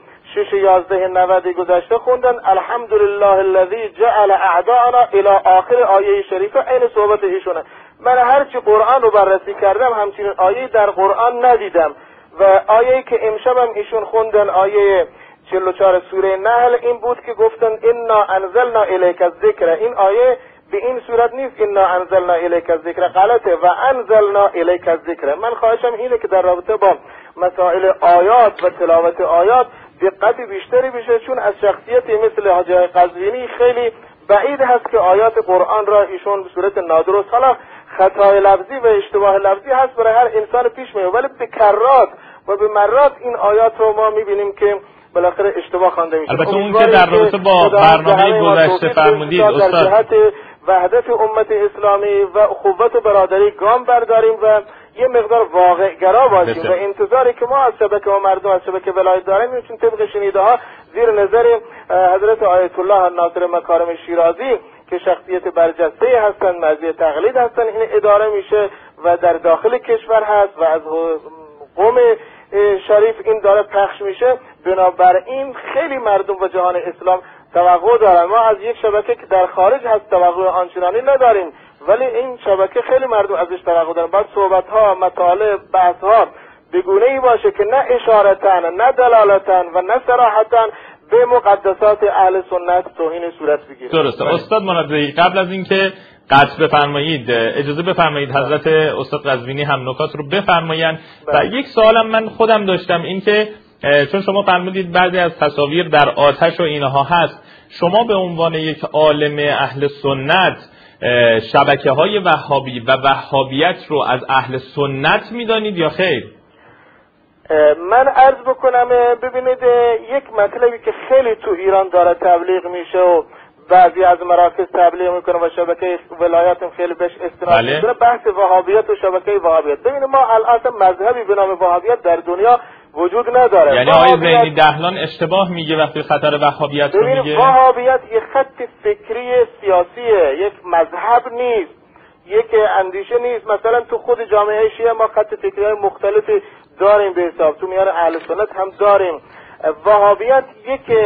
6-11-90 گذشته خوندن، الحمدلله الذی جعل اعداءنا الی آخر آیه شریفه، این صحبت ایشونه. من هرچی قرآن رو بررسی کردم همچنین آیه در قرآن ندیدم و آیه‌ای که امشبم ایشون خوندن آیه 44 سوره نحل این بود که گفتن انا انزلنا الیک الذکر. این آیه به این صورت نیست انا انزلنا الیک الذکر، غلطه، و انزلنا الیک الذکر. من خواهشم اینه که در رابطه با مسائل آیات و تلاوت آیات دقت بیشتری بشه، چون از شخصیتی مثل حاجی قزوینی خیلی بعید هست که آیات قرآن را ایشون به صورت نادرست، حالا خطای لفظی و اشتباه لفظی هست برای هر انسان پیش میاد، ولی به کرات و به مرات این آیات رو ما میبینیم که بالاخره اشتباه خوانده میشه. البته اون که در رابطه با برنامه گذشته فرمودید استاد، در جهت وحدت امت اسلامی و اخوت و برادری گام برداریم و یه مقدار واقع گرا باشیم و انتظاری که ما از شبکه و مردم از شبکه ولایت داریم میشیم طبق شنیده ها زیر نظر حضرت آیت الله ناصر مکارم شیرازی که شخصیت برجسته هستن، مرضی تقلید هستن، این اداره میشه و در داخل کشور هست و از قوم شریف این داره پخش میشه. بنابراین خیلی مردم و جهان اسلام توقع دارن. ما از یک شبکه که در خارج هست توقع آنچنانی نداریم، ولی این شبکه خیلی مردم ازش توقع دارن. باید صحبت‌ها، مطالب، بحث‌ها به گونه‌ای باشه که نه اشارتاً، نه دلالتاً و نه صراحتاً به مقدسات اهل سنت توهین صورت بگیره. درسته. استاد مرادی، قبل از اینکه قطع بفرمایید اجازه بفرمایید حضرت استاد قزوینی هم نکات رو بفرمایند. و یک سوالم من خودم داشتم، این که چون شما فرمودید بعضی از تصاویر در آتش و اینها هست، شما به عنوان یک عالم اهل سنت شبکه‌های وهابی و وهابیت رو از اهل سنت می‌دانید یا خیر؟ من عرض بکنم، ببینید یک مطلبی که خیلی تو ایران داره تبلیغ میشه و بعضی از مراکز تبلیغ میکنه و شبکه ولایت هم خیلی بهش استناد میکنه، بحث وهابیت و شبکه وهابیت. ببینید ما الان مذهبی به نام وهابیت در دنیا وجود نداره. یعنی آقای زینی دهلان اشتباه میگه وقتی خطر وهابیت رو میگه؟ وهابیت یک خط فکری سیاسیه، یک مذهب نیست، یک اندیشه نیست. مثلا تو خود جامعه شیعه ما خط فکری مختلفی داریم به حساب، تو میان اهل سنت هم داریم. وهابیت یک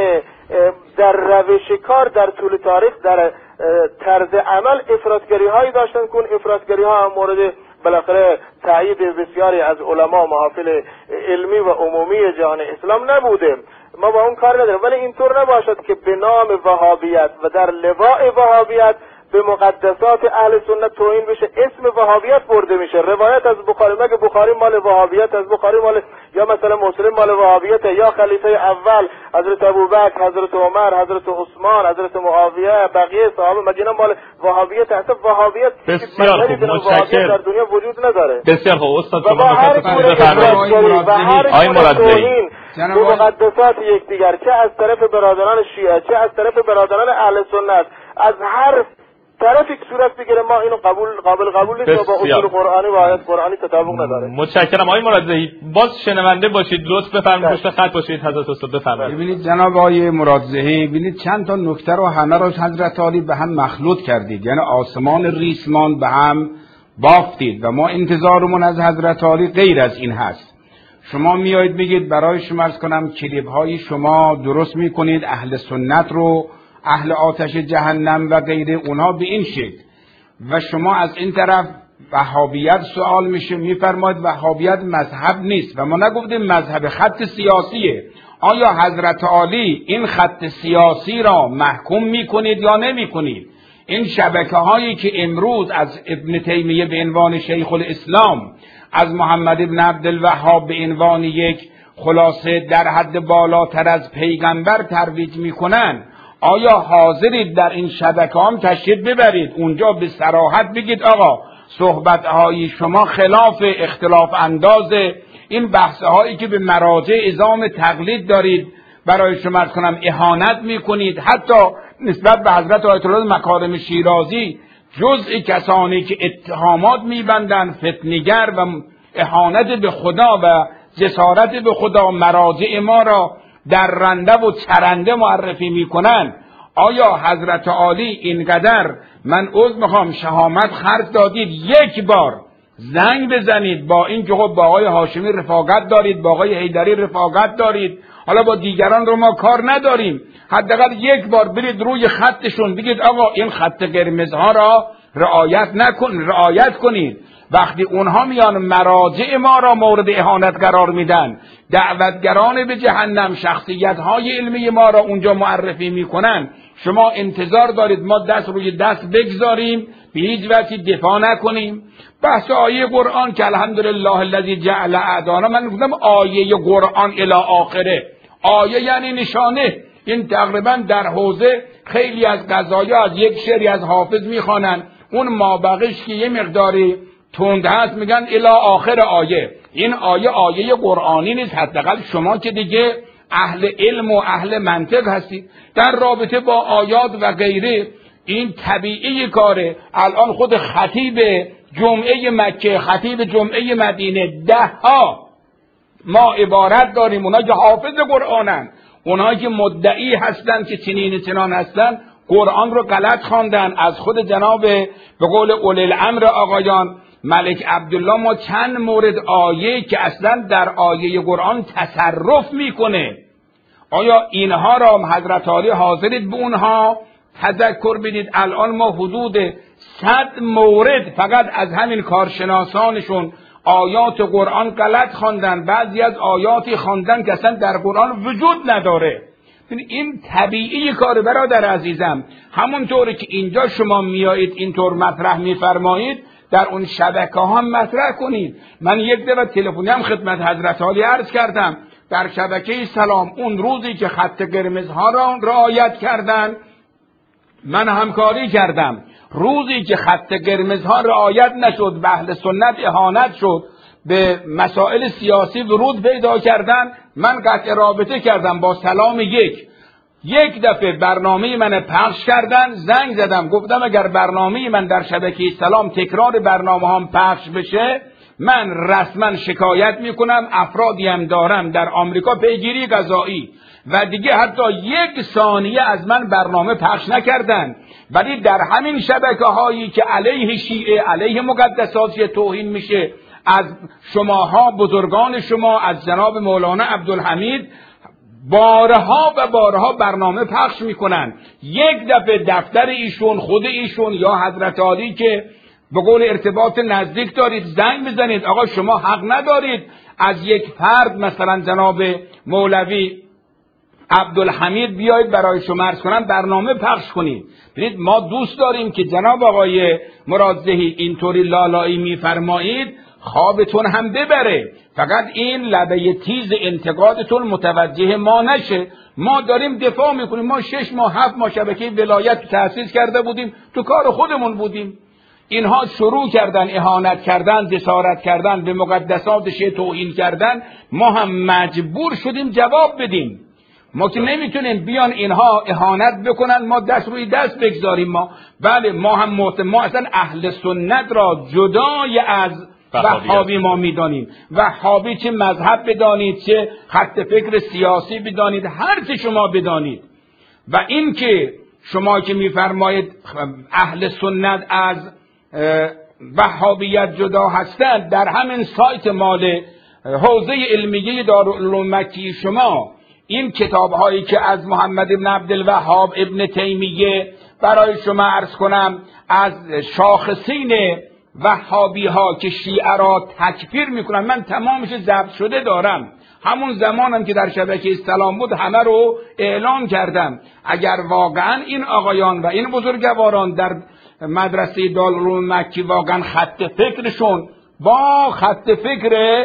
در روش کار در طول تاریخ در طرز عمل افراطگری هایی داشتن که اون افراطگری ها هم مورد بالاخره تایید بسیاری از علما و محافل علمی و عمومی جهان اسلام نبوده. ما با اون کار نداریم، ولی اینطور نباشد که به نام وهابیت و در لواء وهابیت به مقدسات اهل سنت توهین بشه، اسم وهابیت برده میشه. روایت از بخاری، مگه بخاری مال وهابیت از بخاری مال، یا مثلا مسلم مال وهابیت، یا خلیفه اول حضرت ابوبکر، حضرت عمر، حضرت عثمان، حضرت معاویه، بقیه صحابه، مگه اینا مال وهابیت؟ اصلا وهابیت بسیار خوب، متشکرم. در دنیا وجود نداره. بسیار خوب استاد، شما نکاتتون رو بفرمایید. آقای مرادی، به مقدسات یکدیگر، چه از طرف برادران شیعه چه از طرف برادران اهل سنت، از هر طرفی که صورت بگیره ما اینو قابل قبول نیست و با اصول قرآنی و آیات قرآنی تطابق نداره. متشکرم. آقای مرادزهی، باز شنونده باشید، لطف بفرمایید، پشت خط باشید. حضرت استاد بفرمایید. ببینید جناب آقای مرادزهی، ببینید چند تا نکته رو همه رو حضرت علی به هم مخلوط کردید، یعنی آسمان ریسمان به هم بافتید و ما انتظارمون از حضرت علی غیر از این هست. شما میایید بگید برای شما عرض کنم کلیپ های شما درست میکنید اهل سنت رو اهل آتش جهنم و غیره اونها به این شکل، و شما از این طرف وهابیت سوال میشه، میفرماید وهابیت مذهب نیست و ما نگفتیم مذهب، خط سیاسیه. آیا حضرت علی این خط سیاسی را محکوم میکنید یا نمیکنید؟ این شبکه هایی که امروز از ابن تیمیه به عنوان شیخ الاسلام، از محمد ابن عبدالوهاب به عنوان یک خلاصه در حد بالاتر از پیغمبر ترویج میکنن، آیا حاضرید در این شبکه هم تشریف ببرید اونجا به صراحت بگید آقا صحبت‌های شما خلاف اختلاف انداز این بحث‌هایی که به مراجع اعزام تقلید دارید برای شما کنم اهانت میکنید، حتی نسبت به حضرت آیت الله مکارم شیرازی جزء کسانی که اتهامات میبندند فتنگر و اهانت به خدا و جسارت به خدا مراجع ما را در رنده و چرنده معرفی میکنن. آیا حضرت عالی اینقدر من عذر میخوام شهامت خرج دادید یک بار زنگ بزنید، با این که خب با آقای هاشمی رفاقت دارید، با آقای حیدری رفاقت دارید، حالا با دیگران رو ما کار نداریم، حداقل یک بار برید روی خطشون بگید آقا این خط قرمزها را رعایت کنید. وقتی اونها میان مراجع ما را مورد اهانت قرار میدن، دعوتگران به جهنم، شخصیت‌های علمی ما را اونجا معرفی میکنن، شما انتظار دارید ما دست روی دست بگذاریم به هیچ وجهی دفاع نکنیم؟ بحث آیه قرآن که الحمدلله الذی جعل اعدانا، من گفتم آیه قرآن الی آخره، آیه یعنی نشانه. این تقریبا در حوزه خیلی از قضایا از یک شعری از حافظ میخوانن، اون مابقیش که یه مقداری تند هست میگن الی آخر آیه. این آیه قرآنی نیست، حداقل شما که دیگه اهل علم و اهل منطق هستید در رابطه با آیات و غیره. این طبیعی کاره. الان خود خطیب جمعه مکه، خطیب جمعه مدینه، 10 ما عبارت داریم، اونا که حافظ قرآنن، اونا که مدعی هستن که چنان هستن، قرآن رو غلط خواندن. از خود جناب به قول اولی الامر آقایان ملک عبدالله ما چند مورد آیه که اصلا در آیه قرآن تصرف میکنه، آیا اینها را حضرت عالی حاضرید به اونها تذکر بدید؟ الان ما حدود 100 مورد فقط از همین کارشناسانشون آیات قرآن غلط خواندن، بعضی از آیاتی خواندن که اصلا در قرآن وجود نداره. این طبیعی کار برادر عزیزم. همونطوری که اینجا شما میایید اینطور مطرح میفرمایید، در اون شبکه ها هم مطرح کنید. من یک دفعه تلفنی هم خدمت حضرت عالی عرض کردم، در شبکه سلام اون روزی که خط قرمزها را رعایت کردن من همکاری کردم، روزی که خط قرمزها رعایت نشد، به اهل سنت اهانت شد، به مسائل سیاسی ورود پیدا کردن، من قطع رابطه کردم با سلام. یک دفعه برنامه من پخش کردن، زنگ زدم گفتم اگر برنامه من در شبکه سلام تکرار برنامه هم پخش بشه من رسما شکایت میکنم. افرادی هم دارم در آمریکا پیگیری قضایی و دیگه حتی 1 ثانیه از من برنامه پخش نکردن، ولی در همین شبکه هایی که علیه شیعه، علیه مقدسات توهین میشه، از شماها بزرگان شما، از جناب مولانا عبدالحمید بارها و بارها برنامه پخش میکنن. یک دفعه دفتر ایشون، خود ایشون یا حضرت عالی که به قول ارتباط نزدیک دارید زنگ بزنید، آقا شما حق ندارید از یک فرد مثلا جناب مولوی عبدالحمید بیایید برای شما عرض کنم برنامه پخش کنید. ببینید ما دوست داریم که جناب آقای مرادزهی اینطوری لالایی میفرمایید خوابتون هم ببره، فقط این لبه تیز انتقادتون متوجه ما نشه. ما داریم دفاع میکنیم. ما 6 ماه 7 ماه شبکه ولایت تأسیس کرده بودیم، تو کار خودمون بودیم. اینها شروع کردن اهانت کردن، جسارت کردن، به مقدساتش توهین کردن، ما هم مجبور شدیم جواب بدیم. ما که نمیتونیم بیان اینها اهانت بکنن ما دست روی دست بگذاریم. ما هم اصلا اهل سنت را جدای از وهابی ما میدانیم. وهابی چه مذهب بدانید، چه خط فکر سیاسی بدانید، هر چه شما بدانید. و این که شما که میفرمایید اهل سنت از وهابیت جدا هستند، در همین سایت مال حوزه علمیه دارالعلوم مکی شما این کتاب هایی که از محمد ابن عبدالوهاب ابن تیمیه برای شما عرض کنم، از شاخصین وهابی ها که شیعه را تکفیر میکنن، من تمامش ضبط شده دارم. همون زمانم که در شبکه سلام بود همه رو اعلام کردم. اگر واقعا این آقایان و این بزرگواران در مدرسه دارالعلوم مکی واقعا خط فکرشون با خط فکر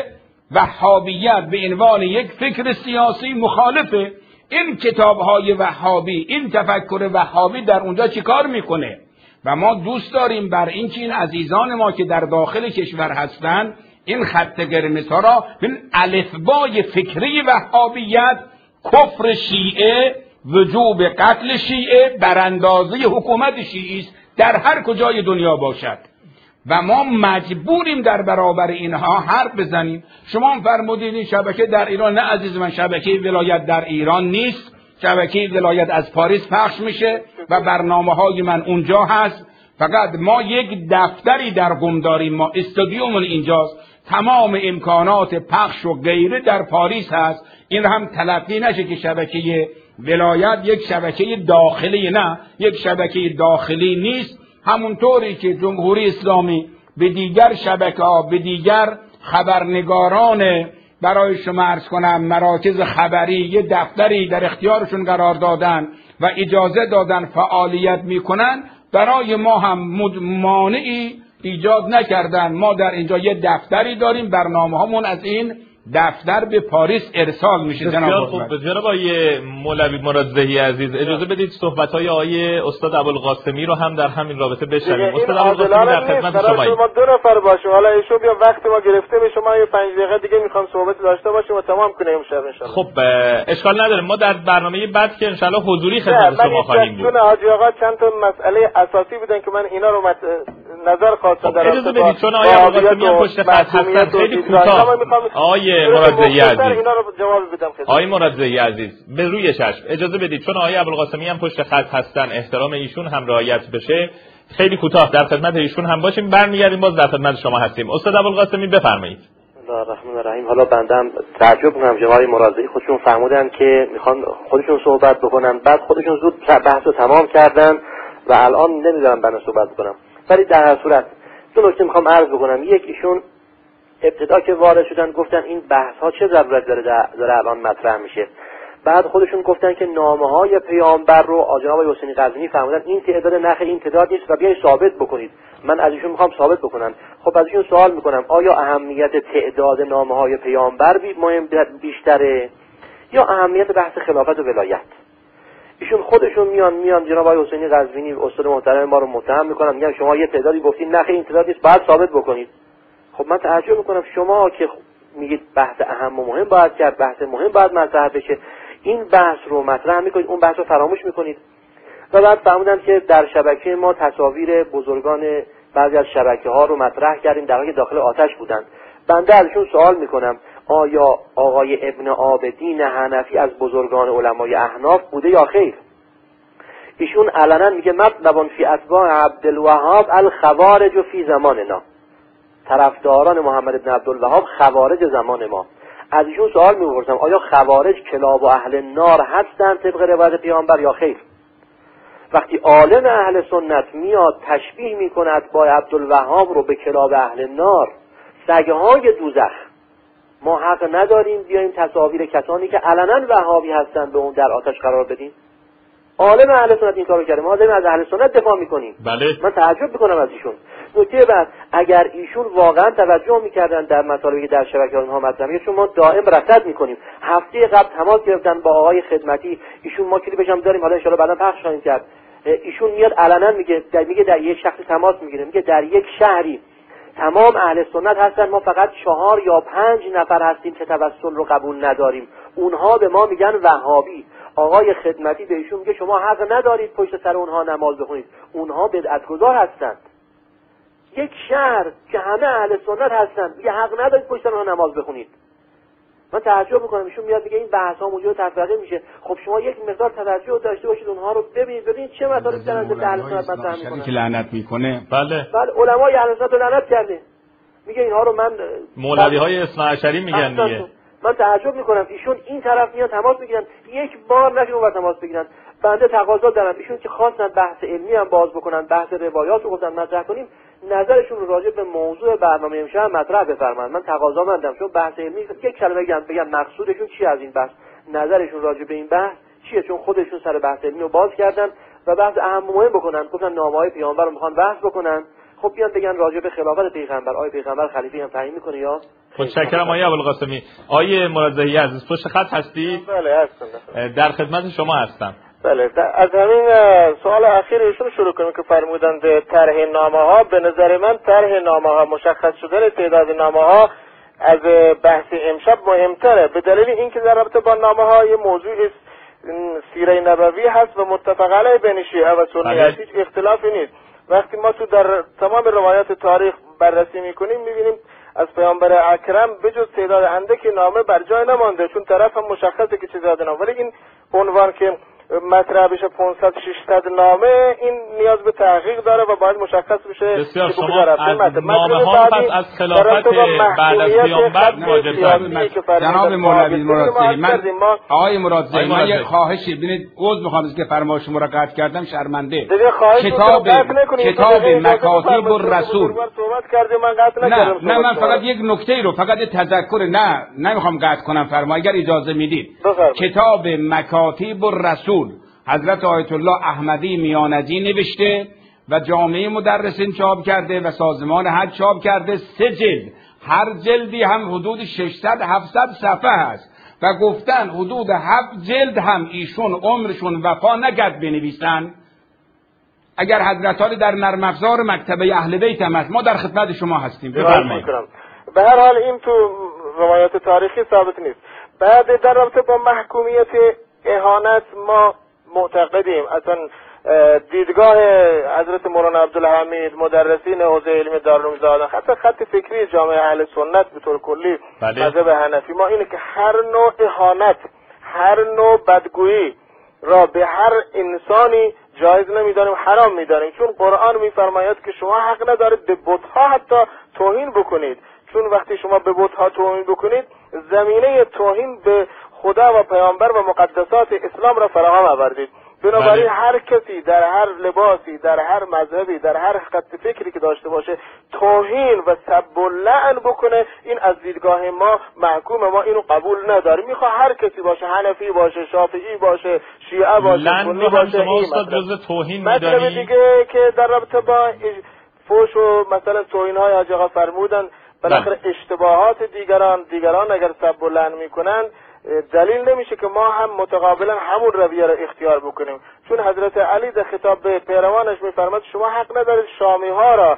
وهابیت به عنوان یک فکر سیاسی مخالفه، این کتاب‌های وهابی، این تفکر وهابی در اونجا چیکار میکنه؟ و ما دوست داریم بر این که این عزیزان ما که در داخل کشور هستند این خط قرمزها را، این الفبای فکری وهابیت، کفر شیعه، وجوب قتل شیعه، براندازی حکومت شیعی است در هر کجای دنیا باشد و ما مجبوریم در برابر اینها حرف بزنیم. شما هم فرمودید این شبکه در ایران، نه عزیز من، شبکه ولایت در ایران نیست، شبکه ولایت از پاریس پخش میشه و برنامه‌های من اونجا هست. فقط ما یک دفتری در قم داریم، ما استودیومون اینجاست، تمام امکانات پخش و غیره در پاریس هست. این هم تلقی نشه که شبکه ولایت یک شبکه داخلی، نه، یک شبکه داخلی نیست. همونطوری که جمهوری اسلامی به دیگر شبکه‌ها، به دیگر خبرنگاران برای شما عرض کنم مراکز خبری یه دفتری در اختیارشون قرار دادن و اجازه دادن فعالیت میکنن، برای ما هم مانعی ایجاد نکردن. ما در اینجا یه دفتری داریم، برنامه همون از این دفتر به پاریس ارسال میشه. بسیار خوب. جناب آقای مولوی مرادزهی عزیز، اجازه بدید صحبت‌های آقای استاد ابوالقاسمی رو هم در همین رابطه بشنویم. استاد ابوالقاسمی در خدمت شمایید. ما 2 نفر باشیم، حالا ایشون بیا وقتی ما گرفته به شما یه 5 دقیقه دیگه میخوام صحبت داشته باشیم و تمام کنیم امشب ان شاء الله. خب اشکال نداره، ما در برنامه بعد که ان شاء الله حضوری خدمت شما خواهیم بود. چون حاجی آقا چند تا مسئله اساسی بودن که من اینا رو نظر خواستم در اجازه بدید، چون آقای ابوالقاسمی هم پشت خط هستن، خیلی کوتاه آقای مرادزهی عزیز. آقای مرادزهی عزیز به روی چشم اجازه بدید، چون آقای ابوالقاسمی هم پشت خط هستن، احترام ایشون هم رعایت بشه. خیلی کوتاه در خدمت ایشون هم باشیم، برمیگردیم باز در خدمت شما هستیم. استاد ابوالقاسمی بفرمایید. الله الرحمن الرحیم. حالا بندم تعجب میکنم جناب مرادی خودشون فرمودن که میخوان خودشون صحبت بکنن، بعد خودشون زود بحث رو تمام کردن و الان نمیذارم بنده صحبت بکنم. ولی در هر صورت دو نکته میخوام عرض بکنم. یک، ایشون ابتدا که وارد شدن گفتن این بحث ها چه ضرورت داره الان مطرح میشه. بعد خودشون گفتن که نامه های پیامبر رو جناب حسینی قزوینی فرمودن این تعداد نخ این تعداد نیست و بیاید ثابت بکنید. من از ایشون میخوام ثابت بکنم. خب از ایشون سوال میکنم آیا اهمیت تعداد نامه های پیامبر مهم بیشتره یا اهمیت بحث خلافت و ولایت؟ ایشون خودشون میان جناب حسینی قزوینی استاد محترم ما رو متهم میکنن، میگن شما یه تعدادی گفتید نخ این تعداد نیست باید ثابت بکنید. خب من تعجب میکنم شما که میگید بحث اهم و مهم باید کرد، بحث مهم باید مطرح بشه، این بحث رو مطرح میکنید اون بحث رو فراموش میکنید. و بعد فهمیدم که در شبکه ما تصاویر بزرگان بعضی از شبکه ها رو مطرح کردیم در حالی که داخل آتش بودن. بنده ازشون سوال میکنم آیا آقای ابن عابدین حنفی از بزرگان علمای احناف بوده یا خیر؟ ایشون علنا میگه مطلب فی اتباع عبدالوهاب الخوارج فی زماننا، طرفداران محمد بن عبدالوهاب خوارج زمان ما. از ایشون سوال میپرسم آیا خوارج کلاب و اهل نار هستند طبق روایت پیامبر یا خیر؟ وقتی عالم اهل سنت میاد تشبیه میکنه اتباع عبدالوهاب رو به کلاب اهل نار، سگهای دوزخ، ما حق نداریم بیایم تصاویر کسانی که علنا وهابی هستند به اون در آتش قرار بدیم؟ عالم اهل سنت این کارو کرده، ما داریم از اهل سنت دفاع میکنیم. بله. من تعجب میکنم از ایشون. نکته بعد، اگر ایشون واقعا توجه میکردن در مطالبی که در شبکه ها مطرح میشه، چون ما دائم رصد میکنیم. هفته قبل تماس گرفتن با آقای خدمتی، ایشون ما کلیپش هم داریم، حالا ان شاءالله بعدا پخش خواهیم کرد. ایشون میاد علنا میگه در یک شخص تماس میگیره، میگه در یک شهری تمام اهل سنت هستن، ما فقط 4 یا 5 نفر هستیم که توسل رو قبول نداریم، اونها به ما میگن وهابی. آقای خدمتی به ایشون میگه شما حق ندارید پشت سر اونها نماز بخونید، اونها بدعتگذار هستند. یک شهر که همه اهل سنت هستن میگه حق ندارید پشت سر اونها نماز بخونید. من تعجب میکنم. ایشون میاد میگه این بحث ها موجود تفرقه میشه. خب شما یک مقدار توجه داشته باشید اونها رو ببینید چه مطالبی در اهل سنت مطرح میکنن که لعنت میکنه. بله علمای اهل سنت رو لعنت کرده، میگه اینها رو من مولوی های اثناعشری میگن دیگه. من تعجب میکنم ایشون این طرف میان تماس میگیرن، یک بار نشون اون تماس بگیرن. بنده تقاضا دارم ایشون که خواستن بحث علمی هم باز بکنن، بحث روایات رو گفتن مطرح کنیم، نظرشون رو راجع به موضوع برنامه امشب مطرح بفرمایند. من تقاضا مندم چون بحث علمی یک کلمه بگن مقصودشون چی از این بحث، نظرشون راجع به این بحث چیه، چون خودشون سر بحث علمی رو باز کردن و بحث اهم و مهم بکنن. گفتن نامه‌های پیامبر رو میخوان بحث بکنن. خب بیان بگن راجع به خلافت پیغمبر، آیا پیغمبر خلیفه هم تعیین میکنه یا؟ متشکرم آقای ابوالقاسمی. آقای مرادزهی عزیز پشت خط هستید؟ بله هستم. در خدمت شما هستم. بله، از همین سوال اخیر ایشون شروع کنیم که فرمودند طرح نامه‌ها. به نظر من طرح نامه‌ها، مشخص شدن تعداد نامه‌ها از بحث امشب مهمتره، به دلیل اینکه در رابطه با نامه‌ها یه موضوع سیره نبوی هست و متفق علیه بین شیعه و سنی هست، هیچ اختلافی نیست. وقتی ما تو در تمام روایات تاریخ بررسی میکنیم میبینیم از پیامبر اکرم بجز تعداد اندکی نامه بر جای نمانده، چون طرف هم مشخصه که چه تعداد نامه. ولی این عنوان که مطرح بشه 500-600 نامه، این نیاز به تحقیق داره و باید مشخص بشه. بسیار شما از نامه ها پس از خلافت بعد از پیامبر مراجعه. جناب مولوی مرادزهی، من آقای مرادزهی من یک خواهش ببینید عذر میخوام که فرمایش شما را قطع کردم، شرمنده. کتاب مکاتیب الرسول نه من فقط یک نکته رو فقط تذکر، نه نمیخوام قطع کنم فرما اگر اجازه میدید. کتاب مکاتیب الرسول حضرت آیت الله احمدی میانجی نوشته و جامعه مدرسین چاپ کرده و سازمان حج چاپ کرده، 3 جلد، هر جلدی هم حدود 600-700 صفحه هست و گفتن حدود 7 جلد هم ایشون عمرشون وفا نکرد بنویسن. اگر حضرت علی در نرم افزار مکتبه اهل بیت هم هست، ما در خدمت شما هستیم. بفرمایید. به هر حال این تو روایات تاریخی ثابت نیست. بعد در رابطه با محکومیت اهانت ما معتقدیم اصلا دیدگاه حضرت مولانا عبدالحمید، مدرسین حوزه علمی دارالعلوم زادن، حتی خط فکری جامعه اهل سنت به طور کلی مذهب حنفی ما اینه که هر نوع اهانت، هر نوع بدگویی را به هر انسانی جایز نمیدانیم، حرام میدانیم، چون قرآن میفرماید که شما حق ندارید به بت‌ها حتی توهین بکنید، چون وقتی شما به بت‌ها توهین بکنید زمینه توهین به خدا و پیامبر و مقدسات اسلام را فراهم آوردید. بنابراین هر کسی در هر لباسی، در هر مذهبی، در هر خط فکری که داشته باشه توهین و سب و لعن بکنه، این از دیدگاه ما محکوم، ما اینو قبول نداریم. میخواد هر کسی باشه، حنفی باشه، شافعی باشه، شیعه باشه، سنی باشه. شما استاد جزء توهین مطلب دیگه که در رابطه با فوش و مثلا توهین های حاج آقا فرمودن، بالاخره اشتباهات دیگران اگر سب و لعن میکنن دلیل نمیشه که ما هم متقابلا همون رویه را اختیار بکنیم، چون حضرت علی در خطاب به پیروانش میفرماد شما حق ندارید شامی ها را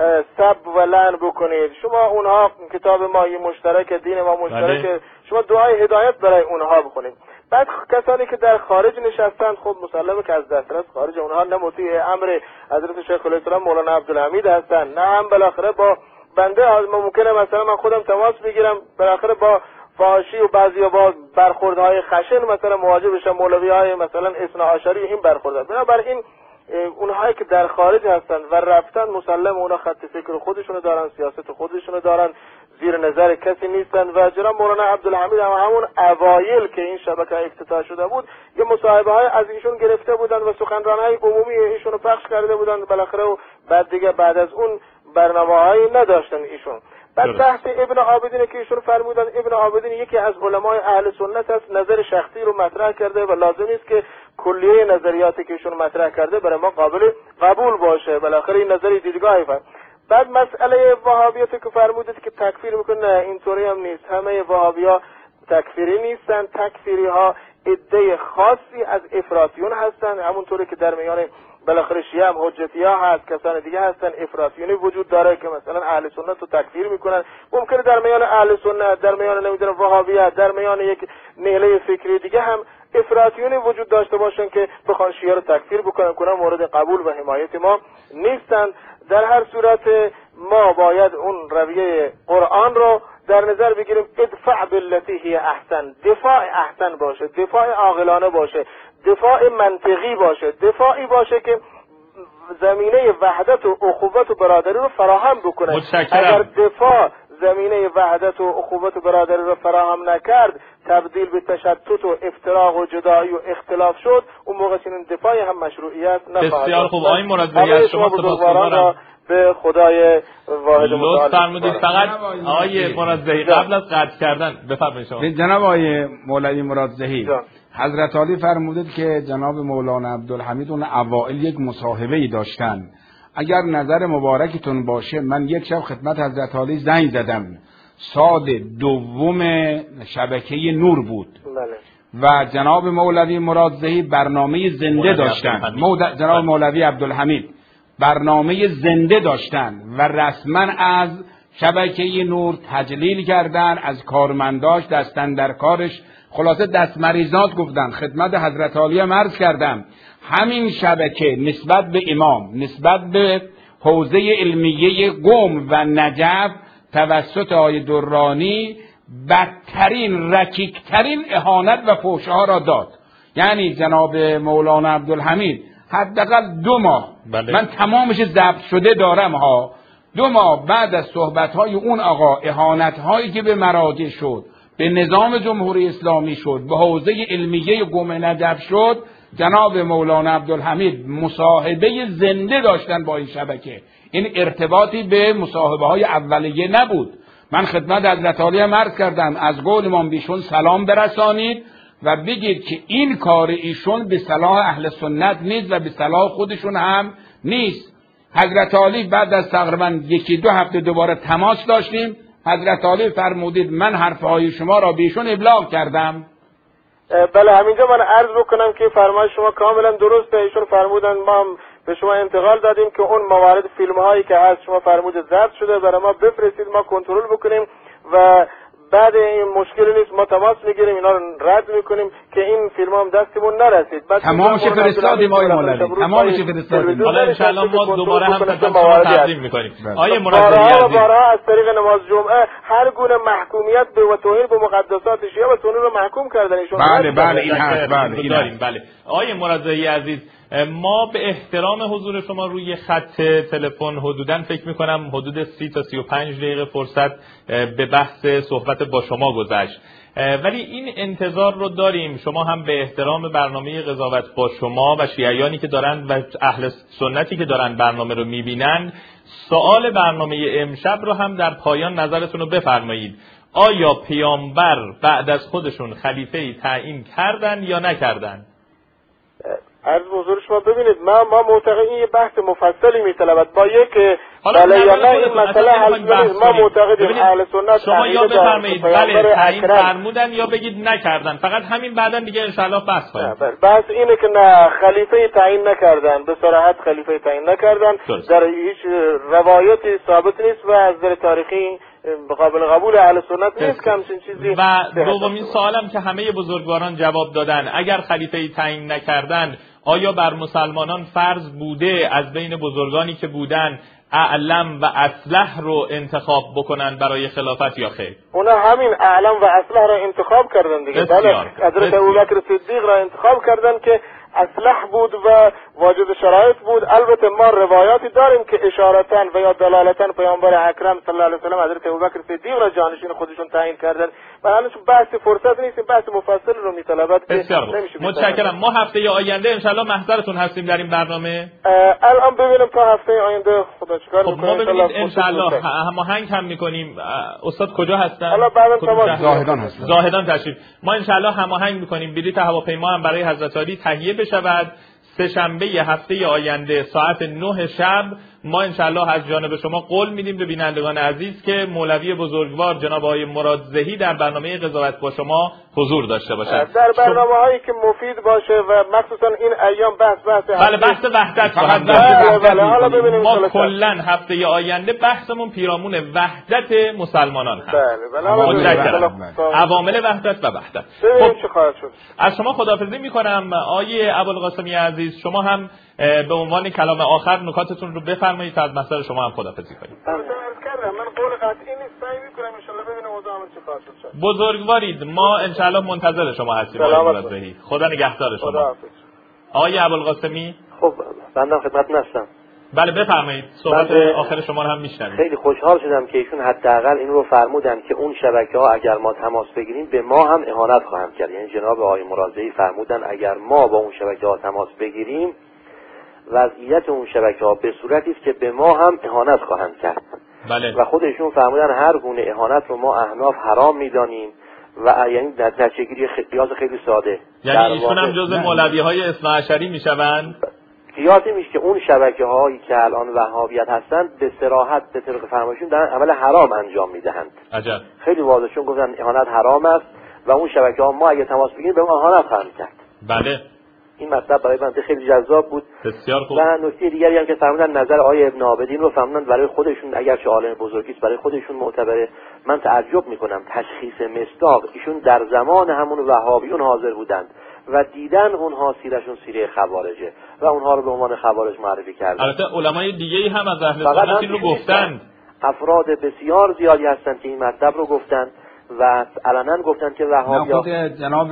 سب و لعن بکنید، شما اونها کتاب ما مشترک، دین ما مشترک، شما دعای هدایت برای اونها بخونید. بعد کسانی که در خارج نشستند خب مسلمه که از دسترس خارج اونها نه مطیع امر حضرت شیخ الاسلام مولانا عبدالحمید هستند، نه هم بالاخره با بنده ممکنه مثلا من خودم تماس بگیرم بالاخره با فحاشی و بعضیا با برخوردهای خشن مثلا مواجه بشن، مولوی‌های مثلا اثنا عشری این برخورد. بنابراین اونهایی که در خارج هستن و رفتن مسلم اونا خط فکر خودشونو دارن، سیاست خودشونو دارن، زیر نظر کسی نیستن. و جناب مولانا عبدالحمید هم همون اوایل که این شبکه افتتاح شده بود یه مصاحبه های از ایشون گرفته بودن و سخنران‌های عمومی ایشونو پخش کرده بودن بالاخره، و بعد دیگه بعد از اون برنامه‌هایی نداشتن ایشون. بعد بحث ابن عابدین که ایشون فرمودن، ابن عابدین یکی از علمای اهل سنت است، نظر شخصی رو مطرح کرده و لازم است که کلیه نظریاتی که ایشون مطرح کرده برای ما قابل قبول باشه، بالاخره این نظری دیدگاهی فرد. بعد مسئله وهابیت که فرمودید که تکفیر میکنه، نه اینطوری هم نیست، همه وهابیا تکفیری نیستن، تکفیری ها عده خاصی از افراطیون هستن، همونطوری که در میان بالاخره شیعه هم حجتی‌ها هست، کسان دیگه هستن افراطیونی وجود داره که مثلا اهل سنت رو تکفیر میکنن. ممکنه در میان اهل سنت، در میان نمیدونم وهابیت، در میان یک نهله فکری دیگه هم افراطیونی وجود داشته باشن که بخوان شیعه رو تکفیر بکنن، مورد قبول و حمایت ما نیستن. در هر صورت ما باید اون رویه قرآن رو در نظر بگیریم، ادفع بالتی هی احسن، دفاع احسن باشه، دفاع عاقلانه باشه، دفاع منطقی باشه، دفاعی باشه که زمینه وحدت و اخوت و برادری رو فراهم بکنه. اگر دفاع زمینه وحدت و اخوت و برادری رو فراهم نکرد، تبدیل به تشتت و افتراق و جدایی و اختلاف شد، اون موقع چنین دفاعی هم مشروعیت نخواهد. بسیار خوب. آقای مرزقی از شما سپاسگزارم، به خدای واحد متعال لطف فرمودید. فقط آقای مرزقی قبل از قطع کردن بفرمایید شما. جناب آقای مولوی مرزقی، حضرت علی فرمودید که جناب مولانا عبدالحمید اون اوائل یک مصاحبه‌ای داشتن، اگر نظر مبارکتون باشه من یک شب خدمت حضرت علی زنگ زدم، سال دوم شبکه نور بود و جناب مولوی مرادزهی برنامه زنده داشتن، جناب مولوی عبدالحمید برنامه زنده داشتن و رسما از شبکه نور تجلیل کردن، از کارمنداش دستن در کارش، خلاصه دستمریزات گفتن. خدمت حضرت عالی عرض کردم همین شبکه نسبت به امام، نسبت به حوزه علمیه قم و نجف توسط آقای درانی بدترین، رکیکترین اهانت و فحش‌ها را داد. یعنی جناب مولانا عبدالحمید حداقل 2 ماه من تمامش ضبط شده دارم ها، 2 ماه بعد از صحبت‌های اون آقا، اهانت‌هایی که به مراجع شد، به نظام جمهوری اسلامی شد، به حوزه علمیه قم نجف شد، جناب مولانا عبدالحمید مصاحبه زنده داشتن با این شبکه. این ارتباطی به مصاحبه های اولیه نبود. من خدمت حضرت عالی عرض کردم از قول امام بیشون سلام برسانید و بگید که این کار ایشون به صلاح اهل سنت نیست و به صلاح خودشون هم نیست. حضرت عالی بعد از تقریبا 1-2 هفته دوباره تماس داشتیم، حضرت عالی فرمودید من حرفهای شما را بیشون ابلاغ کردم. بله، همینجا من عرض بکنم که فرمایش شما کاملا درسته. ایشون فرمودن ما هم به شما انتقال دادیم که اون موارد فیلم هایی که هست شما فرمودید ضبط شده برای ما بفرستید، ما کنترل بکنیم و بعد این مشکلی نیست ما تماس میگیریم، اینا رو رد میکنیم که این فیلم هم دستمون نرسید. تمامش فرستادیم آقای مولوی، تمامش فرستادیم. حالا ان شاءالله ما دوباره هم شما تقدیم می‌کنیم. آقای مرزایی عزیز، بارها از طریق نماز جمعه هر گونه محکومیت به و توهین به مقدسات شیعه و سنی رو محکوم کردن ایشون. بله این هست. بله داریم. بله آقای مرزایی عزیز، ما به احترام حضور شما روی خط تلفن حدوداً فکر می‌کنم حدود 30 تا 35 دقیقه فرصت به بحث صحبت با شما گذشت، ولی این انتظار رو داریم شما هم به احترام برنامه قضاوت با شما و شیعیانی که دارن و اهل سنتی که دارن برنامه رو می‌بینن، سوال برنامه امشب رو هم در پایان نظرتون رو بفرمایید. آیا پیامبر بعد از خودشون خلیفه‌ای تعیین کردن یا نکردن؟ عرض حضور شما ببینید، ما معتقد این یه بحث مفصلی میطلبد با یک بله یا نه این مسئله حل ما معتقدیم اهل سنت شما یا بفرمایید بله تعیین فرمودن یا بگید نکردن، فقط همین بعداً دیگه ان شاء الله بحث کنیم. بحث اینه که نه خلیفه تعیین نکردن، به صراحت خلیفه تعیین نکردن، در هیچ روایتی ثابت نیست و از نظر تاریخی قابل قبول اهل سنت نیست که همچین چیزی. و دومین سوالم که همه بزرگواران جواب دادن، اگر خلیفه تعیین نکردن آیا بر مسلمانان فرض بوده از بین بزرگانی که بودن اعلم و اصلح رو انتخاب بکنن برای خلافت یا خیر؟ اونا همین اعلم و اصلح را انتخاب کردن دیگه. بله حضرت ابوبکر صدیق را انتخاب کردن که اصلح بود و واجد شرایط بود. البته ما روایاتی داریم که اشارتاً و یا دلالتاً پیامبر اکرم صلی الله علیه و سلم حضرت ابوبکر صدیق را جانشین خودشون تعیین کردن و الان بحث فرصت نیست، بحث مفصل رو میطلبد. بسیار متشکرم. ما هفته آینده ان شاء الله محضرتون هستیم در این برنامه. الان ببینیم تا هفته آینده خدا چیکار می‌کنه. ما ببینید ان شاء الله هماهنگ هم می‌کنیم. استاد کجا هستن؟ حالا بعدا تمام زاهدان هستن. زاهدان تشریف. ما ان شاء الله هماهنگ می‌کنیم بلیط هواپیما هم برای حضرت علی تهیه بشود. سه شنبه هفته آینده ساعت 9 شب ما انشالله از جانب شما قول میدیم به بینندگان عزیز که مولوی بزرگوار جناب آقای مرادزهی در برنامه قضاوت با شما حضور داشته باشند. در برنامه‌هایی که مفید باشه و مخصوصا این ایام بحث بله بحث وحدت فقط حالا ببینیم ما کلا هفته آینده بحثمون پیرامون وحدت مسلمانان هست. بله عوامل وحدت و وحدت. خب چه خواهد شد؟ از شما خداحافظی میکنم آیه ابوالقاسمی عزیز، شما هم به عنوان کلام آخر نکاتتون رو بفرمایید تا از مسائل شما هم خداحافظی کنید. من قول قطعی نیست، سعی می‌کنم ان شاء الله ببینم اوضاع چه خواهد شد. بزرگوارید، ما ان شاء الله منتظر شما هستیم آقای مرادزهی. خدا نگهدار شما. آقای ابوالقاسمی. خب بنده خدمت هستم. بله بفرمایید، صحبت آخر شما رو هم میشنویم. خیلی خوشحال شدم که ایشون حداقل این رو فرمودن که اون شبکه‌ها اگر ما تماس بگیریم به ما هم اهانت خواهند کرد. یعنی جناب آقای مرادزهی فرمودن اگر ما با اون شبکه‌ها تماس بگیریم وضعیت اون شبکه‌ها به صورتی است که به ما هم اهانت خواهند کرد. بله. و خودشون فرمودن هر گونه اهانت رو ما احناف حرام می‌دانیم و یعنی در نتیجه‌گیری قیاس خیلی ساده. یعنی ایشون هم جزء مولوی‌های اثناعشری میشوند؟ قیاسی میشه که اون شبکه‌هایی که الان وهابیت هستند به صراحت به طریق فرمایشون دارن عمل حرام انجام میدهند. عجب. خیلی واضحشون گفتن اهانت حرام است و اون شبکه‌ها ما اگه تماس بگیریم به ما اهانت خواهند کرد. بله. این مطلب برای من خیلی جذاب بود. بسیار خوب. و نکته دیگری هم که فرمودن نظر آیه ابن عابدین رو فرمودن برای خودشون اگر چه عالم بزرگی است برای خودشون معتبره. من تعجب میکنم تشخیص مصداق ایشون در زمان همون وهابیون حاضر بودند و دیدن اونها سیرشون سیره خوارجه و اونها رو به عنوان خوارج معرفی کردن. البته علمای دیگه‌ای هم از اهل سنت این رو گفتند. افراد بسیار زیادی هستند که این مطلب رو گفتند و علنا گفتند که وهابی‌ها خود جناب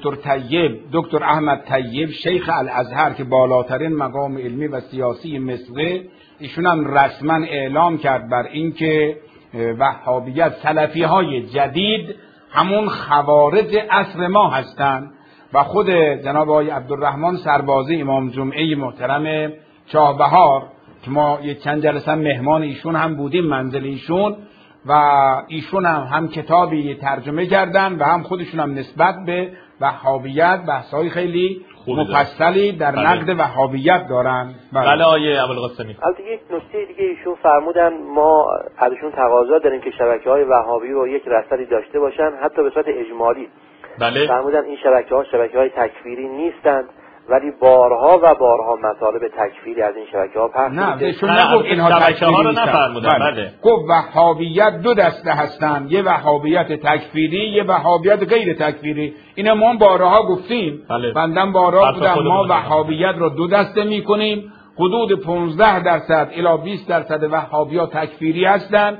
دکتر احمد طیب شیخ الازهر که بالاترین مقام علمی و سیاسی مصر، ایشون هم رسما اعلام کرد بر اینکه وهابیت سلفی‌های جدید همون خوارج عصر ما هستند و خود جناب آقای عبدالرحمن سربازی امام جمعه محترم چاهبهار که ما یک چند جلسه مهمان ایشون هم بودیم منزل ایشون و ایشون هم کتابی ترجمه کردن و هم خودشون هم نسبت به وهابیت بحث‌های خیلی مفصلی در نقد وهابیت دارن. بله آیه ابوالقاسمی. البته یک نکته دیگه ایشون فرمودن ما ازشون تقاضا داریم که شبکه‌های وهابی رو یک رصدی داشته باشن حتی به صورت اجمالی. بله. فرمودن این شبکه‌های تکفیری نیستند ولی بارها و بارها مطالب تکفیری از این شبکه‌ها پخش شده. نه بهشون نگفت اینها شبکه‌ها رو نفرمودن. بله. گفت وهابیت دو دسته هستن، یه وهابیت تکفیری، یه وهابیت غیر تکفیری. اینا ما بارها گفتیم. بله. بندم بارها بودم ما وهابیت رو دو دسته میکنیم. حدود 15% الی 20% وهابیات تکفیری هستن،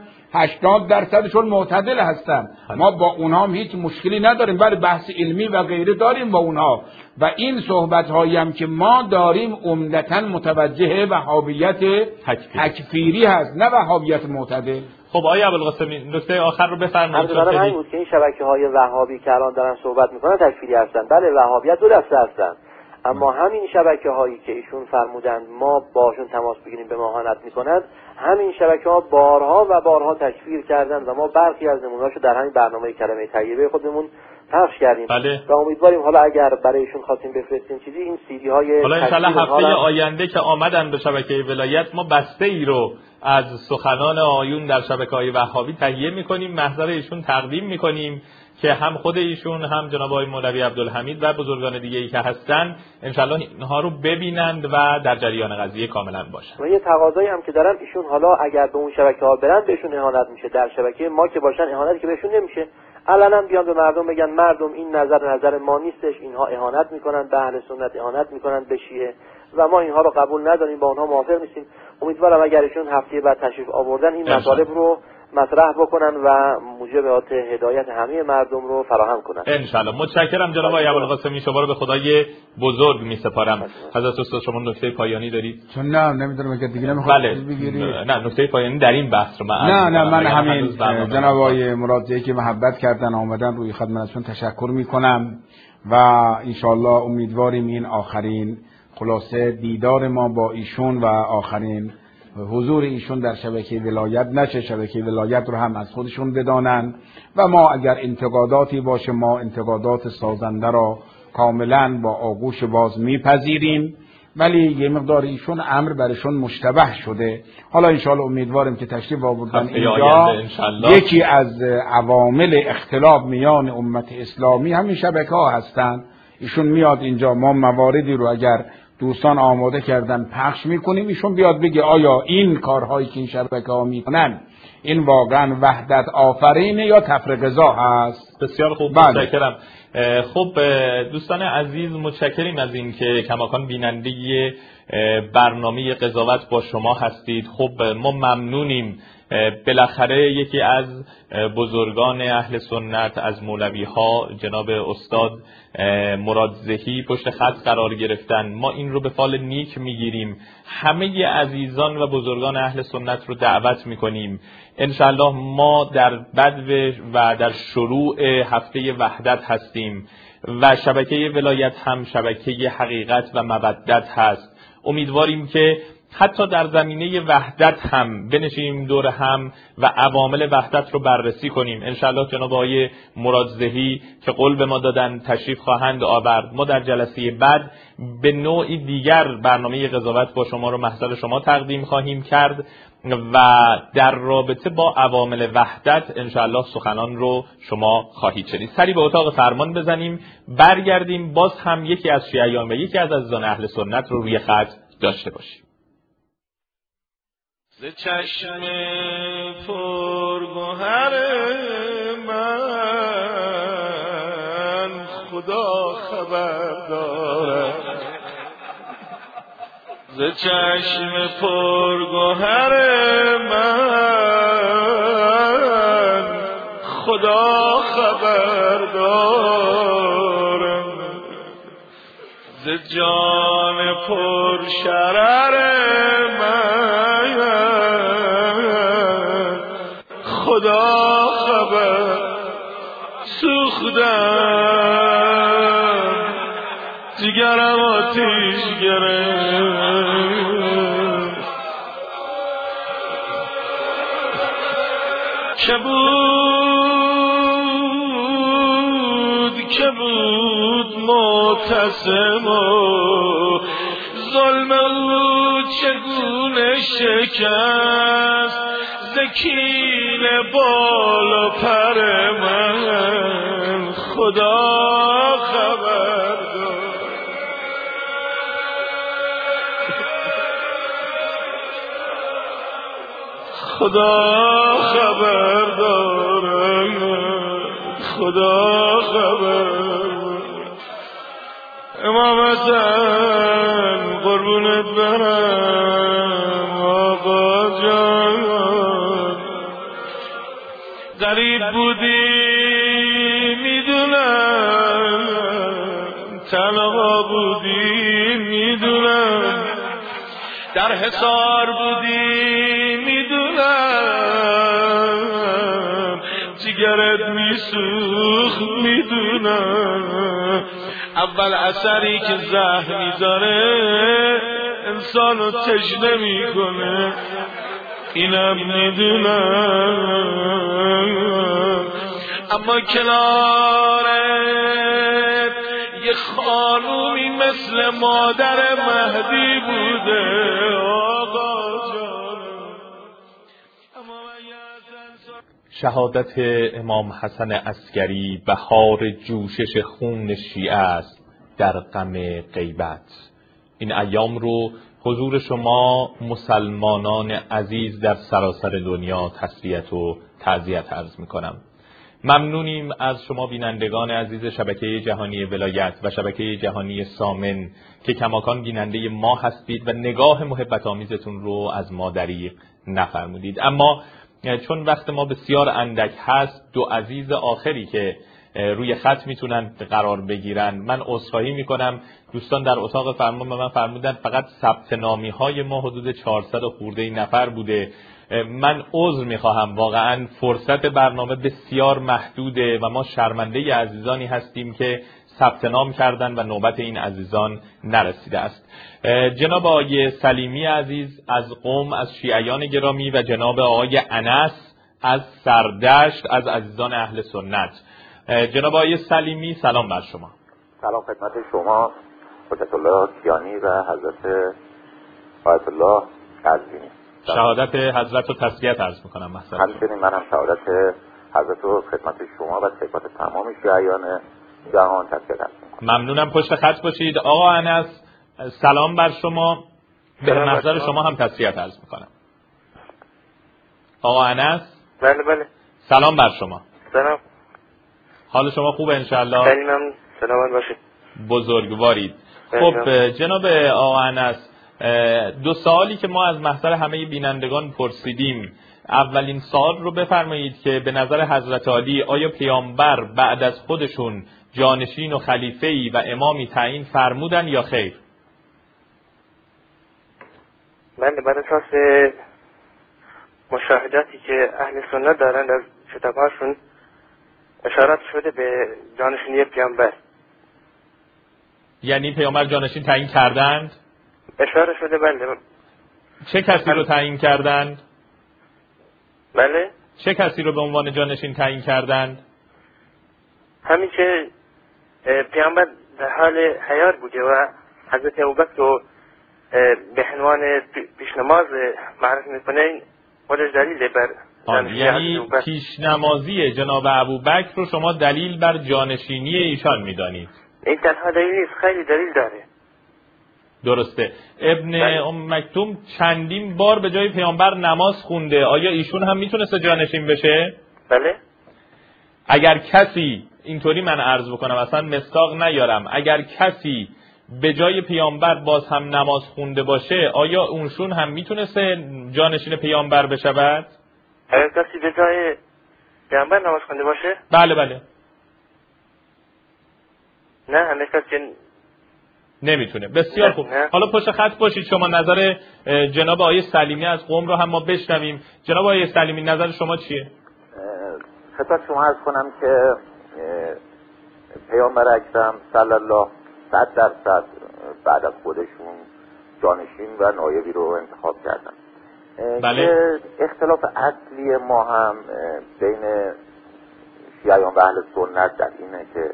80%شون معتدل هستن. ما با اونها هم هیچ مشکلی نداریم، ولی بحث علمی و غیره داریم با اونها. و این صحبت هایی هم که ما داریم عمدتاً متوجه وهابیت تکفیری هست، نه وهابیت معتدل. خب آقای ابوالقاسمی نکته آخر رو بفرمایید. منظورم همین بود که این شبکه‌های وهابی که الان دارن صحبت میکنن تکفیری هستن. بله وهابیت دو دسته هستن، اما همین شبکه‌هایی که ایشون فرمودند ما باشون تماس بگیریم به ما اهانت میکنند، همین شبکه‌ها بارها و بارها تکفیر کردند و ما برخی از نمونه‌هاشو در همین برنامه کلمه طیبه خودمون پخش کردیم. بله. و امیدواریم حالا اگر برایشون خواستیم بفرستیم چیزی این CD های حالا ان شاءالله هفته آینده که آمدن به شبکه ولایت ما بسته ای رو از سخنان آیون در شبکه‌های وهابی تهیه می‌کنیم، محضر ایشون تقدیم می‌کنیم که هم خود ایشون هم جناب آقای مولوی عبدالحمید و بزرگان دیگه‌ای که هستن ان شاءالله اینها رو ببینند و در جریان قضیه کاملا باشند. و یه تقاضایی هم که دارن ایشون حالا اگر به اون شبکه‌ها برن بهشون اهانت میشه، در شبکه ما که باشن اهانتی که بهشون نمیشه. علنا بیان به مردم بگن مردم این نظر ما نیستش، اینها اهانت میکنن به اهل سنت، اهانت میکنن به شیعه و ما اینها رو قبول نداریم، با اونها موافق نیستیم. امیدوارم اگر ایشون هفته بعد تشریف آوردن این مطالب رو مطرح بکنن و موجبات هدایت همه مردم رو فراهم کنن ان شاء الله. متشکرم جناب آقای ابوالقاسمی، شما رو به خدای بزرگ میسپارم. حضرت استاد شما نکته پایانی دارید؟ چون نه نمیدونم اگه دیگه نمیخواد بگیری. نه نکته پایانی در این بحث رو من همین جناب آقای مرادی که محبت کردن آمدن روی خدمتشون تشکر میکنم و ان شاء الله امیدواریم این آخرین خلاصه دیدار ما با ایشون و آخرین حضور ایشون در شبکه ولایت نشه، شبکه ولایت رو هم از خودشون بدانن و ما اگر انتقاداتی باشه ما انتقادات سازنده را کاملا با آغوش باز میپذیریم، ولی یه مقدار ایشون امر برشون مشتبه شده. حالا انشالله امیدواریم که تشریف آوردن اینجا یکی از عوامل اختلاف میان امت اسلامی همین شبکه ها هستن. ایشون میاد اینجا، ما مواردی رو اگر دوستان آماده کردن پخش میکنیم، ایشون بیاد بگه آیا این کارهایی که این شبکه ها میکنن این واقعا وحدت آفرینه یا تفرقه زا هست. بسیار خوب، متشکرم. خب دوستان عزیز متشکریم از این که کماکان بیننده برنامه قضاوت با شما هستید. خب ما ممنونیم. بالاخره یکی از بزرگان اهل سنت از مولوی ها جناب استاد مرادزهی پشت خط قرار گرفتن. ما این رو به فال نیک میگیریم. همه عزیزان و بزرگان اهل سنت رو دعوت میکنیم. انشاءالله ما در بدو و در شروع هفته وحدت هستیم و شبکه ولایت هم شبکه حقیقت و مودت هست. امیدواریم که حتی در زمینه وحدت هم بنشینیم دور هم و عوامل وحدت رو بررسی کنیم. انشاءالله جناب آقای مرادزهی که قول به ما دادن تشریف خواهند آورد. ما در جلسه بعد به نوعی دیگر برنامه قضاوت با شما رو محضر شما تقدیم خواهیم کرد و در رابطه با عوامل وحدت انشاءالله سخنان رو شما خواهید شنید. سری به اتاق فرمان بزنیم، برگردیم، باز هم یکی از شیعیان و یکی از عزیزان اهل سنت رو روی خط داشته باشیم. ز چشم پرگوهر من خدا خبر دارد، ز چشم پرگوهر من خدا خبر دارد، ز جان پرشرر خدا خبر سوختم جگرم آتیش گرفت، که بود معتصم و ظلم او چگونه شکست زکیل بال و پر من خدا خبر دارد، خدا خبر داره، خدا خبر. امام حسن قربونت برم آقا جان، غریب بودی میدونم، تنها بودی میدونم، در حصار بودی میدونم، جگرت میسوخت میدونم. اول اثری که زهر میذاره انسانو تشنه میکنه، اینم میدونم. اما کنارت یه خانومی مثل مادر مهدی بوده آقا جان. شهادت امام حسن عسکری بهار جوشش خون شیعه است در غم غیبت. این ایام رو حضور شما مسلمانان عزیز در سراسر دنیا تسلیت و تعزیت عرض میکنم. ممنونیم از شما بینندگان عزیز شبکه جهانی ولایت و شبکه جهانی سامن که کماکان بیننده ما هستید و نگاه محبت آمیزتون رو از ما دریغ نفرمودید. اما چون وقت ما بسیار اندک هست، دو عزیز آخری که روی خط میتونن قرار بگیرن، من عذرخواهی میکنم. دوستان در اتاق فرمان به من فرمودن فقط ثبت نامی های ما حدود 400 خورده نفر بوده. من عذر میخواهم، واقعا فرصت برنامه بسیار محدوده و ما شرمنده عزیزانی هستیم که ثبت نام کردن و نوبت این عزیزان نرسیده است. جناب آقای سلیمی عزیز از قم از شیعیان گرامی و جناب آقای انس از سردشت از عزیزان اهل سنت. جناب آقای سلیمی سلام بر شما. سلام خدمت شما حجت الله کیانی و حضرت آیت الله قزوینی. شهادت حضرت رو تسلیت عرض میکنم. همچنین منم شهادت حضرت رو خدمت شما و خدمت تمام شیعیان جهان تسلیت عرض میکنم. ممنونم، پشت خط باشید. آقا انس سلام بر شما، به محضر شما هم تسلیت عرض میکنم. آقا انس بله بله سلام بر شما. سلام، حال شما خوبه انشالله؟ خیلی ممنون، سلامت باشید. بزرگوارید. خب جناب آقا انس، دو سوالی که ما از محضر همه بینندگان پرسیدیم. اولین سوال رو بفرمایید که به نظر حضرت علی آیا پیامبر بعد از خودشون جانشین و خلیفه‌ای و امامی تعیین فرمودن یا خیر؟ بله، بر اساس مشاهداتی که اهل سنت دارند از کتاب‌هاشون اشارات شده به جانشینی پیامبر. یعنی پیامبر جانشین تعیین کردند؟ اشاره شده، بله. چه کسی رو تعیین کردند؟ بله. چه کسی رو به عنوان جانشین تعیین کردند؟ همین که پیامبر در حال حیات بوده و حضرت ابوبکر رو به عنوان پیشنماز معرفی میکنه، خودش دلیل بر یعنی پیشنمازی جناب ابوبکر رو شما دلیل بر جانشینی ایشان میدانید؟ این تنها دلیل نیست، خیلی دلیل داره. درسته. ابن ام مکتوم چندین بار به جای پیامبر نماز خونده، آیا ایشون هم میتونسته جانشین بشه؟ بله. اگر کسی، اینطوری من عرض بکنم اصلا مستاق نیارم، اگر کسی به جای پیامبر باز هم نماز خونده باشه، آیا اونشون هم میتونسته جانشین پیامبر بشود؟ اگر کسی به جای پیامبر نماز خونده باشه؟ بله بله. نه، همه کسی نمیتونه. بسیار خوب. حالا پشت خط باشید، شما نظر جناب آقای سلیمی از قم رو هم ما بشنویم. جناب آقای سلیمی نظر شما چیه؟ خدمت شما عرض کنم که پیامبر اکرم صلی الله 100% بعد از خودشون جانشین و نایبی رو انتخاب کردن. بله. که اختلاف اصلی ما هم بین شیعیان و اهل سنت در اینه که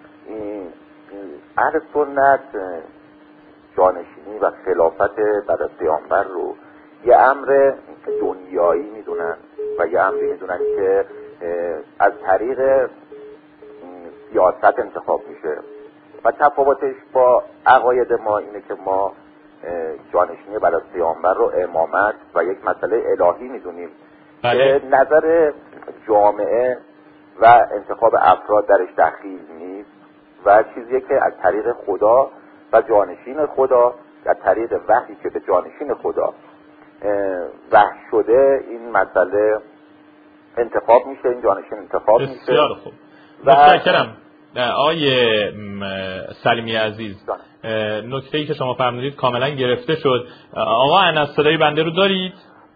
اهل سنت جانشینی و خلافت بعد از پیامبر رو یه امر دنیایی میدونن و یه امری میدونن که از طریق سیاست انتخاب میشه و تفاوتش با عقاید ما اینه که ما جانشینی بعد از پیامبر رو امامت و یک مسئله الهی میدونیم بله. نظر جامعه و انتخاب افراد درش دخیل نیست و چیزیه که از طریق خدا و جانشین خدا، از طریق وحی که به جانشین خدا وحی شده، این مسئله انتخاب میشه، این جانشین انتخاب میشه. بسیار خوب، متشکرم. آقای سلیمی عزیز، نکته‌ای که شما فرمودید کاملا گرفته شد. آقا انس، صدای بنده رو دارید؟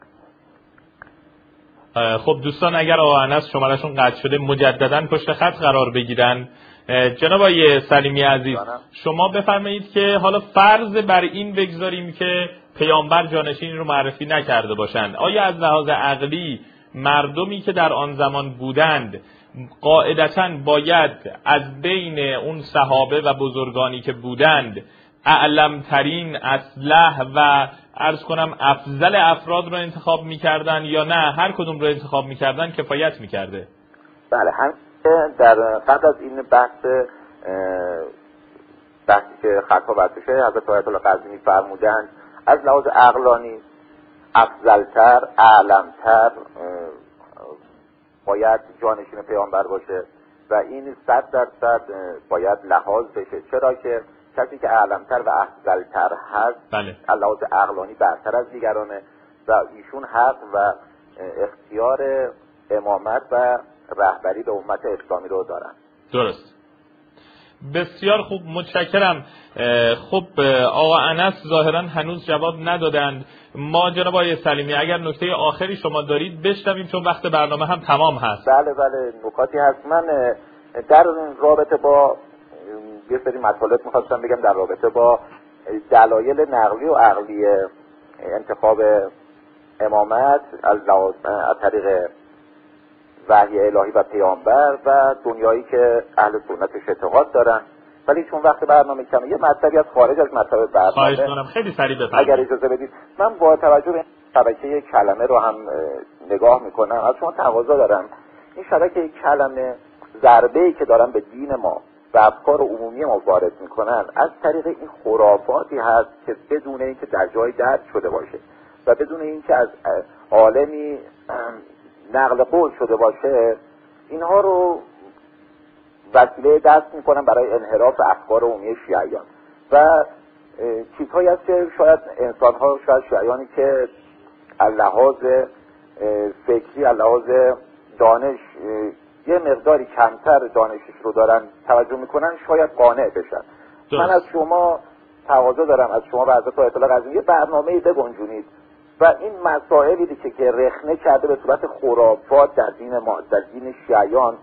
خب دوستان، اگر آقا انس شمارهشون قطع شده مجددا پشت خط قرار بگیرن. جناب آقای سلیمی عزیز، شما بفرمایید که حالا فرض بر این بگذاریم که پیامبر جانشین رو معرفی نکرده باشند، آیا از لحاظ عقلی مردمی که در آن زمان بودند قاعدتاً باید از بین اون صحابه و بزرگانی که بودند اعلمترین، اصلح و عرض کنم افضل افراد رو انتخاب میکردن، یا نه هر کدوم رو انتخاب میکردن کفایت میکرده؟ بله، هم در قبل از این بحثی که خطا برداشته حضرت آیت الله قزوینی فرمودند از لحاظ عقلانی افضلتر، اعلمتر باید جانشین پیامبر باشه و این 100% باید لحاظ بشه. چرا که کسی که اعلمتر و افضلتر هست بله. از لحاظ عقلانی برتر از دیگرانه و ایشون حق و اختیار امامت و رهبری به امت اسلامی رو دارن. درست، بسیار خوب، متشکرم. خب آقا انس ظاهرا هنوز جواب ندادند. ما جناب آقای سلیمی اگر نکته آخری شما دارید بشنویم، چون وقت برنامه هم تمام هست. بله، نکاتی هست. من در رابطه با یه سری مطالب میخواستم بگم در رابطه با دلایل نقلی و عقلی انتخاب امامت از طریق وحی الهی و پیامبر و دنیایی که اهل سنتش اعتقاد دارن، ولی چون وقت برنامه کمه یه مطلبی از خارج از مطلب برنامه خواهش کنم خیلی سریع بفرمایید اگر اجازه بدید. من با توجه به شبکه کلمه رو هم نگاه میکنم، از شما تقاضا دارم این شبکه کلمه ضربه‌ای که دارن به دین ما و افکار عمومی ما وارد میکنن از طریق این خرافاتی هست که بدون اینکه در جای درد شده باشه و بدون اینکه از عالمی نقل قول شده باشه، اینها رو وسیله دست میکنن برای انحراف افکار عمومی شیعیان و چیزهایی هست که شاید انسانها، شاید شیعیانی که از لحاظ فکری، از لحاظ دانش یه مقداری کمتر دانشش رو دارن توجه میکنن، شاید قانع بشن. من از شما تقاضا دارم، از شما و حضرت آیت الله قزوینی یه برنامه‌ای بگنجونید و این مسائلی که رخنه کرده به صورت خرافات در دین ما، در دین شیعیان،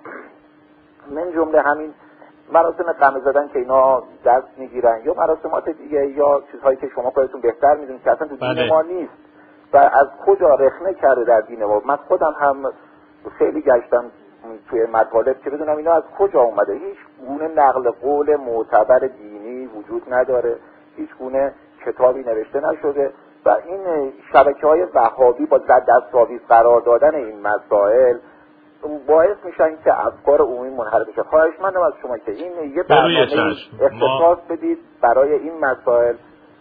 من جمله همین مراسم قمه زدن که اینا دست میگیرن یا مراسمات دیگه یا چیزهایی که شما خودتون بهتر میدونید که اصلا تو دین ما نیست و از کجا رخنه کرده در دین ما. من خودم هم خیلی گشتم توی مطالب که بدونم اینا از کجا اومده. هیچ گونه نقل قول معتبر دینی وجود نداره، هیچ گونه کتابی نوشته نشده و این شبکه‌های وهابی با دستاویز قرار دادن این مسائل باعث میشن که افکار عمومی منحرف بشه. خواهشمندم از شما که این یه برنامه اختصاص بدید برای این مسائل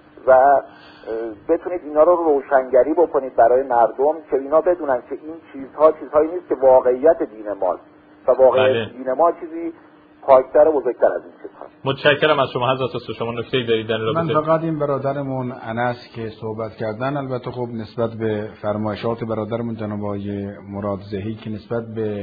و بتونید اینا رو روشنگری بکنید برای مردم که اینا بدونن که این چیزهایی نیست که واقعیت دین ماست و واقعیت دین ما چیزی پاکتر و بزرگتر از این چیزهاست. متشکرم از شما حضرت. شما نکته‌ای دارید در رابطه؟ من فقط این برادرمون انس که صحبت کردن، البته خب نسبت به فرمایشات برادرمون جناب آقای مراد زهی که نسبت به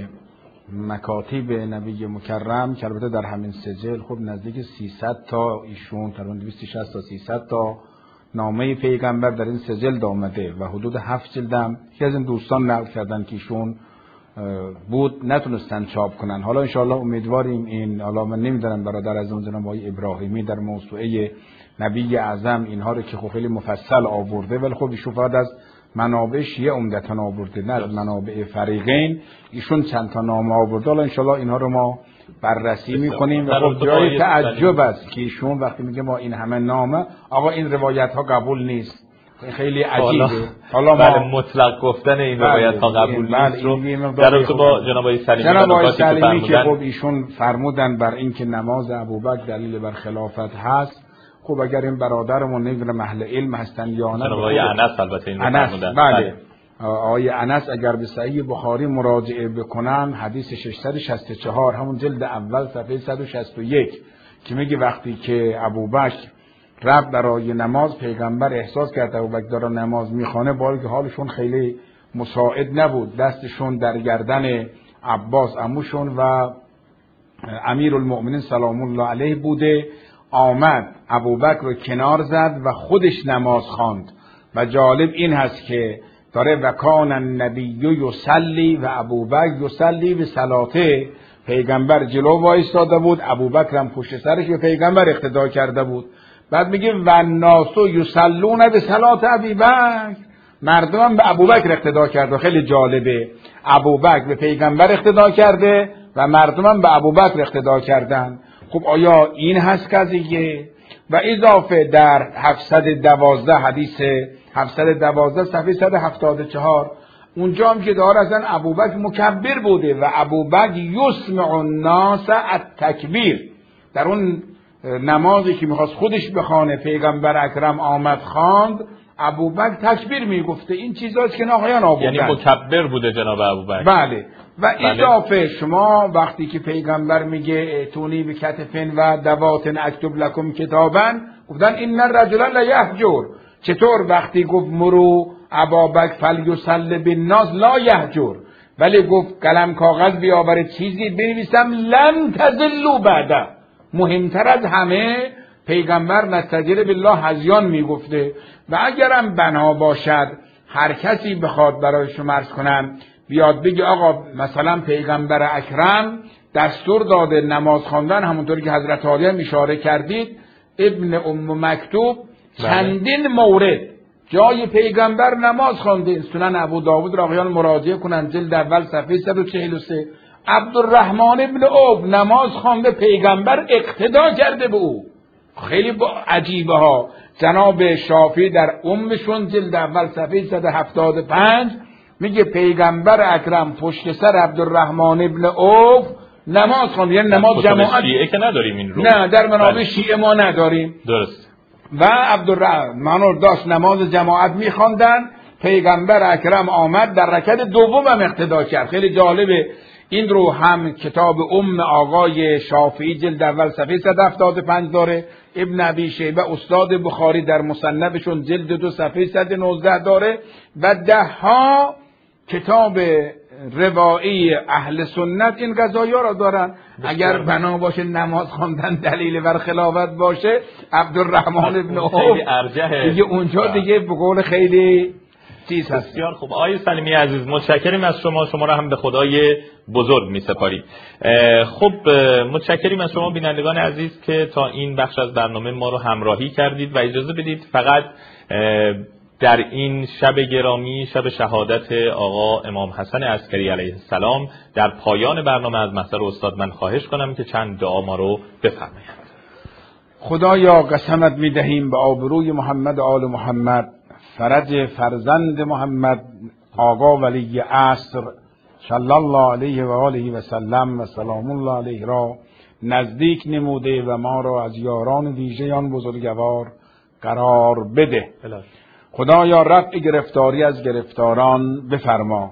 مکاتب نبی مکرم که البته در همین سجل خب نزدیک 300 تا ایشون تقریبا 260 تا 300 تا نامه پیغمبر در این سجل آمده و حدود 7 جلدم که از این دوستان نقل کردن که ایشون بود نتونستن چاپ کنن. حالا انشاءالله امیدواریم این، حالا من نمیدونم برادر از اون جناب آقای ابراهیمی در موسوعه نبی اعظم اینها رو که خب خیلی مفصل آورده، ولی خب ایشون فقط از منابع شیعه عمدتاً آورده، نه از منابع فریقین. ایشون چند تا نامه آورده، حالا انشاءالله اینها رو ما بررسی میکنیم و خب جای تعجب است که ایشون وقتی میگه ما این همه نامه، آقا این روایت ها قبول نیست، خیلی عجیبه. حالا ما مطلق گفتن این روایت ها قبول نیست رو در رابطه با جناب آقای سلیمی که خب ایشون فرمودن بر این که نماز ابوبکر دلیل بر خلافت هست. خب اگر این برادرمون نمیدونم اهل علم هستن یا نه، جناب آقای انس البته این فرمودن. بله آقای انس اگر به صحیح بخاری مراجعه بکنن حدیث 664 همون جلد اول صفحه 161 که میگه وقتی که ابوبکر رفت برای نماز، پیغمبر احساس کرد ابوبکر داره نماز میخوانه، با که حالشون خیلی مساعد نبود، دستشون در گردن عباس عموشون و امیرالمؤمنین سلام الله علیه بوده، آمد ابوبکر رو کنار زد و خودش نماز خواند. و جالب این هست که داره و کان النبی یصلی و ابوبکر یصلی به صلاته، پیغمبر جلو وایساده بود، ابوبکر هم پشت سرش به پیغمبر اقتدا کرده بود. بعد میگه و الناس یصلون به صلات ابوبکر، مردم هم به ابوبکر اقتدا کرده. خیلی جالبه، ابوبکر به پیغمبر اقتدا کرده و مردم هم به ابوبکر اقتدا کردن. خب آیا این هست قضیه؟ و اضافه در 712 حدیث 712 صفحه 174 اونجا هم که داره ازن ابوبکر مکبر بوده و ابوبکر یسمع الناس التکبیر، در اون نمازی که میخواست خودش بخونه پیغمبر اکرم آمد خواند، ابوبکر تکبیر میگفته. این چیزاست که ناقایان آوردن، یعنی مکبر بوده جناب ابوبکر. بله. و اضافه شما وقتی که پیغمبر میگه اتونی به کتفن و دواتن اکتب لکم کتابن، گفتن این الرجل لیهجر. چطور وقتی گفت مرو ابابکر فلیصلی بالناس لا یهجر، ولی گفت قلم کاغذ بیاور چیزی بنویسم لن تضلوا بعد. مهمتر از همه پیغمبر نستجیر بالله هذیان میگفته. و اگرم بنا باشد هر کسی بخواد برای شما عرض کنم بیاد بگی آقا مثلا پیغمبر اکرم دستور داده نماز خواندن، همونطوری که حضرت علی هم اشاره کردید، ابن ام مکتوب چندین مورد جای پیغمبر نماز خوانده. سنن ابو داود را آقایان مراجعه کنن جلد اول صفحه 143. عبدالرحمن ابن عوف نماز خوانده، پیغمبر اقتدا کرده به او. خیلی عجیبه ها. جناب شافعی در امشون جلد اول صفحه 175 میگه پیغمبر اکرم پشت سر عبدالرحمن ابن عوف نماز خوند، یعنی نماز جماعت. شیعه که نداریم این رو، نه در منابع شیعه ما نداریم. درست. و عبدالرحمن داشت نماز جماعت میخواندن، پیغمبر اکرم آمد در رکعت دوم هم اقتدا کرد. خیلی جالبه. این رو هم کتاب آقای شافعی جلد اول صفحه 175 داره، ابن ابی شیبه استاد بخاری در مصنفشون جلد 2 صفحه 119 داره، و ده ها کتاب روایی اهل سنت این قضایا را دارن. اگر بنا باشه نماز خواندن دلیل بر خلافت باشه، عبدالرحمن ابن عوف دیگه اونجا دیگه به قول خیلی چیز هست. بسیار خوب. آقای سلیمی عزیز متشکریم از شما را هم به خدای بزرگ می سپاریم. خب متشکریم از شما بینندگان عزیز که تا این بخش از برنامه ما رو همراهی کردید و اجازه بدید فقط در این شب گرامی، شب شهادت آقا امام حسن عسکری علیه السلام، در پایان برنامه از محضر استاد من خواهش کنم که چند دعا ما رو بفرمایند. خدایا قسمت میدهیم به آبروی محمد آل محمد، فرج فرزند محمد آقا ولی عصر صلی الله علیه و آله و سلم و سلام الله علیه را نزدیک نموده و ما را از یاران ویژه آن بزرگوار قرار بده. خدایا رفع گرفتاری از گرفتاران بفرما،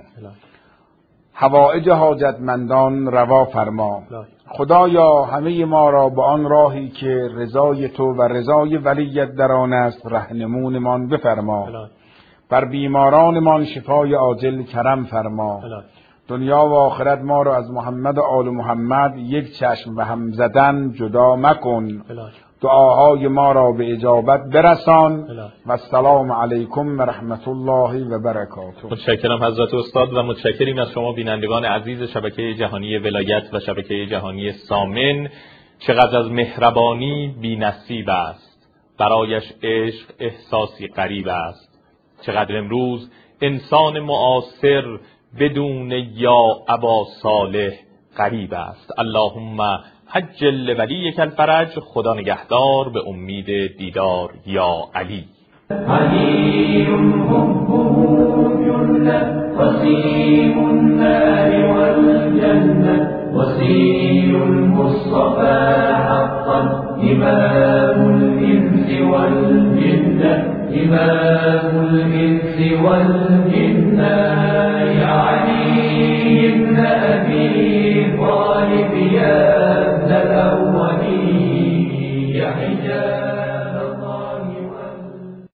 حوائج حاجتمندان روا فرما. خدایا همه ما را به آن راهی که رضای تو و رضای ولیت در آن است رهنمونمان بفرما. بر بیمارانمان شفای عاجل کرم فرما. دنیا و آخرت ما را از محمد و آل محمد یک چشم و هم زدن جدا مکن. دعاهای ما را به اجابت برسان. و السلام علیکم و رحمت الله و برکاته. متشکرم حضرت استاد و متشکریم از شما بینندگان عزیز شبکه جهانی ولایت و شبکه جهانی سامن. چقدر از مهربانی بی نصیب است، برایش عشق احساسی غریب است. چقدر امروز انسان معاصر بدون یا ابا صالح غریب است. اللهم حجل ولیک الفرج. خدا نگهدار به امید دیدار یا علی. علي حبه جنة وسيم النار والجنة وسيل المصطفى حقا إمام الإنس والجنة إمام الإنس والجن يعلم